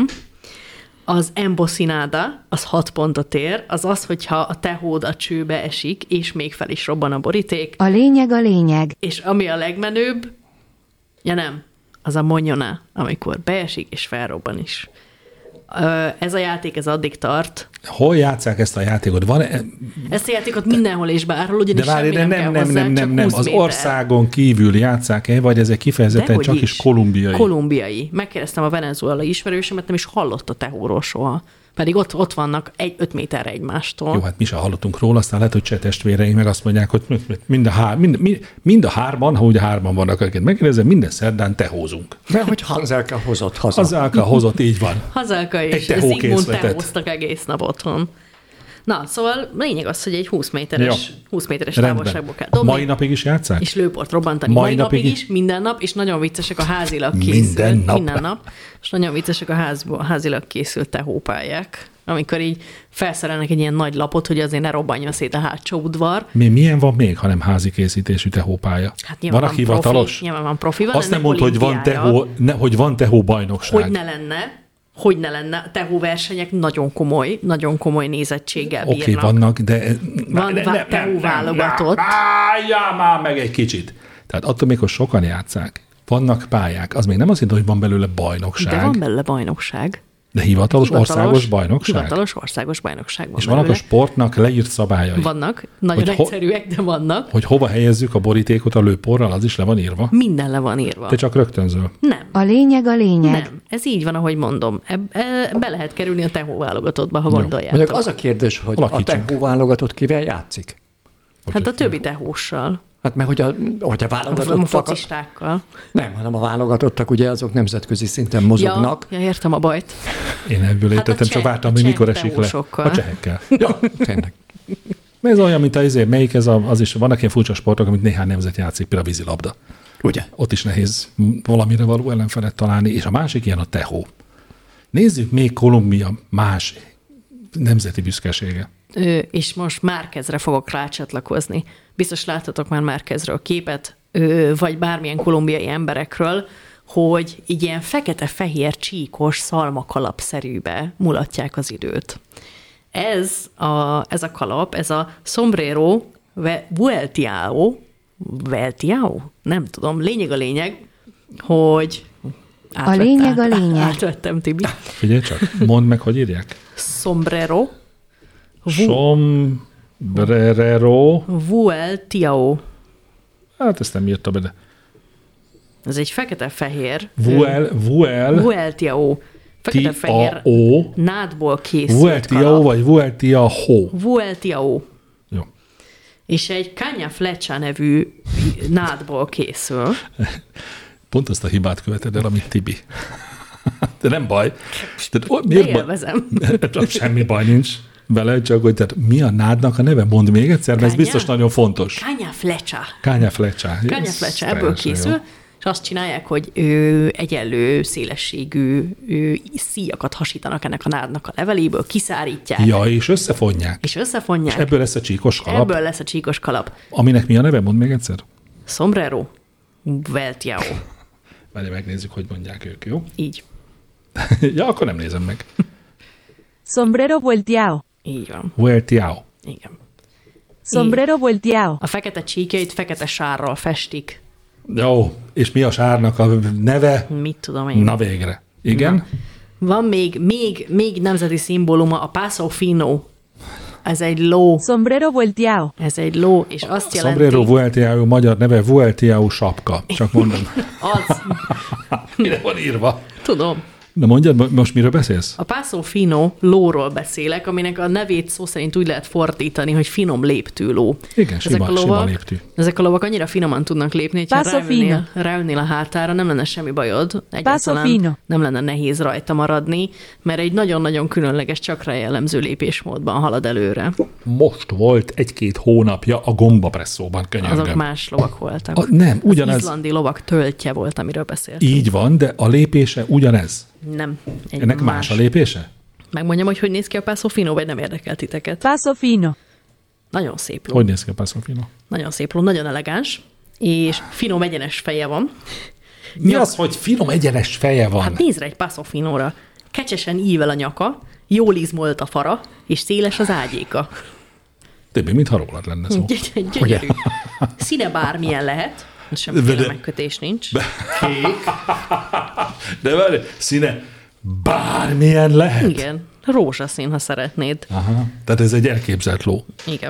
Az embossinada, az hat pontot ér, az az, hogyha a tehód a csőbe esik, és még fel is robban a boríték. A lényeg a lényeg. És ami a legmenőbb, ja nem, az a monyona, amikor beesik, és felrobban is. Ez a játék, ez addig tart. Hol játsszák ezt a játékot? Van -e... Ezt a játékot mindenhol és bárhol, ugyanis de várj, semmi de nem, nem, kell nem, hozzá, nem, nem, nem. Az méter. országon kívül játsszák-e, vagy ezek kifejezetten Dehogy csak is, is kolumbiai? Kolumbiai. Megkérdeztem a venezuelai ismerősemet, nem is hallott a tehóról soha. Pedig ott, ott vannak egy, öt méterre egymástól. Jó, hát mi sem hallottunk róla, aztán lehet, hogy cseh testvéreink meg azt mondják, hogy mind a, hár, mind, mind, mind a hárman, ha ugye hárman vannak, akiket megkérdezem, minden szerdán tehózunk. Mert hogy Hanzelka hozott haza. Hanzelka hozott, így van. Hanzelka és Zigmund tehóztak egész nap otthon. Na, szóval lényeg az, hogy egy húsz méteres, húsz méteres távolságból kell dobni. Mai napig is játsszák? És lőport robbantani. Mai, Mai napig, napig is? is, minden nap, és nagyon viccesek a házilag készült. Minden nap. Minden nap. És nagyon viccesek a házból, házilag készült tehópályák. Amikor így felszerelnek egy ilyen nagy lapot, hogy azért ne robbanjon szét a hátsó udvar. Mi, milyen van még, hanem házi készítésű tehópálya? Hát van a hivatalos? Profi, nyilván van profi. Van azt nem mondd, hogy van tehó, ne, hogy van tehó bajnokság. Hogy ne lenne. Hogy ne lenne, tehóversenyek nagyon komoly, nagyon komoly nézettséggel bírnak. Oké, okay, vannak, de... Van tehó válogatott. Álljál már meg egy kicsit. Tehát attól még, hogy sokan játsszák, vannak pályák, az még nem azt jelenti, hogy van belőle bajnokság. De van belőle bajnokság. De hivatalos, hivatalos országos bajnokság? Hivatalos országos bajnokság van. És vannak a sportnak leírt szabályai? Vannak, nagyon hogy egyszerűek, de vannak. Hogy hova helyezzük a borítékot a lőporral, az is le van írva? Minden le van írva. Te csak rögtönzöl? Nem. A lényeg a lényeg. Nem. Ez így van, ahogy mondom. Be lehet kerülni a tehó válogatottba, ha gondoljátok. Mondjuk az a kérdés, hogy Alakítsunk. A tehó válogatott kivel játszik? Hát a többi tehóssal. Hát mert hogy a, hogy a válogatottak... A focistákkal. Nem, hanem a válogatottak ugye azok nemzetközi szinten mozognak. Ja, ja értem a bajt. Én ebből hát értettem, csak vártam, hogy mikor esik le. A csehekkel. Ja, tényleg. Ez olyan, mint az, melyik ez a, az is, vannak ilyen furcsa sportok, amit néhány nemzet játszik, például a vízilabda. Ugye? Ott is nehéz valamire való ellenfelet találni, és a másik ilyen a tehó. Nézzük még Kolumbia más nemzeti büszkesége. Ö, és most Márquezre fogok rácsatlakozni. Biztos láttatok már Márquezről képet, ö, vagy bármilyen kolumbiai emberekről, hogy így ilyen fekete-fehér csíkos szalmakalapszerűbe mulatják az időt. Ez a, ez a kalap, ez a sombrero vueltiao, vueltiao? Nem tudom, lényeg a lényeg, hogy átvettem, a lényeg a lényeg. Átvettem, Tibi. Figyelj csak, mondd meg, hogy írják. Sombrero. Sombrero. Vueltiao. Hát ezt nem írta be, de... Ez egy fekete-fehér. Vuel, vuel. Vueltiao. Fekete-fehér. O. Nádból készült Vueltiao kalap. vagy Vueltiao. Vueltiao. Jó. És egy Caña Flecha nevű nádból készül. Pont azt a hibát követed el, amit Tibi. De nem baj. De, miért élvezem. Baj? Semmi baj nincs vele, csak hogy tehát mi a nádnak a neve? Mondd még egyszer, mert ez biztos nagyon fontos. Caña Flecha. Caña Flecha. Caña Flecha, ebből készül, jó. És azt csinálják, hogy ő, egyenlő szélességű ő, szíjakat hasítanak ennek a nádnak a leveléből, kiszárítják. Ja, és összefonják. És összefonják. És ebből lesz a csíkos kalap. Ebből lesz a csíkos kalap. Aminek mi a neve? Mondd még egyszer. Sombrero vueltiao. Várj, megnézzük, hogy mondják ők, jó? Így. Ja, akkor nem nézem meg. Sombrero vueltiao. Így van. Vueltiao. Igen. Sombrero volteado. A fekete csíkjait fekete-sárral festik. Jó, és mi a sárnak a neve? Mit tudom én. Na végre. Igen? Na. Van még, még, még nemzeti szimbóluma, a Paso Fino. Ez egy ló. Sombrero volteado. Ez egy ló, és azt jelenti... Sombrero Vuelteado, magyar neve Vuelteado sapka. Csak mondom. Az. Mire van írva? Tudom. Na mondjad, most miről beszélsz? A Paso Fino lóról beszélek, aminek a nevét szó szerint úgy lehet fordítani, hogy finom léptő ló. Igen, sima, ezek a lovak, sima léptű. Ezek a lovak annyira finoman tudnak lépni, hogyha Paso ráülnél, ráülnél a hátára, nem lenne semmi bajod. Egyáltalán nem lenne nehéz rajta maradni, mert egy nagyon-nagyon különleges, csak rá jellemző lépésmódban halad előre. Most volt egy-két hónapja a gombapresszóban, könyörgöm. Azok más lovak voltak. A, nem, ugyanez. Az izlandi lovak töltje volt, amiről beszéltünk. Így van, de a lépése ugyanez. Nem. Egy Ennek más. más a lépése? Megmondjam, hogy hogy néz ki a Paso Fino, vagy nem érdekel titeket? Paso Fino. Nagyon szép ló. Hogy néz ki a Paso Fino? Nagyon szép ló, nagyon elegáns, és finom egyenes feje van. Mi Nyak... az, hogy finom egyenes feje van? Hát nézd rá egy Paso Finóra. Kecsesen ível a nyaka, jól izmolt a fara, és széles az ágyéka. Többi, mintha rólad lenne szó. Gyönyörű. Színe bármilyen lehet, semmiféle megkötés nincs. Kék. De várj, színe bármilyen lehet? Igen, rózsaszín, ha szeretnéd. Aha. Tehát ez egy elképzelt ló. Igen.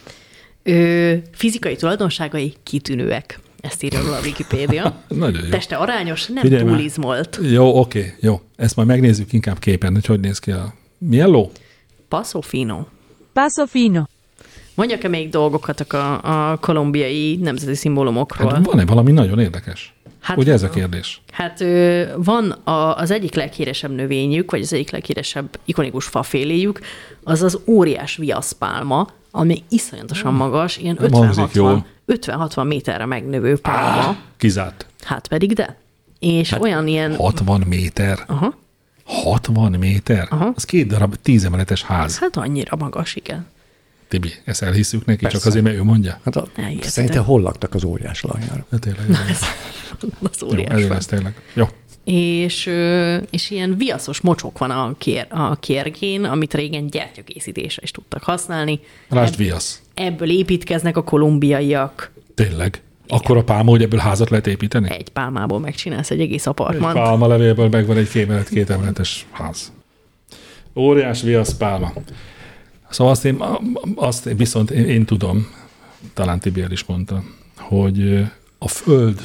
Ö, fizikai tulajdonságai kitűnőek. Ezt írja róla a Wikipédia. Nagyon jó. Teste arányos, nem Figyelj túl már. izmolt. Jó, oké, jó. Ezt majd megnézzük inkább képen, hogy hogy néz ki a... Milyen ló? Paso Fino. Paso Fino. Mondjak-e még dolgokat a, a kolumbiai nemzeti szimbólumokról? Hát van-e valami nagyon érdekes? Hát, ugye ez a kérdés? Hát ö, van a, az egyik leghíresebb növényük, vagy az egyik leghíresebb ikonikus faféléjük, az az óriás viaszpálma, ami iszonyatosan magas, ilyen ötven-hatvan méterre megnövő pálma. Ah, kizárt. Hát pedig de. És hát olyan ilyen... hatvan méter? Aha. hatvan méter? Aha. Az két darab tízemeletes ház. Hát annyira magas, igen. Tibi, ezt elhiszük neki, Persze. csak azért, mert ő mondja? Hát a, szerintem hol laktak az óriás lajnára? Hát tényleg. Na, ez, az óriás. Jó, ez tényleg. Jó. És, és ilyen viaszos mocsok van a, kér, a kérgén, amit régen gyertyakészítésre is tudtak használni. Lásd viasz. Ebből építkeznek a kolumbiaiak. Tényleg? Akkor a pálma, hogy ebből házat lehet építeni? Egy pálmából megcsinálsz egy egész apartmant. Egy pálma levélből megvan egy kémelet, két emeletes ház. Óriás viasz pálma. Szóval azt én, azt én viszont én, én tudom, talán Tibi el is mondta, hogy a Föld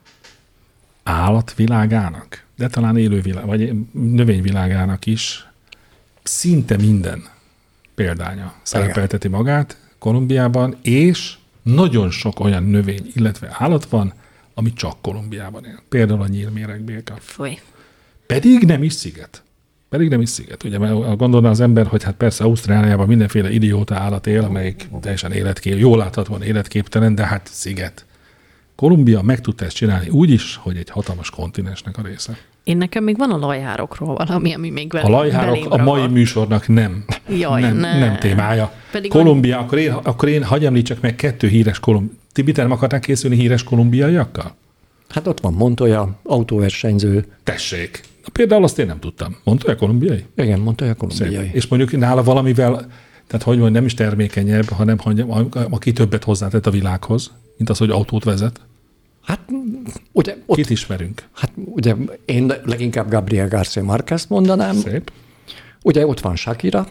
állatvilágának, de talán élővilág, vagy növényvilágának is szinte minden példánya szerepelteti magát Kolumbiában, és nagyon sok olyan növény, illetve állat van, ami csak Kolumbiában él. Például a nyílméregbélka. Foly. Pedig nem is sziget. Pedig nem is sziget. Ugye, mert gondolna az ember, hogy hát persze Ausztráliában mindenféle idióta állat él, amelyik teljesen életkép, jól láthatóan életképtelen, de hát sziget. Kolumbia meg tudta ezt csinálni úgy is, hogy egy hatalmas kontinensnek a része. Én nekem még van a lajhárokról valami, ami még belém A lajhárok a mai műsornak nem, Jaj, nem, ne. nem témája. Pedig Kolumbia, akkor én, akkor én hagyj említsek meg kettő híres kolumbiai. Tibi, te nem akartál készülni híres kolumbiaiakkal? Hát ott van Montoya, autóversenyző. Tessék. Például azt én nem tudtam. Montoya kolumbiai? Igen, Montoya kolumbiai. Szép. És mondjuk nála valamivel, tehát hogy mondjam, nem is termékenyebb, hanem hogy aki többet hozzátett a világhoz, mint az, hogy autót vezet. Hát ugye... Ott, Kit ismerünk? Hát ugye én leginkább Gabriel García Márquezt mondanám. Szép. Ugye ott van Shakira.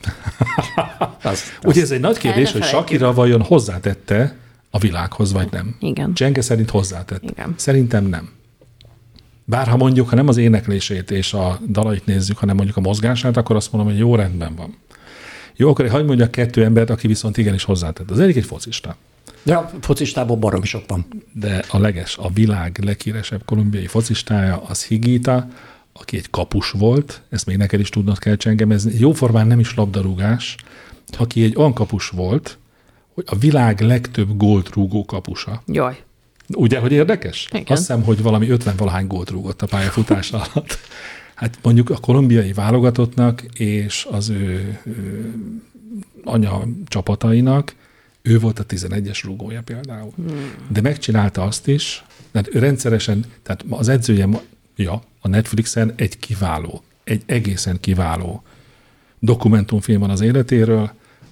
az, az. Ugye ez egy nagy kérdés, hogy Shakira vajon hozzátette a világhoz, vagy nem? Igen. Csenge szerint hozzátett. Igen. Szerintem nem. Bár ha mondjuk, ha nem az éneklését és a dalait nézzük, hanem mondjuk a mozgását, akkor azt mondom, hogy jó, rendben van. Jó, akkor hagyd mondjak kettő embert, aki viszont igenis hozzátett. Az egyik egy focista. Ja, focistából baromi sok van. De a leges, a világ leghíresebb kolumbiai focistája az Higuita, aki egy kapus volt, ezt még neked is tudnod kell, Csengem, ez jóformán nem is labdarúgás, aki egy olyan kapus volt, hogy a világ legtöbb gólt rúgó kapusa. Jaj. Ugye, hogy érdekes? Igen. Azt hiszem, hogy valami ötven-valahány gólt rúgott a pályafutása alatt. Hát mondjuk a kolumbiai válogatottnak és az ő, ő anya csapatainak ő volt a tizenegyes rúgója például. Hmm. De megcsinálta azt is, tehát ő rendszeresen, tehát az edzője, ja, a Netflixen egy kiváló, egy egészen kiváló dokumentumfilm van az életéről,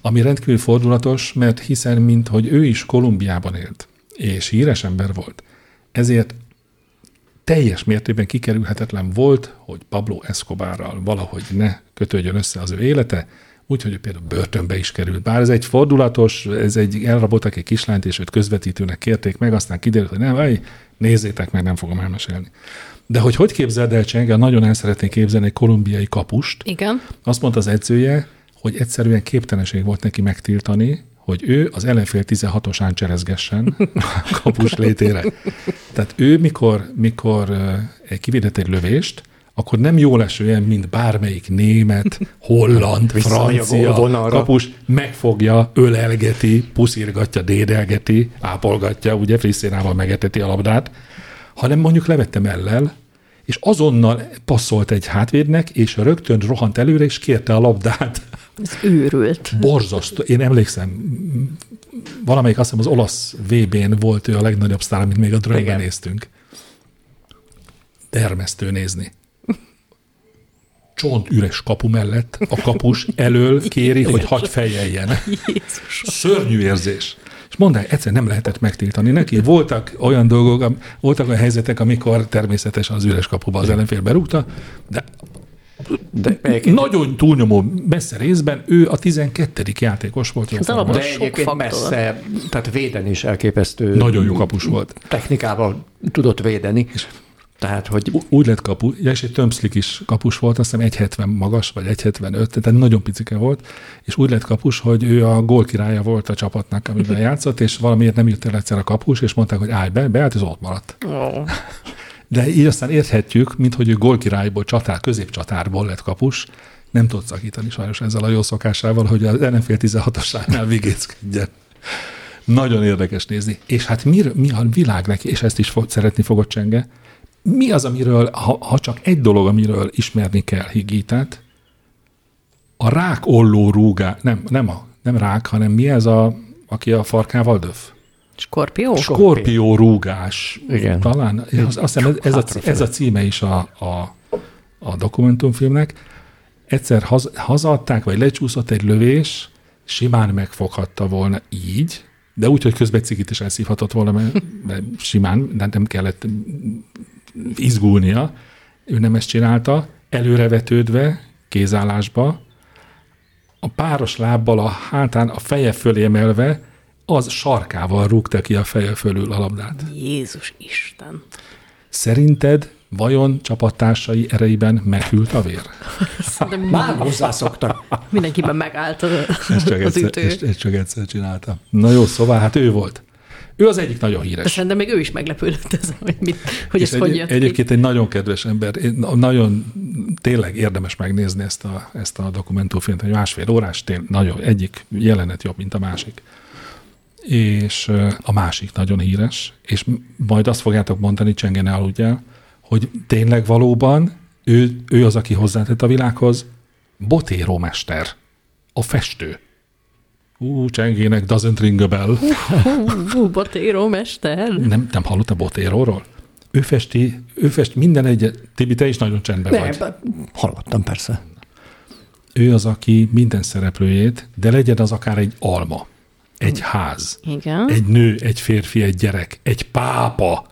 Ami rendkívül fordulatos, mert hiszen, mint hogy ő is Kolumbiában élt, és híres ember volt, ezért teljes mértékben kikerülhetetlen volt, hogy Pablo Escobarral valahogy ne kötődjön össze az ő élete, úgyhogy ő például börtönbe is került. Bár ez egy fordulatos, ez egy elraboltak egy kislányt, és őt közvetítőnek kérték meg, aztán kiderült, hogy nem, vaj, nézzétek meg, nem fogom elmesélni. De hogy hogy képzeld el, Csenge, nagyon el szeretnék képzelni egy kolumbiai kapust. Igen. Azt mondta az edzője, hogy egyszerűen képtelenség volt neki megtiltani, hogy ő az ellenfél tizenhatosán cserezgessen a kapus létére. Tehát ő, mikor, mikor uh, kivédett egy lövést, akkor nem jól esően, mint bármelyik német, holland, francia kapus megfogja, ölelgeti, puszirgatja, dédelgeti, ápolgatja, ugye frisszénával megeteti a labdát, hanem mondjuk levette mellel, és azonnal passzolt egy hátvédnek, és rögtön rohant előre, és kérte a labdát. Ez őrült. Borzasztó. Én emlékszem, valamelyik azt hiszem az olasz vé bén volt ő a legnagyobb sztár, amit még a drömben néztünk. Dermesztő nézni. Csont üres kapu mellett a kapus elől kéri, hogy hagyj fejeljen. Szörnyű érzés. És mondták, egyszer nem lehetett megtiltani neki. Voltak olyan dolgok, voltak olyan helyzetek, amikor természetesen az üres kapuba az ellenfél berúgta, de, de nagyon túlnyomó messze részben ő a tizenkettedik játékos volt. Ez de egyébként messze, tehát védeni is elképesztő. Nagyon jó kapus volt. Technikával tudott védeni. Tehát, hogy... Úgy lett kapu, ja, és egy tömszlik is kapus volt, azt hiszem egy hetven magas, vagy egy hetvenöt, tehát nagyon picike volt, és úgy lett kapus, hogy ő a gólkirálya volt a csapatnak, amiben játszott, és valamiért nem jött el egyszer a kapus, és mondták, hogy állj be, beállt, és ott maradt. Oh. De így aztán érthetjük, mint hogy ő gólkirályból, csatár, középcsatárból lett kapus, nem tud szakítani sajnos ezzel a jó szokásával, hogy az ellenfél tizenhatosánál vigéckedjen. Nagyon érdekes nézni. És hát mi, mi a világ neki, és ezt is fog, szeretni fogod, Csenge, mi az, amiről, ha, ha csak egy dolog, amiről ismerni kell Higitát, a rákolló rúgá, nem, nem, a, nem rák, hanem mi ez, a, aki a farkával döf? Skorpió? Skorpió rúgás. Igen. Talán. Azt hiszem, ez, a, ez a címe is a, a, a dokumentumfilmnek. Egyszer haz, hazaadták, vagy lecsúszott egy lövés, simán megfoghatta volna így, de úgy, hogy közben cigit is elszívhatott volna, mert, mert simán, de nem kellett izgulnia. Ő nem ezt csinálta, előrevetődve, kézállásba, a páros lábbal a hátán a feje fölé emelve, az sarkával rúgta ki a feje fölül a labdát. Jézus Isten! Szerinted vajon csapattársai erejében meghűlt a vér? Már hozzászoktak. Mindenkiben megállt az, ez csak az egyszer, ütő. Ez, ez csak egyszer csinálta. Na jó, szóval hát ő volt. Ő az egyik nagyon híres. De szerintem még ő is meglepődött ez, hogy, mit, hogy ez egy, hogy jött Egyébként ki. egy nagyon kedves ember. Nagyon tényleg érdemes megnézni ezt a, ezt a dokumentumfilmet, hogy másfél órás, tényleg nagyon, egyik jelenet jobb, mint a másik. És a másik nagyon híres, és majd azt fogjátok mondani, Csenge, ne aludjál, hogy tényleg valóban ő, ő az, aki hozzátett a világhoz, Botero mester, a festő. Ú, Csengének doesn't ring a bell. Ú, Botero mester. Nem, nem hallottál Boteróról? Ő festi, ő festi minden egyet. Tibi, te is nagyon csendben ne, vagy. Hallottam, persze. Ő az, aki minden szereplőjét, de legyen az akár egy alma, egy ház, igen. egy nő, egy férfi, egy gyerek, egy pápa.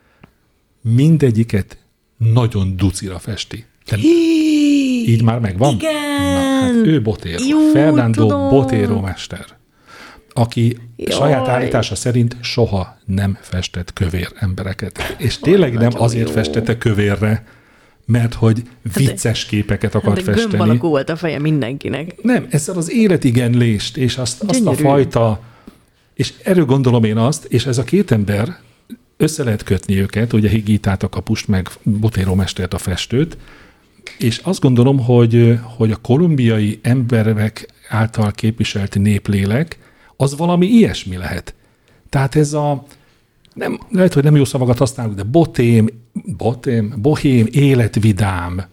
Mindegyiket nagyon ducira festi. Te így már megvan? Igen. Na, hát ő Botero. Jó, Fernando tudom. Botero mester, aki Jaj. saját állítása szerint soha nem festett kövér embereket. És tényleg nem azért jó. festette kövérre, mert hogy vicces képeket akart hát de festeni. gömb alakú volt a feje mindenkinek. Nem, ezzel az életigenlést, és azt, azt a fajta, és erről gondolom én azt, és ez a két ember, össze lehet kötni őket, ugye Higitát a kapust, meg Botero mestert a festőt, és azt gondolom, hogy, hogy a kolumbiai emberek által képviselt néplélek, az valami ilyesmi lehet. Tehát ez a, nem, lehet, hogy nem jó szavakat használunk, de botém, botém, bohém, életvidám,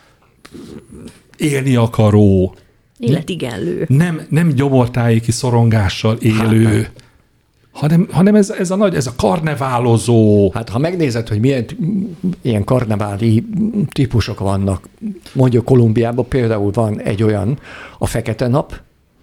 élni akaró, életigenlő. Nem, nem gyomortájéki szorongással élő, hát hanem, hanem ez, ez a nagy, ez a karneválozó. Hát ha megnézed, hogy milyen ilyen karneváli típusok vannak, mondjuk Kolumbiában például van egy olyan, a Fekete Nap,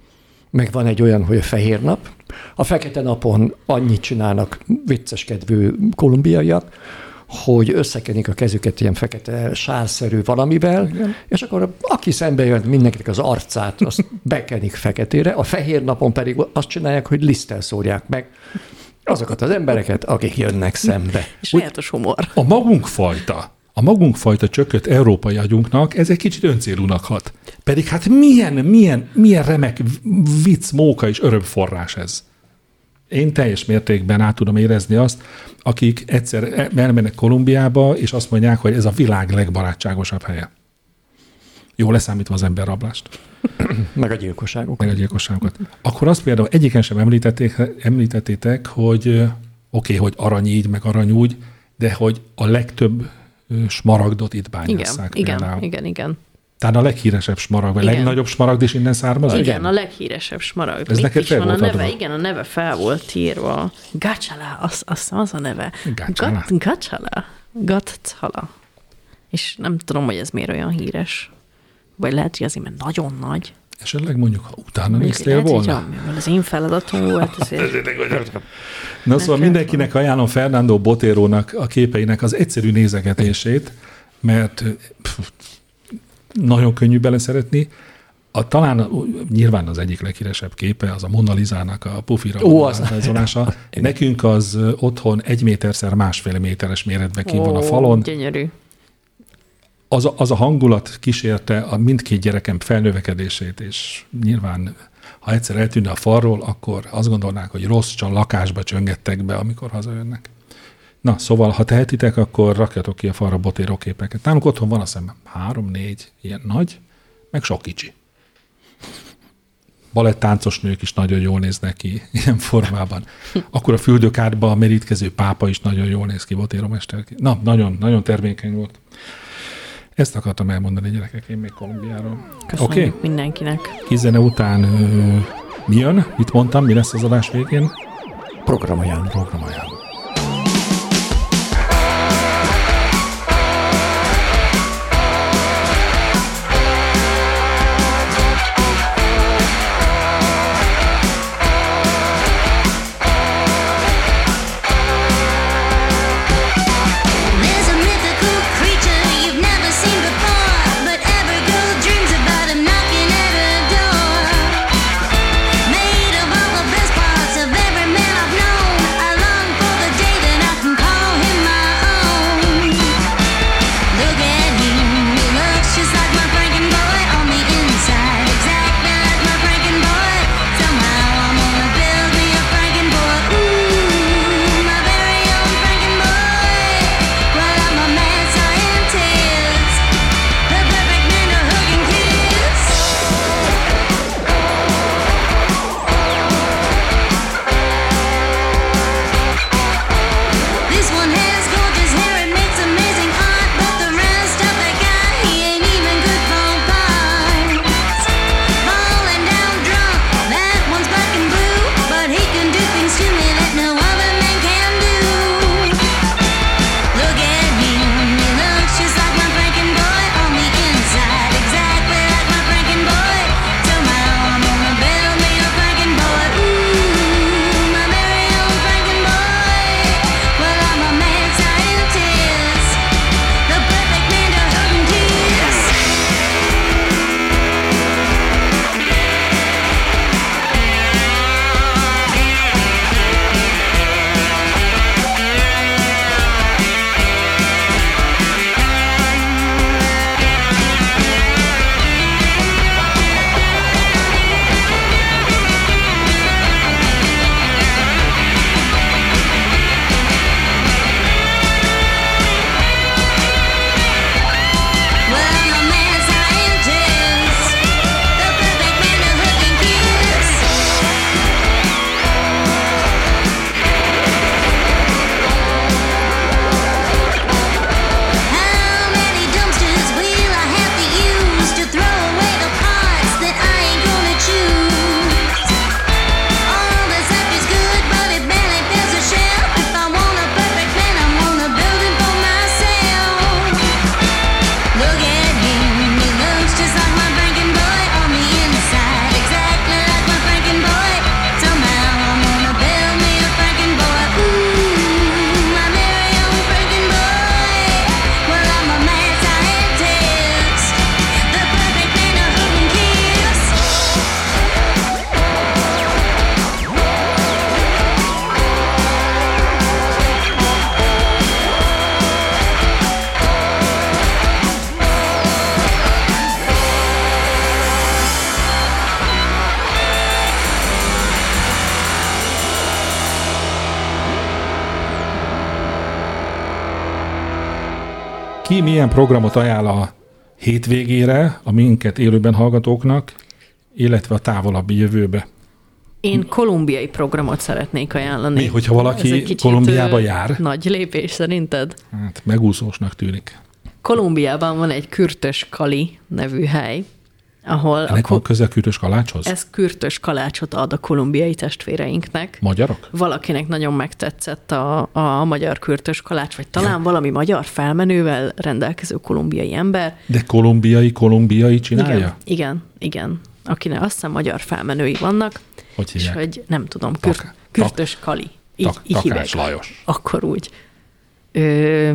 meg van egy olyan, hogy a fehér nap. A fekete napon annyit csinálnak vicceskedvű kolumbiaiak, hogy összekenik a kezüket ilyen fekete sálszerű valamivel, igen. És akkor aki szembe jön, mindenkinek az arcát, azt bekenik feketére, a fehér napon pedig azt csinálják, hogy liszttel szórják meg azokat az embereket, akik jönnek szembe. Sajátos humor. A magunkfajta, a magunkfajta csökkött európai agyunknak ez egy kicsit öncélúnak hat. Pedig hát milyen, milyen, milyen remek vicc, móka és örömforrás ez. Én teljes mértékben át tudom érezni azt, akik egyszer elmennek Kolumbiába, és azt mondják, hogy ez a világ legbarátságosabb helye. Jó, leszámítva az emberrablást. Meg a gyilkosságokat. Meg a gyilkosságokat. Akkor azt például egyiken sem említették, említettétek, hogy oké, okay, hogy aranyígy, meg aranyúgy, de hogy a legtöbb smaragdot itt bányásszák. Igen, például. igen, igen, igen. Tehát a leghíresebb smaragd, vagy a legnagyobb smaragd is innen származik? Igen, a leghíresebb smaragd. Ez neked fel van volt a neve? adva? Igen, a neve fel volt írva. Gachala, az, az, az a neve. Gachala. Gat, Gachala. Gatchala. És nem tudom, hogy ez miért olyan híres. Vagy lehet, hogy azért, mert nagyon nagy. Esetleg mondjuk, ha utána néztél lehet, volna? Hogy az én feladatom volt. Ezért... Na szóval mindenkinek ajánlom Fernando Botérónak a képeinek az egyszerű nézegetését, mert pff, nagyon könnyű beleszeretni. A, talán nyilván az egyik leghíresebb képe az a Mona Lisának a pufira rajzolása. Nekünk az otthon egy méterszer másfél méteres méretben kint van a falon. Gyönyörű. Az a, az a hangulat kísérte a mindkét gyerekem felnövekedését, és nyilván, ha egyszer eltűnne a falról, akkor azt gondolnák, hogy rossz csak lakásba csöngettek be, amikor hazajönnek. Na, szóval, ha tehetitek, akkor rakjatok ki a falra Botero képeket. Nálunk otthon van, azt hiszem, három-négy ilyen nagy, meg sok kicsi. Balettáncos nők is nagyon jól néznek ki ilyen formában. Akkor a fürdőkádba a merítkező pápa is nagyon jól néz ki, Botero mester. Na, nagyon, nagyon termékeny volt. Ezt akartam elmondani, gyerekek, én még Kolumbiáról. Köszönjük okay. mindenkinek. Kis zene után ö, mi jön? Mit mondtam? Mi lesz az adás végén? Programajánló. Programajánló. Made of all the best parts of every man I've known. I long for ki milyen programot ajánl a hétvégére a minket élőben hallgatóknak, illetve a távolabbi jövőbe? Én kolumbiai programot szeretnék ajánlani. Mi, hogyha valaki Ez egy kicsit, Kolumbiába ö, jár? Nagy lépés szerinted? Hát megúszósnak tűnik. Kolumbiában van egy Kürtös Kali nevű hely, ahol Ennek a van köze Kürtös Kalácshoz? ez kürtös kalácsot ad a kolumbiai testvéreinknek. Magyarok? Valakinek nagyon megtetszett a, a magyar kürtös kalács, vagy talán ja. valami magyar felmenővel rendelkező kolumbiai ember. De kolumbiai, kolumbiai csinálja? Igen, igen, igen. Akinek azt hiszem magyar felmenői vannak. Hogy hívják? És hogy nem tudom, kür, Tak- kürtös tak- Kali. Így, tak- így Takács hívják. Lajos. Akkor úgy. Ö,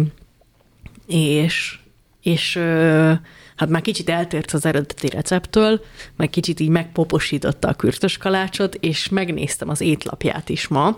és és ö, hát már kicsit eltért az eredeti receptől, meg kicsit így megpoposította a kürtös kalácsot, és megnéztem az étlapját is ma.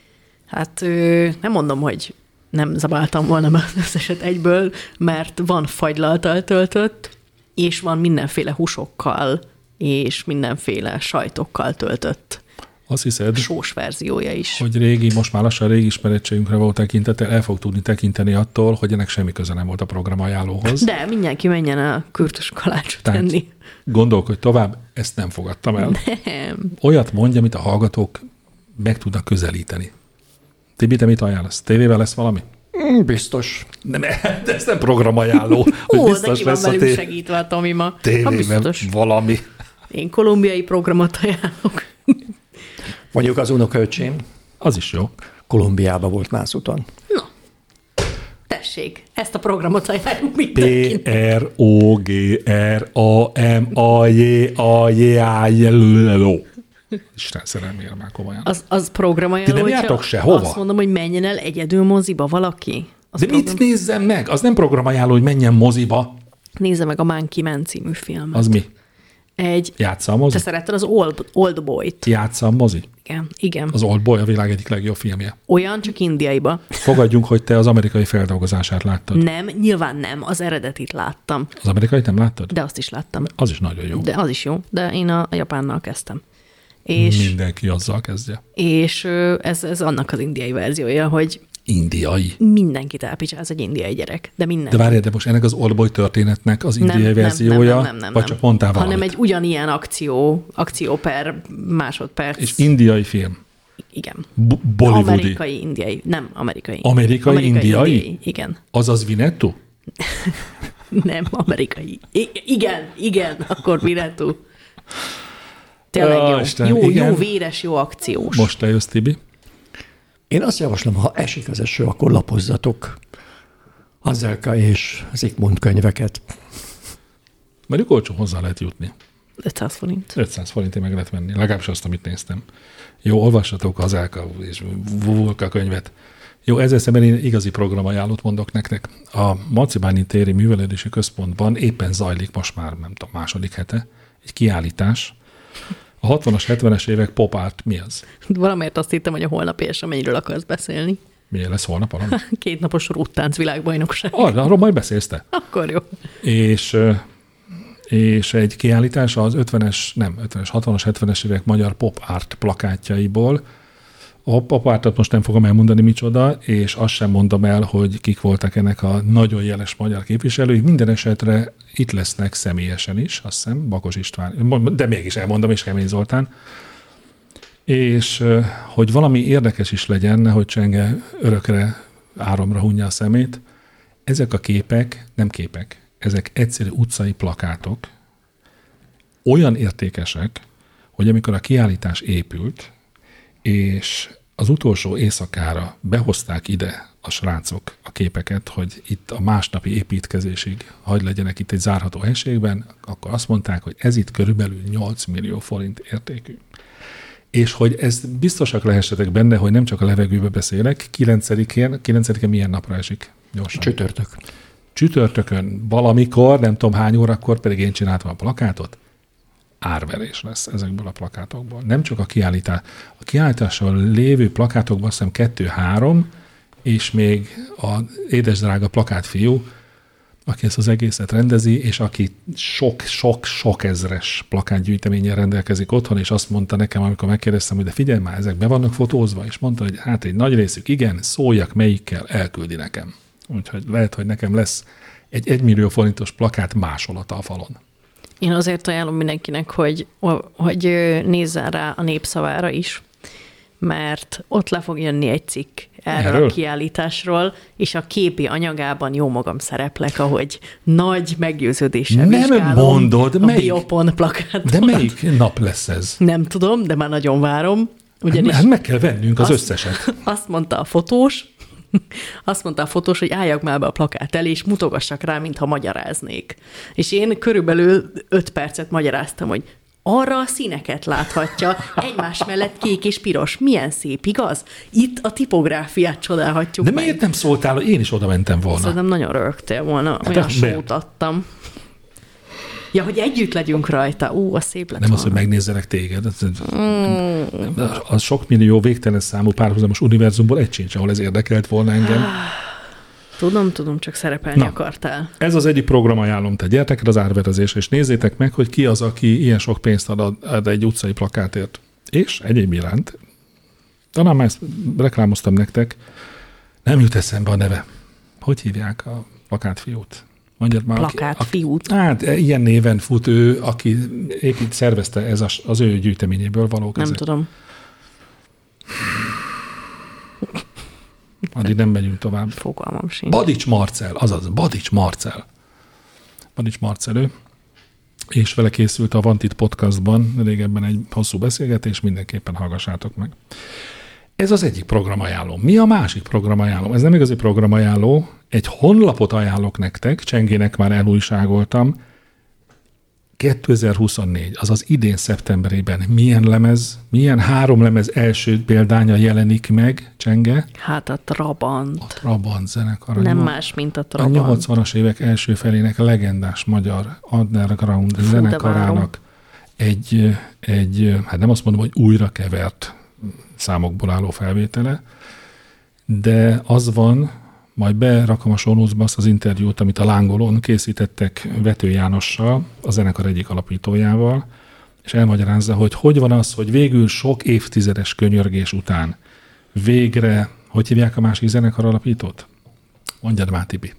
Hát ö, nem mondom, hogy nem zabáltam volna be az összeset egyből, mert van fagylalttal töltött, és van mindenféle húsokkal, és mindenféle sajtokkal töltött Azt hiszed, sós verziója is. hogy régi, most már lassan régi ismerettségünkre volt tekintettel, el fog tudni tekinteni attól, hogy ennek semmi köze nem volt a programajánlóhoz. De mindenki menjen el kürtös kalácsot Tehát tenni. gondolkodj tovább, ezt nem fogadtam el. Nem. Olyat mondja, amit a hallgatók meg tudnak közelíteni. Tibi, te mit ajánlasz? Tévével lesz valami? Mm, biztos. Nem, de ez nem programajánló. hogy Ó, de biztos ki van lesz a velünk té- segítve a Tomi ma. Ha tévében biztos. valami. Én kolumbiai programot ajánlok. Mondjuk az unokaöcsém Az is jó. Kolumbiába volt nászúton. No, tessék, ezt a programot ajánljuk P mindenkinek. R O G R A M A J A J A J L O Isten szerelmére már komolyan. Az, az programajánló, Ti nem hogyha jártok sehova? Azt mondom, hogy menjen el egyedül moziba valaki. Az De program... mit nézzem meg? Az nem programajánló, hogy menjen moziba. Nézze meg a Monkey Man című filmet. Az mi? Egy... Játsza a mozi? Te szeretted az Old, Old Boy-t. Játsza a mozi? Igen, igen. Az Old Boy a világ egyik legjobb filmje. Olyan, csak indiaiba. Fogadjunk, hogy te az amerikai feldolgozását láttad. Nem, nyilván nem. Az eredetit láttam. Az amerikai nem láttad? De azt is láttam. Az is nagyon jó. De az is jó. De én a, a japánnal kezdtem. És, Mindenki azzal kezdje. és ö, ez, ez annak az indiai verziója, hogy Indiai. mindenkit elpicsáz egy indiai gyerek. De minden. De várjál, de most ennek az Old Boy történetnek az Nem, indiai nem, verziója, nem, nem, nem, nem, vagy nem. csak mondtál valamit? Hanem egy ugyanilyen akció, akció per másodperc. És indiai film. Igen. B- Bollywoodi. Amerikai, indiai. Nem, amerikai. Amerikai, indiai? Igen. Azaz Vinettu? Nem, amerikai. I- igen, igen, akkor Vinettu. Tényleg Ó, jó. Isten, Jó, igen. jó, véres, jó akciós. Most te jössz, Tibi. Én azt javaslom, ha esik az eső, akkor lapozzatok Azelka és Zsigmond könyveket. Mondjuk olcsó hozzá lehet jutni. ötszáz forint. ötszáz forintért meg lehet venni. Legalábbis azt, amit néztem. Jó, olvassatok az Elka és Vulka könyvet. Jó, ezzel szemben én igazi programajánlót mondok nektek. A Macibányi téri művelődési központban éppen zajlik most már, nem tudom, második hete, egy kiállítás. A hatvanas, hetvenes évek pop art mi az? Valamiért azt hittem, hogy a holnapi eseményről akarsz beszélni. Milyen lesz holnap valami? Kétnapos rúttánc világbajnokság. Arra, arról majd beszélsz te. Akkor jó. És, és egy kiállítás az ötvenes, nem, ötvenes, hatvanas, hetvenes évek magyar pop art plakátjaiból. A pop artot most nem fogom elmondani micsoda, és azt sem mondom el, hogy kik voltak ennek a nagyon jeles magyar képviselői. Minden esetre itt lesznek személyesen is, azt hiszem, Bakos István, de mégis elmondom, és Kemény Zoltán. És hogy valami érdekes is legyen, hogy Csenge örökre áramra hunja a szemét, ezek a képek, nem képek, ezek egyszerű utcai plakátok, olyan értékesek, hogy amikor a kiállítás épült, és az utolsó éjszakára behozták ide a srácok a képeket, hogy itt a másnapi építkezésig hagy legyenek itt egy zárható helységben, akkor azt mondták, hogy ez itt körülbelül nyolc millió forint értékű. És hogy ezt biztosak lehessetek benne, hogy nem csak a levegőbe beszélek, kilencedikén, kilencedikén milyen napra esik? Gyorsan. Csütörtök. Csütörtökön valamikor, nem tudom hány órakor, pedig én csináltam a plakátot, árverés lesz ezekből a plakátokból. Nem csak a kiállítás. A kiállítással lévő plakátokban azt hiszem kettő-három, és még az édesdrága plakátfiú, aki ezt az egészet rendezi, és aki sok-sok-sok ezres plakátgyűjteménnyel rendelkezik otthon, és azt mondta nekem, amikor megkérdeztem, hogy de figyelj már, ezek be vannak fotózva, és mondta, hogy hát egy nagy részük igen, szóljak melyikkel, elküldi nekem. Úgyhogy lehet, hogy nekem lesz egy egymillió forintos plakát másolata a falon. Én azért ajánlom mindenkinek, hogy, hogy nézzen rá a Népszavára is, mert ott le fog jönni egy cikk erről, erről? a kiállításról, és a képi anyagában jó magam szereplek, ahogy nagy meggyőződéssel Nem vizsgálom mondod, a melyik, Biopon plakátot. De melyik nap lesz ez? Nem tudom, de már nagyon várom. Ugyanis hát meg kell vennünk az azt, összeset. Azt mondta a fotós, azt mondta a fotós, hogy álljak már be a plakát elé, és mutogassak rá, mintha magyaráznék. És én körülbelül öt percet magyaráztam, hogy arra a színeket láthatja, egymás mellett kék és piros. Milyen szép, igaz? Itt a tipográfiát csodálhatjuk De meg. miért nem szóltál, hogy én is oda mentem volna? Szerintem nagyon rögtél volna, olyan sót adtam. Ja, hogy együtt legyünk rajta. Ú, az szép lett Nem volna. az, hogy megnézzelek téged. Mm. A sok millió végtelen számú párhuzamos univerzumból egy sincs, ahol ez érdekelt volna engem. Tudom, tudom, csak szerepelni Na, akartál. Ez az egyik programajánlom, te gyertek el az árverezésre, és nézzétek meg, hogy ki az, aki ilyen sok pénzt ad, ad egy utcai plakátért. És egyéb iránt, talán már ezt reklámoztam nektek, nem jut eszembe a neve. Hogy hívják a plakátfiút? Mondjad már. Plakátfiút? Hát ilyen néven fut ő, aki épít, szervezte ez az, az ő gyűjteményéből valók. Nem ezek. tudom. Addig nem megyünk tovább. Fogalmam sincs. Badics Marcell, azaz, Badics Marcell. Badics Marcellő, és vele készült a Vantit podcastban régebben egy hosszú beszélgetés, mindenképpen hallgassátok meg. Ez az egyik programajánló. Mi a másik programajánló? Ez nem igazi programajánló, egy honlapot ajánlok nektek, Csengének már elújságoltam, kétezer-huszonnégy, azaz idén szeptemberében milyen lemez, milyen három lemez első példánya jelenik meg, Csenge? Hát a Trabant. A Trabant zenekar. Nem nyol... más, mint a Trabant. A nyolcvanas évek első felének legendás magyar underground Fú, zenekarának egy, egy, hát nem azt mondom, hogy újra kevert számokból álló felvétele, de az van, majd berakom a show notes-ba azt az interjút, amit a Lángolón készítettek Vető Jánossal, a zenekar egyik alapítójával, és elmagyarázza, hogy hogy van az, hogy végül sok évtizedes könyörgés után végre, hogy hívják a másik zenekar alapítót? Mondjad már, Tibi.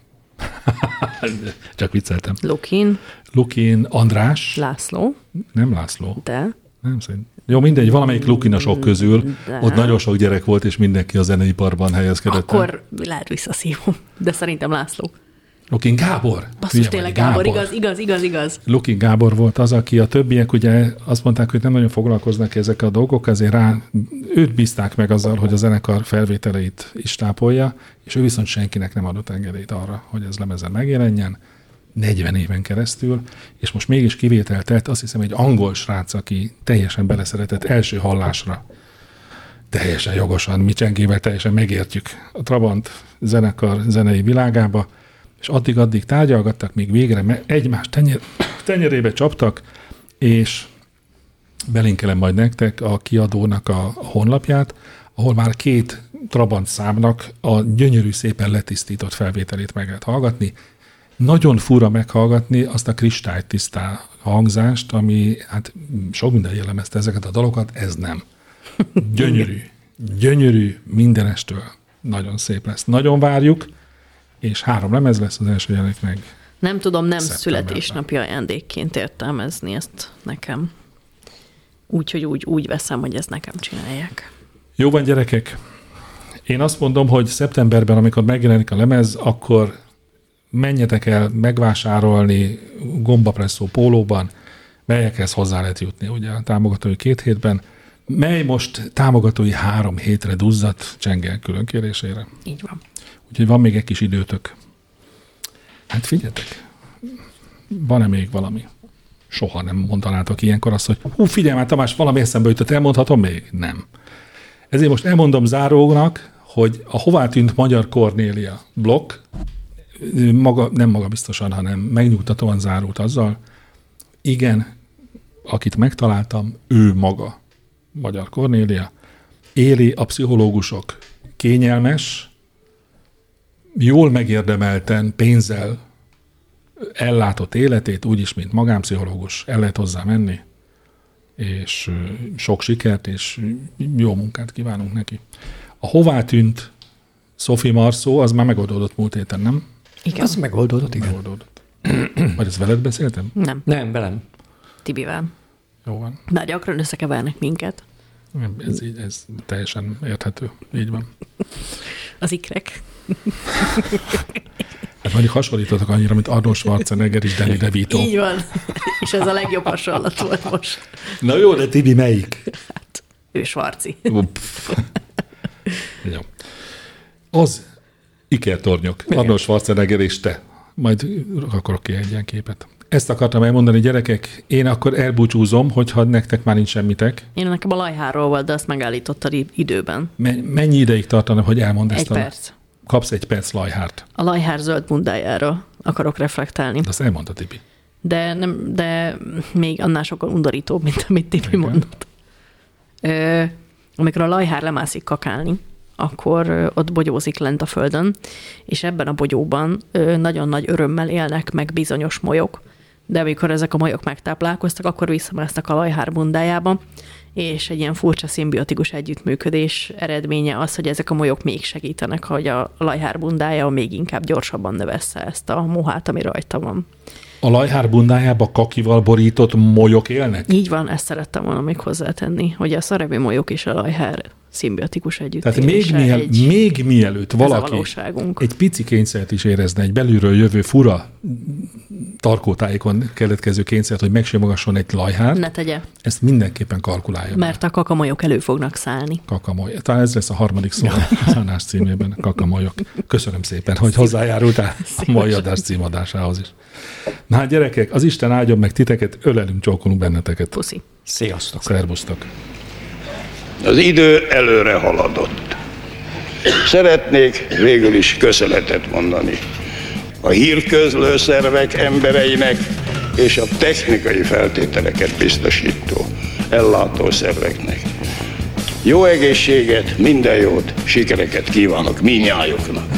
Csak vicceltem. Lukin. Lukin András. László. Nem László. De. Nem szerint. Jó, mindegy, valamelyik Lukinasok közül, de. Ott nagyon sok gyerek volt, és mindenki a zeneiparban helyezkedett. Akkor lehet visszaszívom, de szerintem László. Lukin Gábor. Basszus, tényleg Gábor, Gábor, igaz, igaz, igaz, igaz. Lukin Gábor volt az, aki a többiek ugye azt mondták, hogy nem nagyon foglalkoznak ezekkel a dolgok, ezért rá őt bízták meg azzal, hogy a zenekar felvételeit is tápolja, és ő viszont senkinek nem adott engedélyt arra, hogy ez lemezen megjelenjen, negyven éven keresztül, és most mégis kivételt tett, azt hiszem, egy angol srác, aki teljesen beleszeretett első hallásra. Teljesen jogosan, mi Csengével teljesen megértjük a Trabant zenekar zenei világába, és addig-addig tárgyalgattak, még végre egymás tenyer, tenyerébe csaptak, és belinkelem majd nektek a kiadónak a honlapját, ahol már két Trabant számnak a gyönyörű, szépen letisztított felvételét meg lehet hallgatni. Nagyon fura meghallgatni azt a kristálytisztá hangzást, ami hát sok minden jellemezte ezeket a dalokat, ez nem. Gyönyörű, gyönyörű mindenestől. Nagyon szép lesz. Nagyon várjuk, és három lemez lesz, az első jelenik meg. Nem tudom, nem születésnapi ajándékként értelmezni ezt nekem. Úgyhogy úgy, úgy veszem, hogy ezt nekem csinálják. Jó van, gyerekek. Én azt mondom, hogy szeptemberben, amikor megjelenik a lemez, akkor menjetek el megvásárolni gombapresszó pólóban, melyekhez hozzá lehet jutni, ugye a támogatói két hétben, mely most támogatói három hétre duzzadt Csengel különkérésére. Így van. Úgyhogy van még egy kis időtök. Hát figyeljetek, van-e még valami? Soha nem mondanátok ilyenkor azt, hogy hú, figyelj már, Tamás, valami eszembe jutott, elmondhatom még? Nem. Ezért most elmondom zárónak, hogy a Hová tűnt Magyar Kornélia blokk, maga, nem maga biztosan, hanem megnyugtatóan zárult azzal, igen, akit megtaláltam, ő maga, Magyar Kornélia, éli a pszichológusok kényelmes, jól megérdemelten, pénzzel ellátott életét, úgyis, mint magánpszichológus, el lehet hozzá menni, és sok sikert, és jó munkát kívánunk neki. A Hová tűnt Sophie Marceau, az már megoldódott múlt héten, nem? Igen. Az megoldódott, igen. Megoldódott. Vagy ezt veled beszéltem? Nem, Nem, velem. Tibivel. Jó van. Már gyakran összekevernek minket. Nem, Ez, így, ez teljesen érthető. Így van. Az ikrek. Hát mondjuk hasonlítottak annyira, mint Arnold Schwarzenegger és Danny DeVito. Így van. És ez a legjobb hasonlat volt most. Na jó, de Tibi melyik? Hát, ő Schwarzi. Jó. Az ikertornyok. Arnold Schwarzenegger és te. Majd akarok ki egy ilyen képet. Ezt akartam elmondani, gyerekek. Én akkor elbúcsúzom, hogyha nektek már nincs semmitek. Én nekem a lajháról volt, de azt megállítottad időben. Me- mennyi ideig tartana, hogy elmondd ezt? Egy a... perc. Kapsz egy perc lajhárt. A lajhár zöld bundájára akarok reflektálni. De azt elmondta Tibi. De, nem, de még annál sokkal undorítóbb, mint amit Tibi mondott. Ö, amikor a lajhár lemászik kakálni, akkor ö, ott bogyózik lent a földön, és ebben a bogyóban ö, nagyon nagy örömmel élnek meg bizonyos molyok, de amikor ezek a molyok megtáplálkoztak, akkor visszamásznak a lajhár bundájába, és egy ilyen furcsa szimbiotikus együttműködés eredménye az, hogy ezek a molyok még segítenek, hogy a lajhár bundája még inkább gyorsabban növessze ezt a mohát, ami rajta van. A lajhár bundájába kakival borított molyok élnek? Így van, ezt szerettem volna még hozzátenni, hogy a szarabi molyok és a lajhár szimbiotikus együttélése. Tehát még, miel, egy, még mielőtt valaki valóságunk. egy pici kényszert is érezne, egy belülről jövő fura tarkótájékon keletkező kényszert, hogy megsimogasson egy lajhárt, Ne tegye, ezt mindenképpen kalkulálja. mert a kakamolyok elő fognak szállni. Kakamoly. Talán ez lesz a harmadik szó a szánás címében, kakamolyok. Köszönöm szépen, hogy hozzájárultál a mai adás címadásához is. Na hát gyerekek, az Isten áldjon meg titeket, ölelünk, csókolunk benneteket. Puszi. Sziasztok. Szervusztok. Az idő előre haladott. Szeretnék végül is köszönetet mondani a hírközlő szervek embereinek és a technikai feltételeket biztosító ellátó szerveknek. Jó egészséget, minden jót, sikereket kívánok mindnyájuknak.